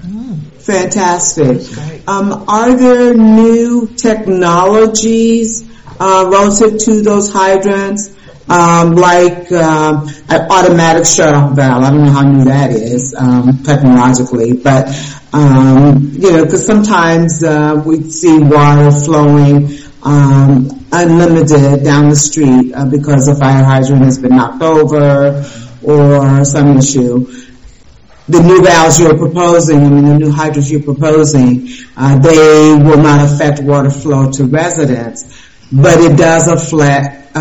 Fantastic. Are there new technologies relative to those hydrants, like an automatic shut-off valve? I don't know how new that is technologically, but because sometimes we see water flowing unlimited down the street because the fire hydrant has been knocked over or some issue. The new valves you're proposing, the new hydrants you're proposing, they will not affect water flow to residents, but it does affect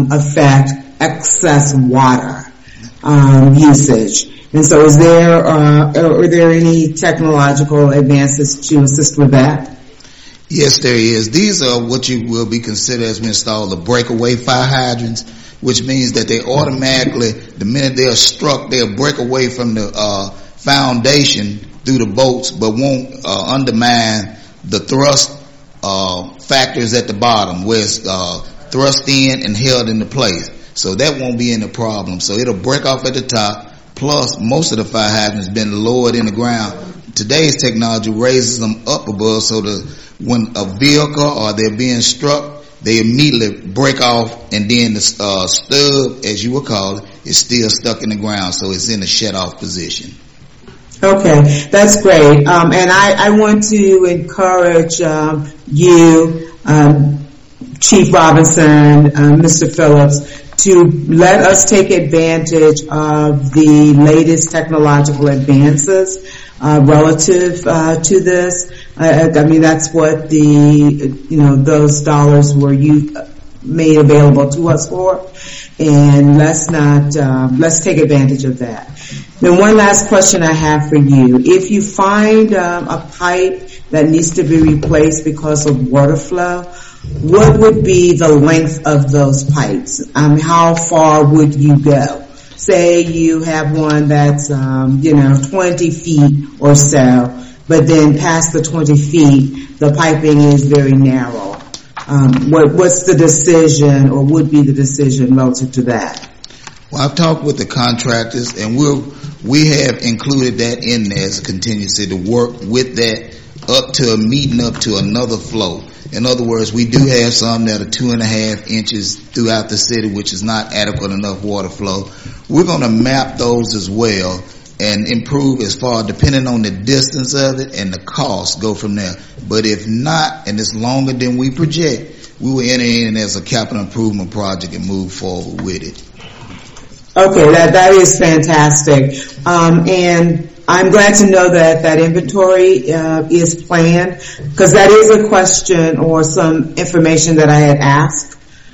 excess water usage. And so are there any technological advances to assist with that? Yes, there is. These are what you will be considered as we install the breakaway fire hydrants, which means that they automatically, the minute they're struck, they'll break away from the foundation through the bolts, but won't undermine the thrust factors at the bottom, where it's thrust in and held into place. So that won't be any problem. So it'll break off at the top. Plus, most of the fire hydrants been lowered in the ground. Today's technology raises them up above, so when a vehicle or they're being struck, they immediately break off, and then the stub, as you would call it, is still stuck in the ground, so it's in a shut-off position. Okay, that's great. And I want to encourage you, Chief Robinson, Mr. Phillips, to let us take advantage of the latest technological advances relative to this. That's what those dollars were made available to us for, and let's take advantage of that. Then one last question I have for you: if you find a pipe that needs to be replaced because of water flow, what would be the length of those pipes? How far would you go? Say you have one that's 20 feet or so, but then past the 20 feet, the piping is very narrow. What's the decision, or would be the decision relative to that? Well, I've talked with the contractors, and we have included that in there as a contingency to work with that up to meeting up to another flow. In other words, we do have some that are 2.5 inches throughout the city, which is not adequate enough water flow. We're going to map those as well and improve as far, depending on the distance of it and the cost, go from there. But if not, and it's longer than we project, we will enter in as a capital improvement project and move forward with it. Okay, that is fantastic. And I'm glad to know that inventory is planned, because that is a question or some information that I had asked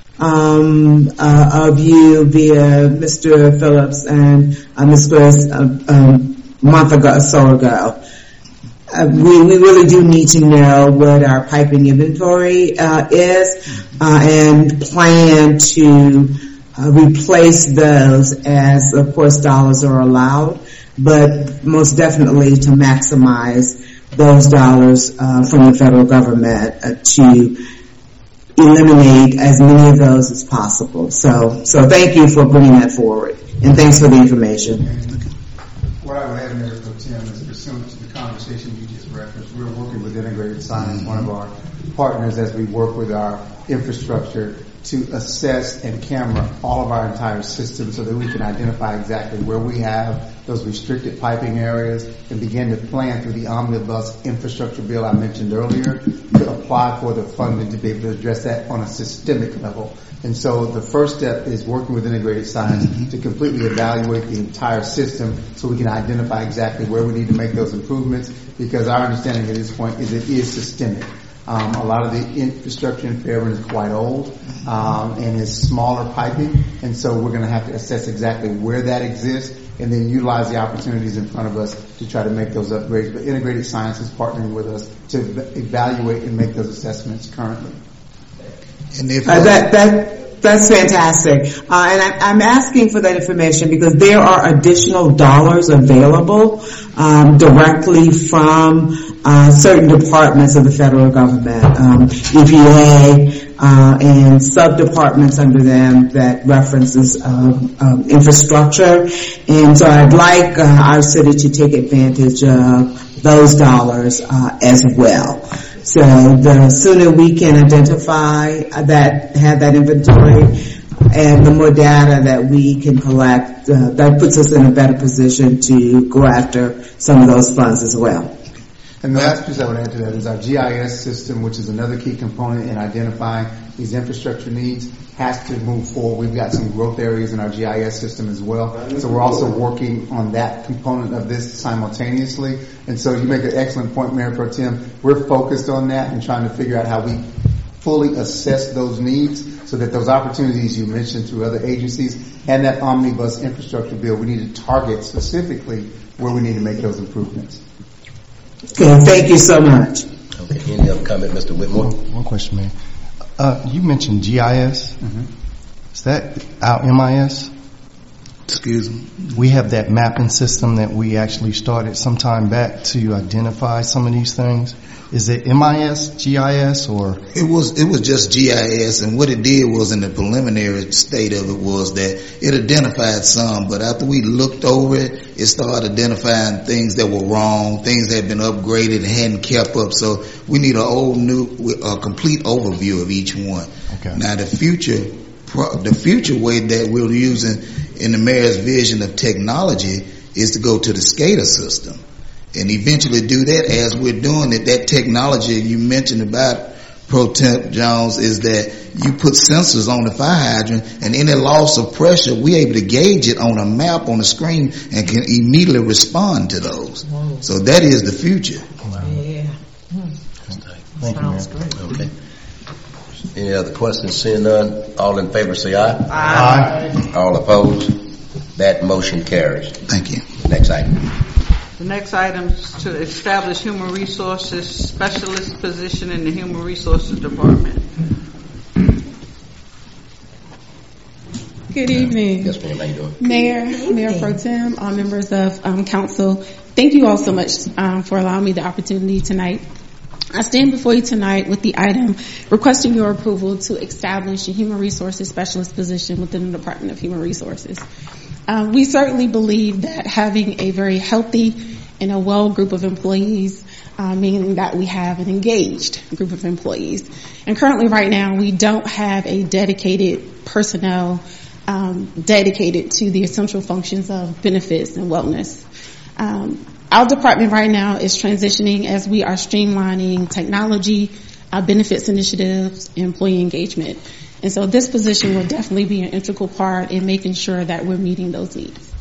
of you via Mr. Phillips and Ms. Grace a month or so ago. We really do need to know what our piping inventory is and plan to replace those as, of course, dollars are allowed, but most definitely to maximize those dollars from the federal government to eliminate as many of those as possible. So thank you for bringing that forward, and thanks for the information. What I would add, Mayor Pro Tem, is pursuant to the conversation you just referenced, we're working with Integrated Science, one of our partners, as we work with our infrastructure to assess and camera all of our entire system so that we can identify exactly where we have those restricted piping areas and begin to plan through the omnibus infrastructure bill I mentioned earlier to apply for the funding to be able to address that on a systemic level. And so the first step is working with Integrated Science to completely evaluate the entire system so we can identify exactly where we need to make those improvements, because our understanding at this point is it is systemic. A lot of the infrastructure in Fairburn is quite old and is smaller piping, and so we're going to have to assess exactly where that exists and then utilize the opportunities in front of us to try to make those upgrades. But Integrated Science is partnering with us to evaluate and make those assessments currently. And if That's fantastic. And I'm asking for that information because there are additional dollars available directly from certain departments of the federal government, EPA, and sub-departments under them that references infrastructure. And so I'd like our city to take advantage of those dollars as well. So the sooner we can identify that, have that inventory, and the more data that we can collect, that puts us in a better position to go after some of those funds as well. And the last piece I would add to that is our GIS system, which is another key component in identifying these infrastructure needs, has to move forward. We've got some growth areas in our GIS system as well. So we're also working on that component of this simultaneously. And so you make an excellent point, Mayor Pro Tem. We're focused on that and trying to figure out how we fully assess those needs so that those opportunities you mentioned through other agencies and that omnibus infrastructure bill, we need to target specifically where we need to make those improvements. Okay, thank you so much. Okay, any other comment, Mr. Whitmore? One question, Mayor. You mentioned GIS. Mm-hmm. Is that our MIS? Excuse me. We have that mapping system that we actually started some time back to identify some of these things. Is it MIS, GIS, or? It was just GIS, and what it did was in the preliminary state of it was that it identified some, but after we looked over it, it started identifying things that were wrong, things that had been upgraded and hadn't kept up. So we need a complete overview of each one. Okay. Now the future way that we're using in the mayor's vision of technology is to go to the SCADA system. And eventually do that as we're doing it. That technology you mentioned about, Pro Temp Jones, is that you put sensors on the fire hydrant, and any loss of pressure, we're able to gauge it on a map on the screen and can immediately respond to those. Whoa. So that is the future. Wow. Yeah. Thank Sounds you, great. Okay. Any other questions? Seeing none, all in favor say aye. Aye. All opposed? That motion carries. Thank you. Next item. The next item is to establish human resources specialist position in the Human Resources Department. Good evening. Yes, ma'am. How you doing? Mayor Pro Tem, all members of council. Thank you all so much for allowing me the opportunity tonight. I stand before you tonight with the item requesting your approval to establish a human resources specialist position within the Department of Human Resources. We certainly believe that having a very healthy and a well group of employees, meaning that we have an engaged group of employees. And currently right now we don't have a dedicated personnel dedicated to the essential functions of benefits and wellness. Our department right now is transitioning as we are streamlining technology, benefits initiatives, and employee engagement. And so this position will definitely be an integral part in making sure that we're meeting those needs.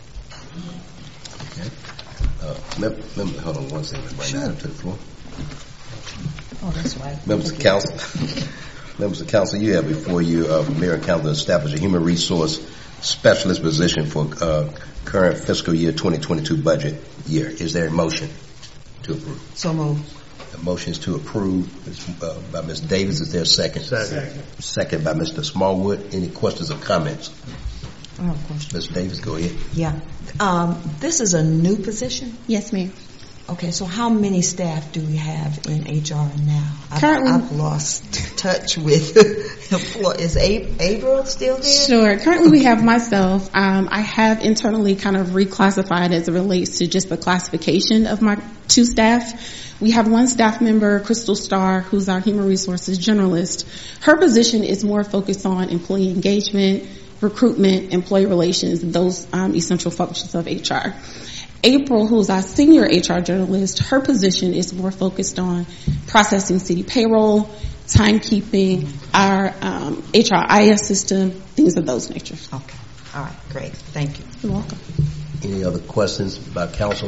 Okay. Hold on one second. Right now, to the floor. Oh, that's right. Members of council. Members of council, you have before you, Mayor and Council, establish a human resource specialist position for current fiscal year 2022 budget year. Is there a motion to approve? So moved. The motion is to approve by Ms. Davis. Is there a second? Second by Mr. Smallwood. Any questions or comments? I have a question. Ms. Davis, go ahead. Yeah. This is a new position? Yes, ma'am. Okay, so how many staff do we have in HR now? Currently, I've lost touch with is April still there? Sure. Currently we have myself. I have internally kind of reclassified as it relates to just the classification of my two staff. We have one staff member, Crystal Starr, who's our human resources generalist. Her position is more focused on employee engagement, recruitment, employee relations, those essential functions of HR. April, who's our senior HR journalist, her position is more focused on processing city payroll, timekeeping, our HRIS system, things of those natures. Okay. All right. Great. Thank you. You're welcome. Any other questions about council?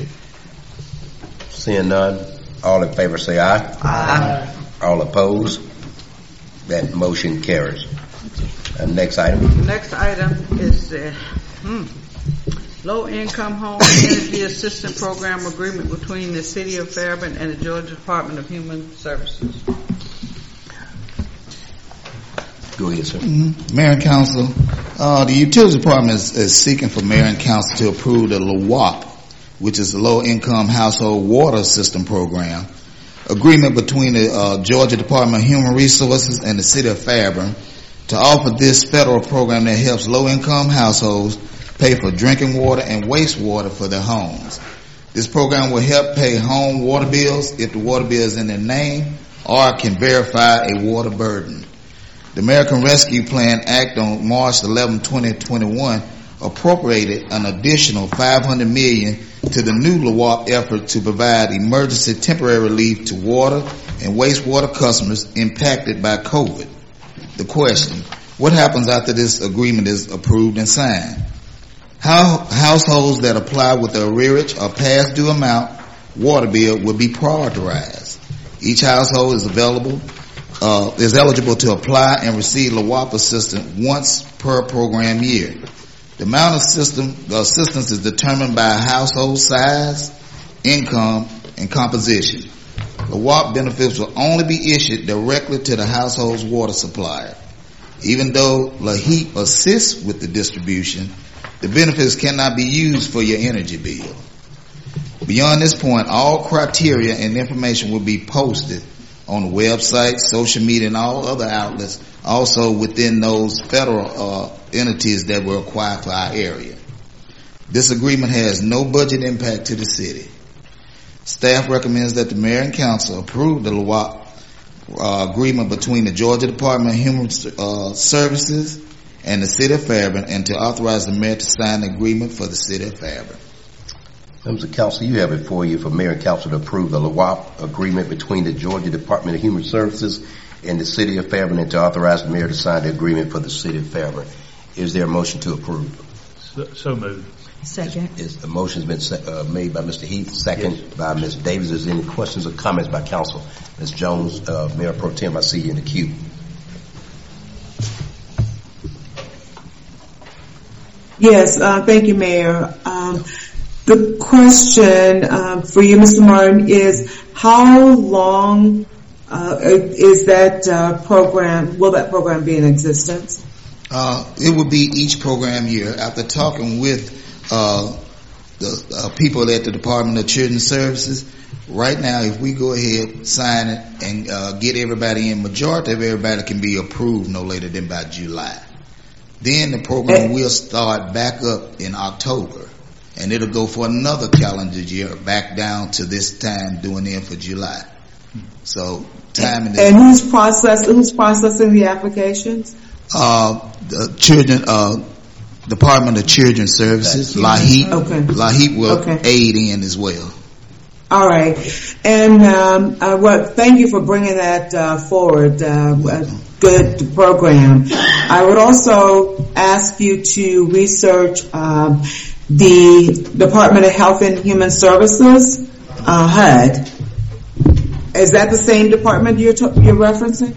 Seeing none, all in favor say aye. Aye. All opposed? That motion carries. Next item. The next item is Low-Income Home Energy Assistance Program Agreement between the City of Fairburn and the Georgia Department of Human Services. Go ahead, sir. Mayor and Council, the Utilities Department is seeking for Mayor and Council to approve the LWOP, which is the Low Income Household Water System Program, agreement between the Georgia Department of Human Resources and the City of Fairburn to offer this federal program that helps low-income households pay for drinking water and wastewater for their homes. This program will help pay home water bills if the water bill is in their name or can verify a water burden. The American Rescue Plan Act on March 11, 2021 appropriated an additional $500 million to the new LWOP effort to provide emergency temporary relief to water and wastewater customers impacted by COVID. The question, what happens after this agreement is approved and signed? How households that apply with the arrearage or past due amount water bill will be prioritized. Each household is eligible to apply and receive LWOP assistance once per program year. The amount of assistance is determined by household size, income, and composition. LWOP benefits will only be issued directly to the household's water supplier. Even though LAHEAP assists with the distribution, the benefits cannot be used for your energy bill. Beyond this point, all criteria and information will be posted on the website, social media, and all other outlets, also within those federal entities that were acquired for our area. This agreement has no budget impact to the city. Staff recommends that the Mayor and Council approve the LWOP agreement between the Georgia Department of Human Services and the City of Fairburn, and to authorize the Mayor to sign the agreement for the City of Fairburn. Members of Council, you have it for you for Mayor and Council to approve the LWOP agreement between the Georgia Department of Human Services and the City of Fairburn, and to authorize the Mayor to sign the agreement for the City of Fairburn. Is there a motion to approve? So moved. Second. The motion has been made by Mr. Heath, second by Ms. Davis. Is there any questions or comments by Council? Ms. Jones, Mayor Pro Tem, I see you in the queue. Yes, thank you, Mayor. The question for you, Mr. Martin, is how long is that program? Will that program be in existence? It will be each program year. After talking with the people at the Department of Children's Services, right now, if we go ahead, sign it, and get everybody in, majority of everybody can be approved no later than by July. Then the program will start back up in October, and it'll go for another calendar year back down to this time doing it for July. So timing is. And who's processing the applications? The Department of Children's Services, LAHEAP. Okay. LAHEAP will aid in as well. All right, and thank you for bringing that forward. Good program. I would also ask you to research the Department of Health and Human Services, HUD. Is that the same department you're referencing?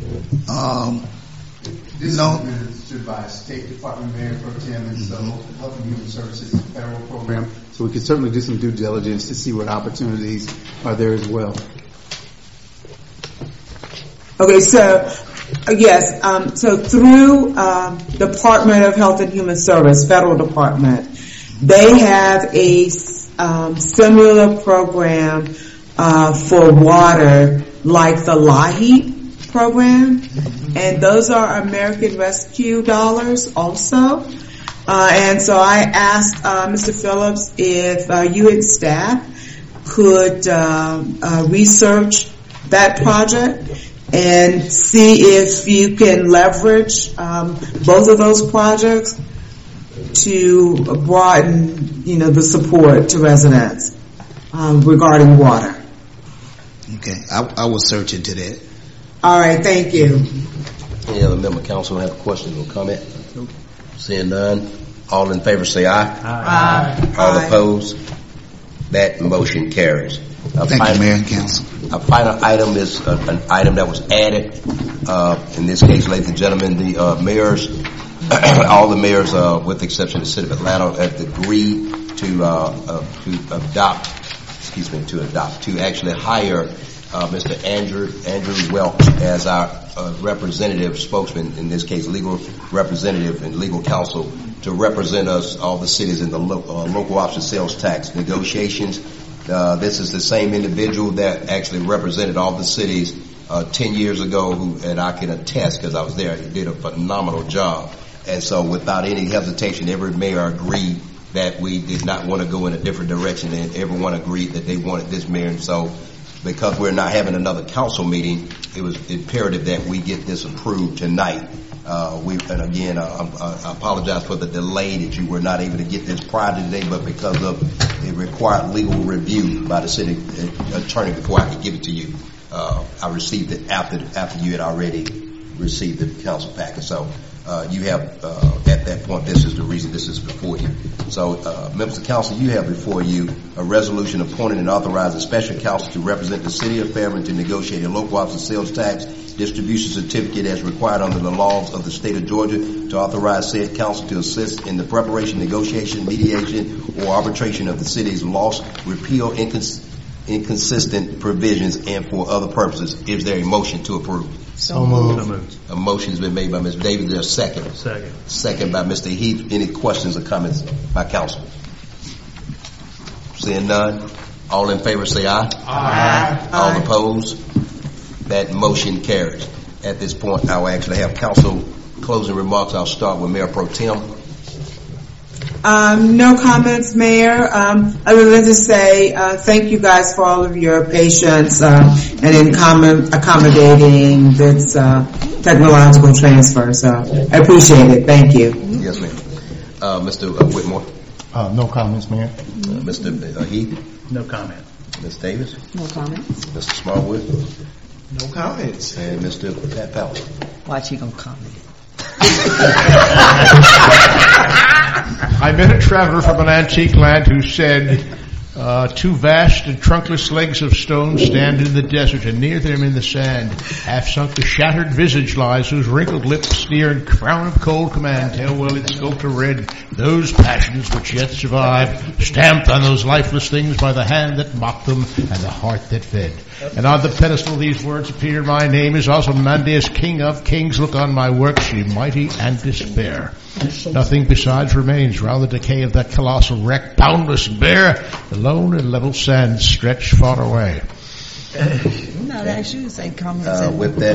This is administered by State Department, Mayor Pro Tem, and so Health and Human Services is a federal program. So we could certainly do some due diligence to see what opportunities are there as well. Okay, so yes, so through Department of Health and Human Service, federal department, they have a similar program for water like the LAHEAP program, and those are American Rescue dollars also. And so I asked Mr. Phillips if you and staff could research that project and see if you can leverage both of those projects to broaden, the support to residents regarding water. Okay, I will search into that. All right, thank you. Any other member of council have a question or comment? Nope. Seeing none, all in favor say aye. Aye. All opposed? That motion carries. Thank you, Mayor and Council. Our final item is an item that was added. In this case, ladies and gentlemen, the mayors, all the mayors, with the exception of the City of Atlanta, have agreed to actually hire Mr. Andrew Welch as our representative spokesman, in this case legal representative and legal counsel, to represent us, all the cities, in the local option sales tax negotiations. This is the same individual that actually represented all the cities 10 years ago, and I can attest because I was there. He did a phenomenal job. And so without any hesitation, every mayor agreed that we did not want to go in a different direction, and everyone agreed that they wanted this mayor. And so because we're not having another council meeting, it was imperative that we get this approved tonight. And again, I apologize for the delay that you were not able to get this prior to today, but because of it required legal review by the city attorney before I could give it to you. I received it after you had already received the council packet. So you have, at that point, this is the reason this is before you. So, members of council, you have before you a resolution appointing and authorizing special counsel to represent the city of Fairburn to negotiate a local option sales tax distribution certificate as required under the laws of the state of Georgia, to authorize said counsel to assist in the preparation, negotiation, mediation, or arbitration of the city's loss, repeal inconsistent provisions, and for other purposes. Is there a motion to approve? So moved. A motion has been made by Ms. Davis. Is there a second? Second by Mr. Heath. Any questions or comments by council? Seeing none, all in favor say aye. Aye. All opposed? That motion carries. At this point, I will actually have council closing remarks. I'll start with Mayor Pro Tem. No comments, Mayor. Other than to say thank you guys for all of your patience and in accommodating this technological transfer. So I appreciate it. Thank you. Yes, ma'am. Mr. Whitmore. No comments, Mayor. Mr. Heath. No comment. Ms. Davis. No comments. Mr. Smallwood. No comments. And Mr. Pat Powell. Watch, he gonna comment. I met a traveler from an antique land who said, two vast and trunkless legs of stone stand in the desert, and near them in the sand, half sunk the shattered visage lies, whose wrinkled lips sneer and crown of cold command tell well in sculptor red those passions which yet survive, stamped on those lifeless things by the hand that mocked them and the heart that fed. And on the pedestal these words appear, my name is Ozymandias, King of Kings, look on my works, ye mighty, and despair. Nothing besides remains round the decay of that colossal wreck, boundless and bare, the lone and level sands stretch far away. No, that's you say comments. With that.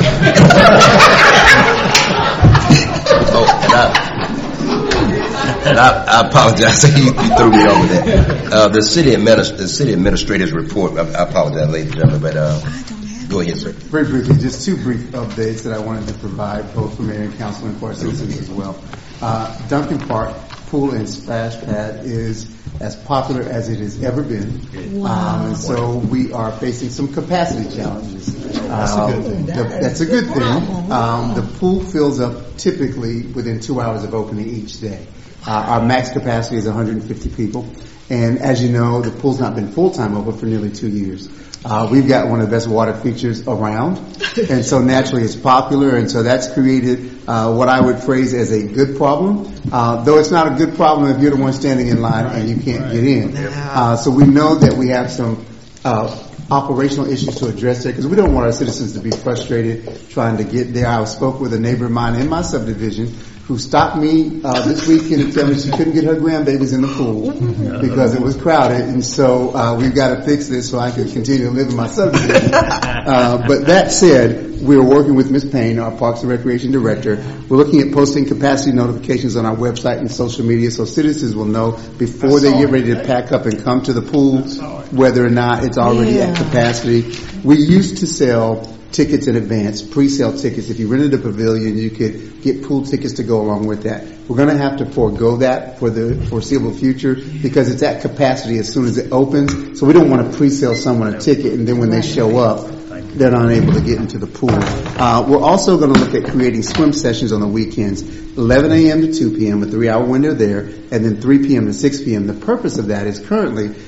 And I apologize. You threw me over there. The city administrator's report. I apologize, ladies and gentlemen, but go ahead, sir. Very briefly, just two brief updates that I wanted to provide, both for Mayor and Council and for our citizens as well. Duncan Park Pool and Splash Pad is as popular as it has ever been. Wow. And so we are facing some capacity challenges. That's a good thing. The pool fills up typically within 2 hours of opening each day. Our max capacity is 150 people. And as you know, the pool's not been full-time open for nearly 2 years. We've got one of the best water features around, and so naturally it's popular, and so that's created what I would phrase as a good problem, though it's not a good problem if you're the one standing in line and you can't get in. So we know that we have some operational issues to address there, because we don't want our citizens to be frustrated trying to get there. I spoke with a neighbor of mine in my subdivision who stopped me this weekend to tell me she couldn't get her grandbabies in the pool because it was crowded, and so we've got to fix this so I can continue to live in my subdivision. But that said, we're working with Ms. Payne, our Parks and Recreation Director. We're looking at posting capacity notifications on our website and social media so citizens will know before they get ready to pack up and come to the pool whether or not it's already at capacity. We used to sell tickets in advance, pre-sale tickets. If you rented a pavilion, you could get pool tickets to go along with that. We're going to have to forego that for the foreseeable future because it's at capacity as soon as it opens. So we don't want to pre-sale someone a ticket and then when they show up, they're not able to get into the pool. We're also going to look at creating swim sessions on the weekends, 11 a.m. to 2 p.m., a 3-hour window there, and then 3 p.m. to 6 p.m. The purpose of that is currently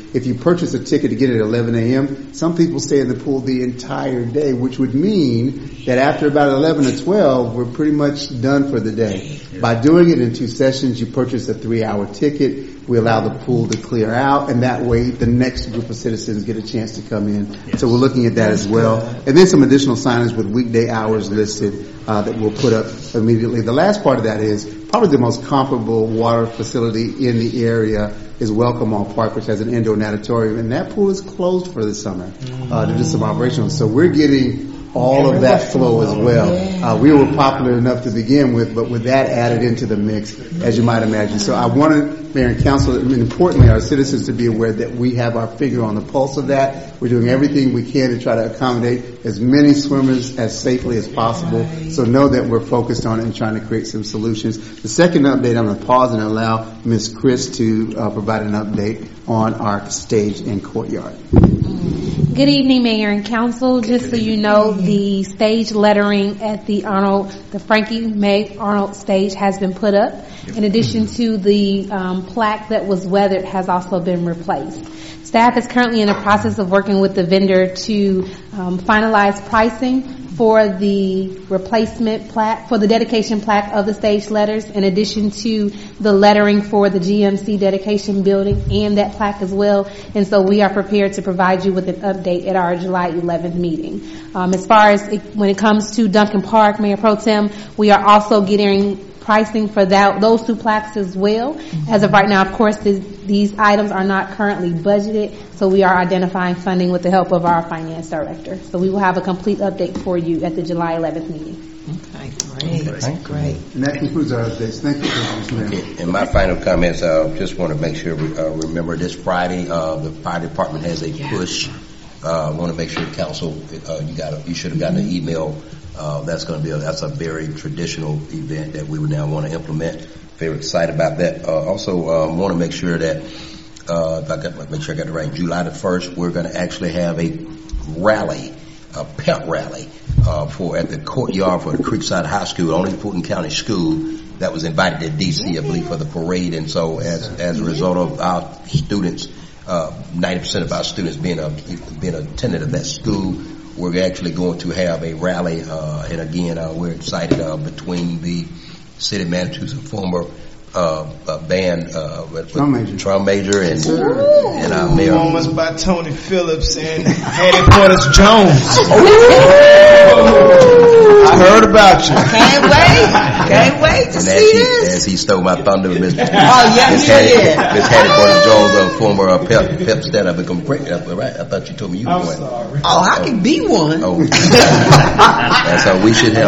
if you purchase a ticket to get it at 11 a.m., some people stay in the pool the entire day, which would mean that after about 11 or 12, we're pretty much done for the day. By doing it in 2 sessions, you purchase a 3-hour ticket. We allow the pool to clear out, and that way the next group of citizens get a chance to come in. Yes. So we're looking at that as well. And then some additional signage with weekday hours listed that we'll put up immediately. The last part of that is probably the most comparable water facility in the area is Welcome All Park, which has an indoor natatorium, and that pool is closed for the summer due to some operational. So we're getting all of that flow as well. We were popular enough to begin with, but with that added into the mix, as you might imagine. So I wanted Mayor and Council, and importantly our citizens, to be aware that we have our finger on the pulse of that. We're doing everything we can to try to accommodate as many swimmers as safely as possible. So know that we're focused on it and trying to create some solutions. The second update, I'm going to pause and allow Ms. Chris to provide an update on our stage and courtyard. Good evening, Mayor and Council. Just so you know, the stage lettering at the Frankie May Arnold stage has been put up. In addition to the plaque that was weathered has also been replaced. Staff is currently in the process of working with the vendor to finalize pricing for the replacement plaque, for the dedication plaque of the stage letters, in addition to the lettering for the GMC dedication building and that plaque as well. And so we are prepared to provide you with an update at our July 11th meeting. As far as when it comes to Duncan Park, Mayor Pro Tem, we are also getting pricing for those 2 plaques as well. As of right now, of course, these items are not currently budgeted, so we are identifying funding with the help of our finance director. So we will have a complete update for you at the July 11th meeting. Okay, great. And that concludes our updates. Thank you, Mr. Mayor. Okay. And my final comments, just want to make sure we remember this Friday, the fire department has a push. I want to make sure council, you should have gotten an email. That's a very traditional event that we would now want to implement. Very excited about that. Also, want to make sure that make sure I got it right. July the 1st, we're going to actually have a rally, a pep rally, at the courtyard for the Creekside High School, only Fulton County school that was invited to DC, I believe, for the parade. And so, as a result of our students, 90% of our students being attendant of that school, we're actually going to have a rally, and again, we're excited between the city manager, who's a former band drum major, and our mayor. Performance by Tony Phillips and Hattie Portis Jones. I heard about you. Can't wait to see this. As he stole my thunder, Miss Hattie Portis Jones, former pep stand up. Right? I thought you told me you were going. I can be one. And so we should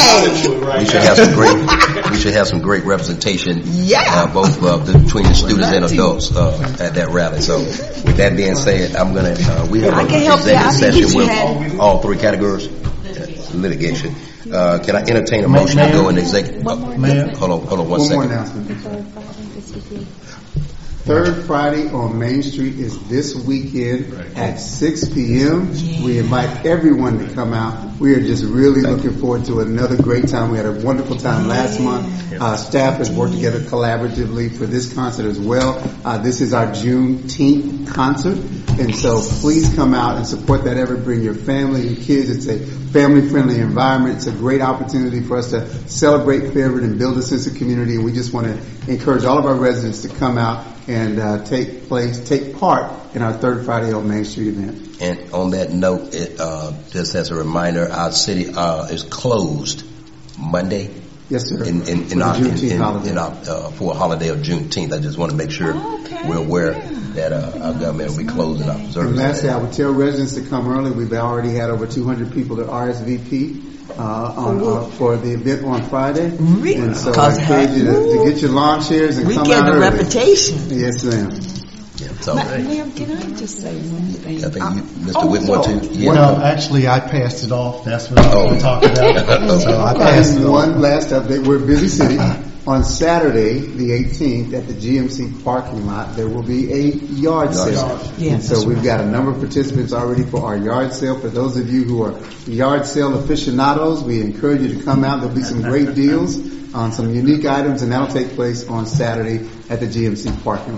have some great representation. Both between the students and adults at that rally. So with that being said, I'm going to we have an executive session with all 3 categories. Litigation. Can I entertain a motion to go in executive? Hold on 1 second. More announcement. Third Friday on Main Street is this weekend at 6 p.m. We invite everyone to come out. We are just really looking forward to another great time. We had a wonderful time last month. Staff has worked together collaboratively for this concert as well. This is our Juneteenth concert, and so please come out and support that effort. Bring your family and kids. It's a family-friendly environment. It's a great opportunity for us to celebrate Fairburn and build a sense of community, and we just want to encourage all of our residents to come out and take part in our Third Friday on Main Street event. And on that note, just as a reminder, our city is closed Monday. Yes, sir. For a holiday of Juneteenth. I just want to make sure we're aware that our government will be closed in our observance. And lastly, I would tell residents to come early. We've already had over 200 people that RSVP for the event on Friday. Really? And so I encourage you to get your lawn chairs and come out early. We get a reputation. Yes, ma'am. Ma'am, can I just say one thing? I think Mr. Whitmore too. Yeah. Actually, I passed it off. That's what I was talking about. So I passed it One last update. We're a busy city. On Saturday, the 18th, at the GMC parking lot, there will be a yard sale. And so we've got a number of participants already for our yard sale. For those of you who are yard sale aficionados, we encourage you to come out. There'll be some great deals on some unique items, and that'll take place on Saturday at the GMC parking lot.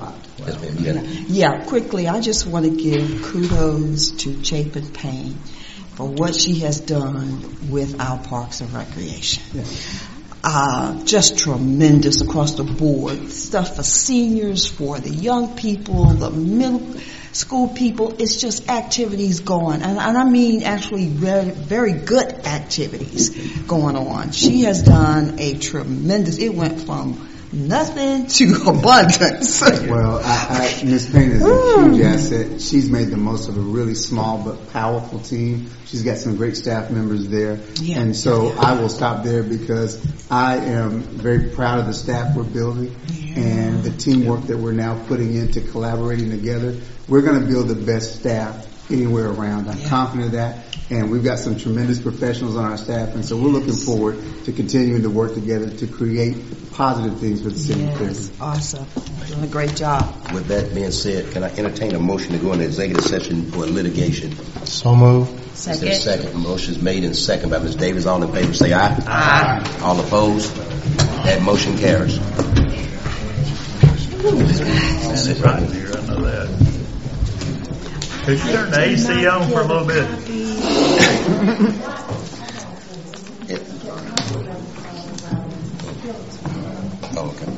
Yes, ma'am. Yeah, quickly, I just want to give kudos to Chapin Payne for what she has done with our parks and recreation. Just tremendous across the board. Stuff for seniors, for the young people, the middle school people. It's just activities going, and I mean actually very, very good activities going on. She has done a tremendous, it went from nothing to abundance. Well, Ms. Payne is a huge asset. She's made the most of a really small but powerful team. She's got some great staff members there. Yeah. And so I will stop there because I am very proud of the staff we're building and the teamwork that we're now putting into collaborating together. We're going to build the best staff anywhere around. I'm confident of that. And we've got some tremendous professionals on our staff, and so we're looking forward to continuing to work together to create positive things for the city of Cleveland. Awesome. Doing a great job. With that being said, can I entertain a motion to go into executive session for litigation? So moved. Second. Is there a second? Motion is made and second by Ms. Davis. All in favor say aye. Aye. All opposed? That motion carries. That's it right here. I know that. Could you turn the AC on for a little bit? Oh, okay.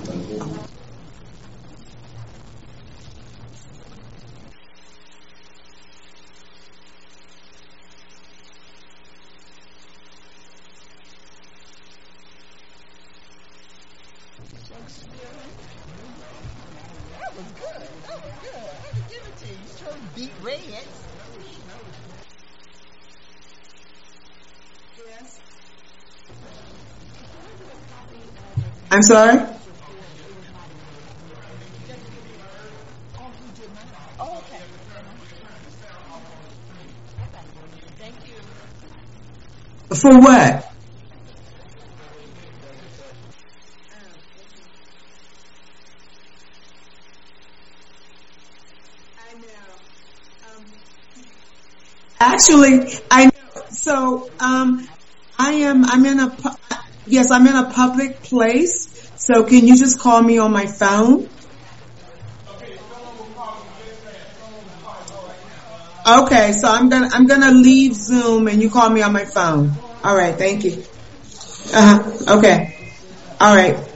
That was good. That was good. I can give it to you. You sure beat red. Yes. I'm sorry? Oh, okay. Thank you. For what? Actually, I know. So, I'm in a public place. So can you just call me on my phone? Okay, so I'm gonna leave Zoom and you call me on my phone. All right, thank you. Okay. All right.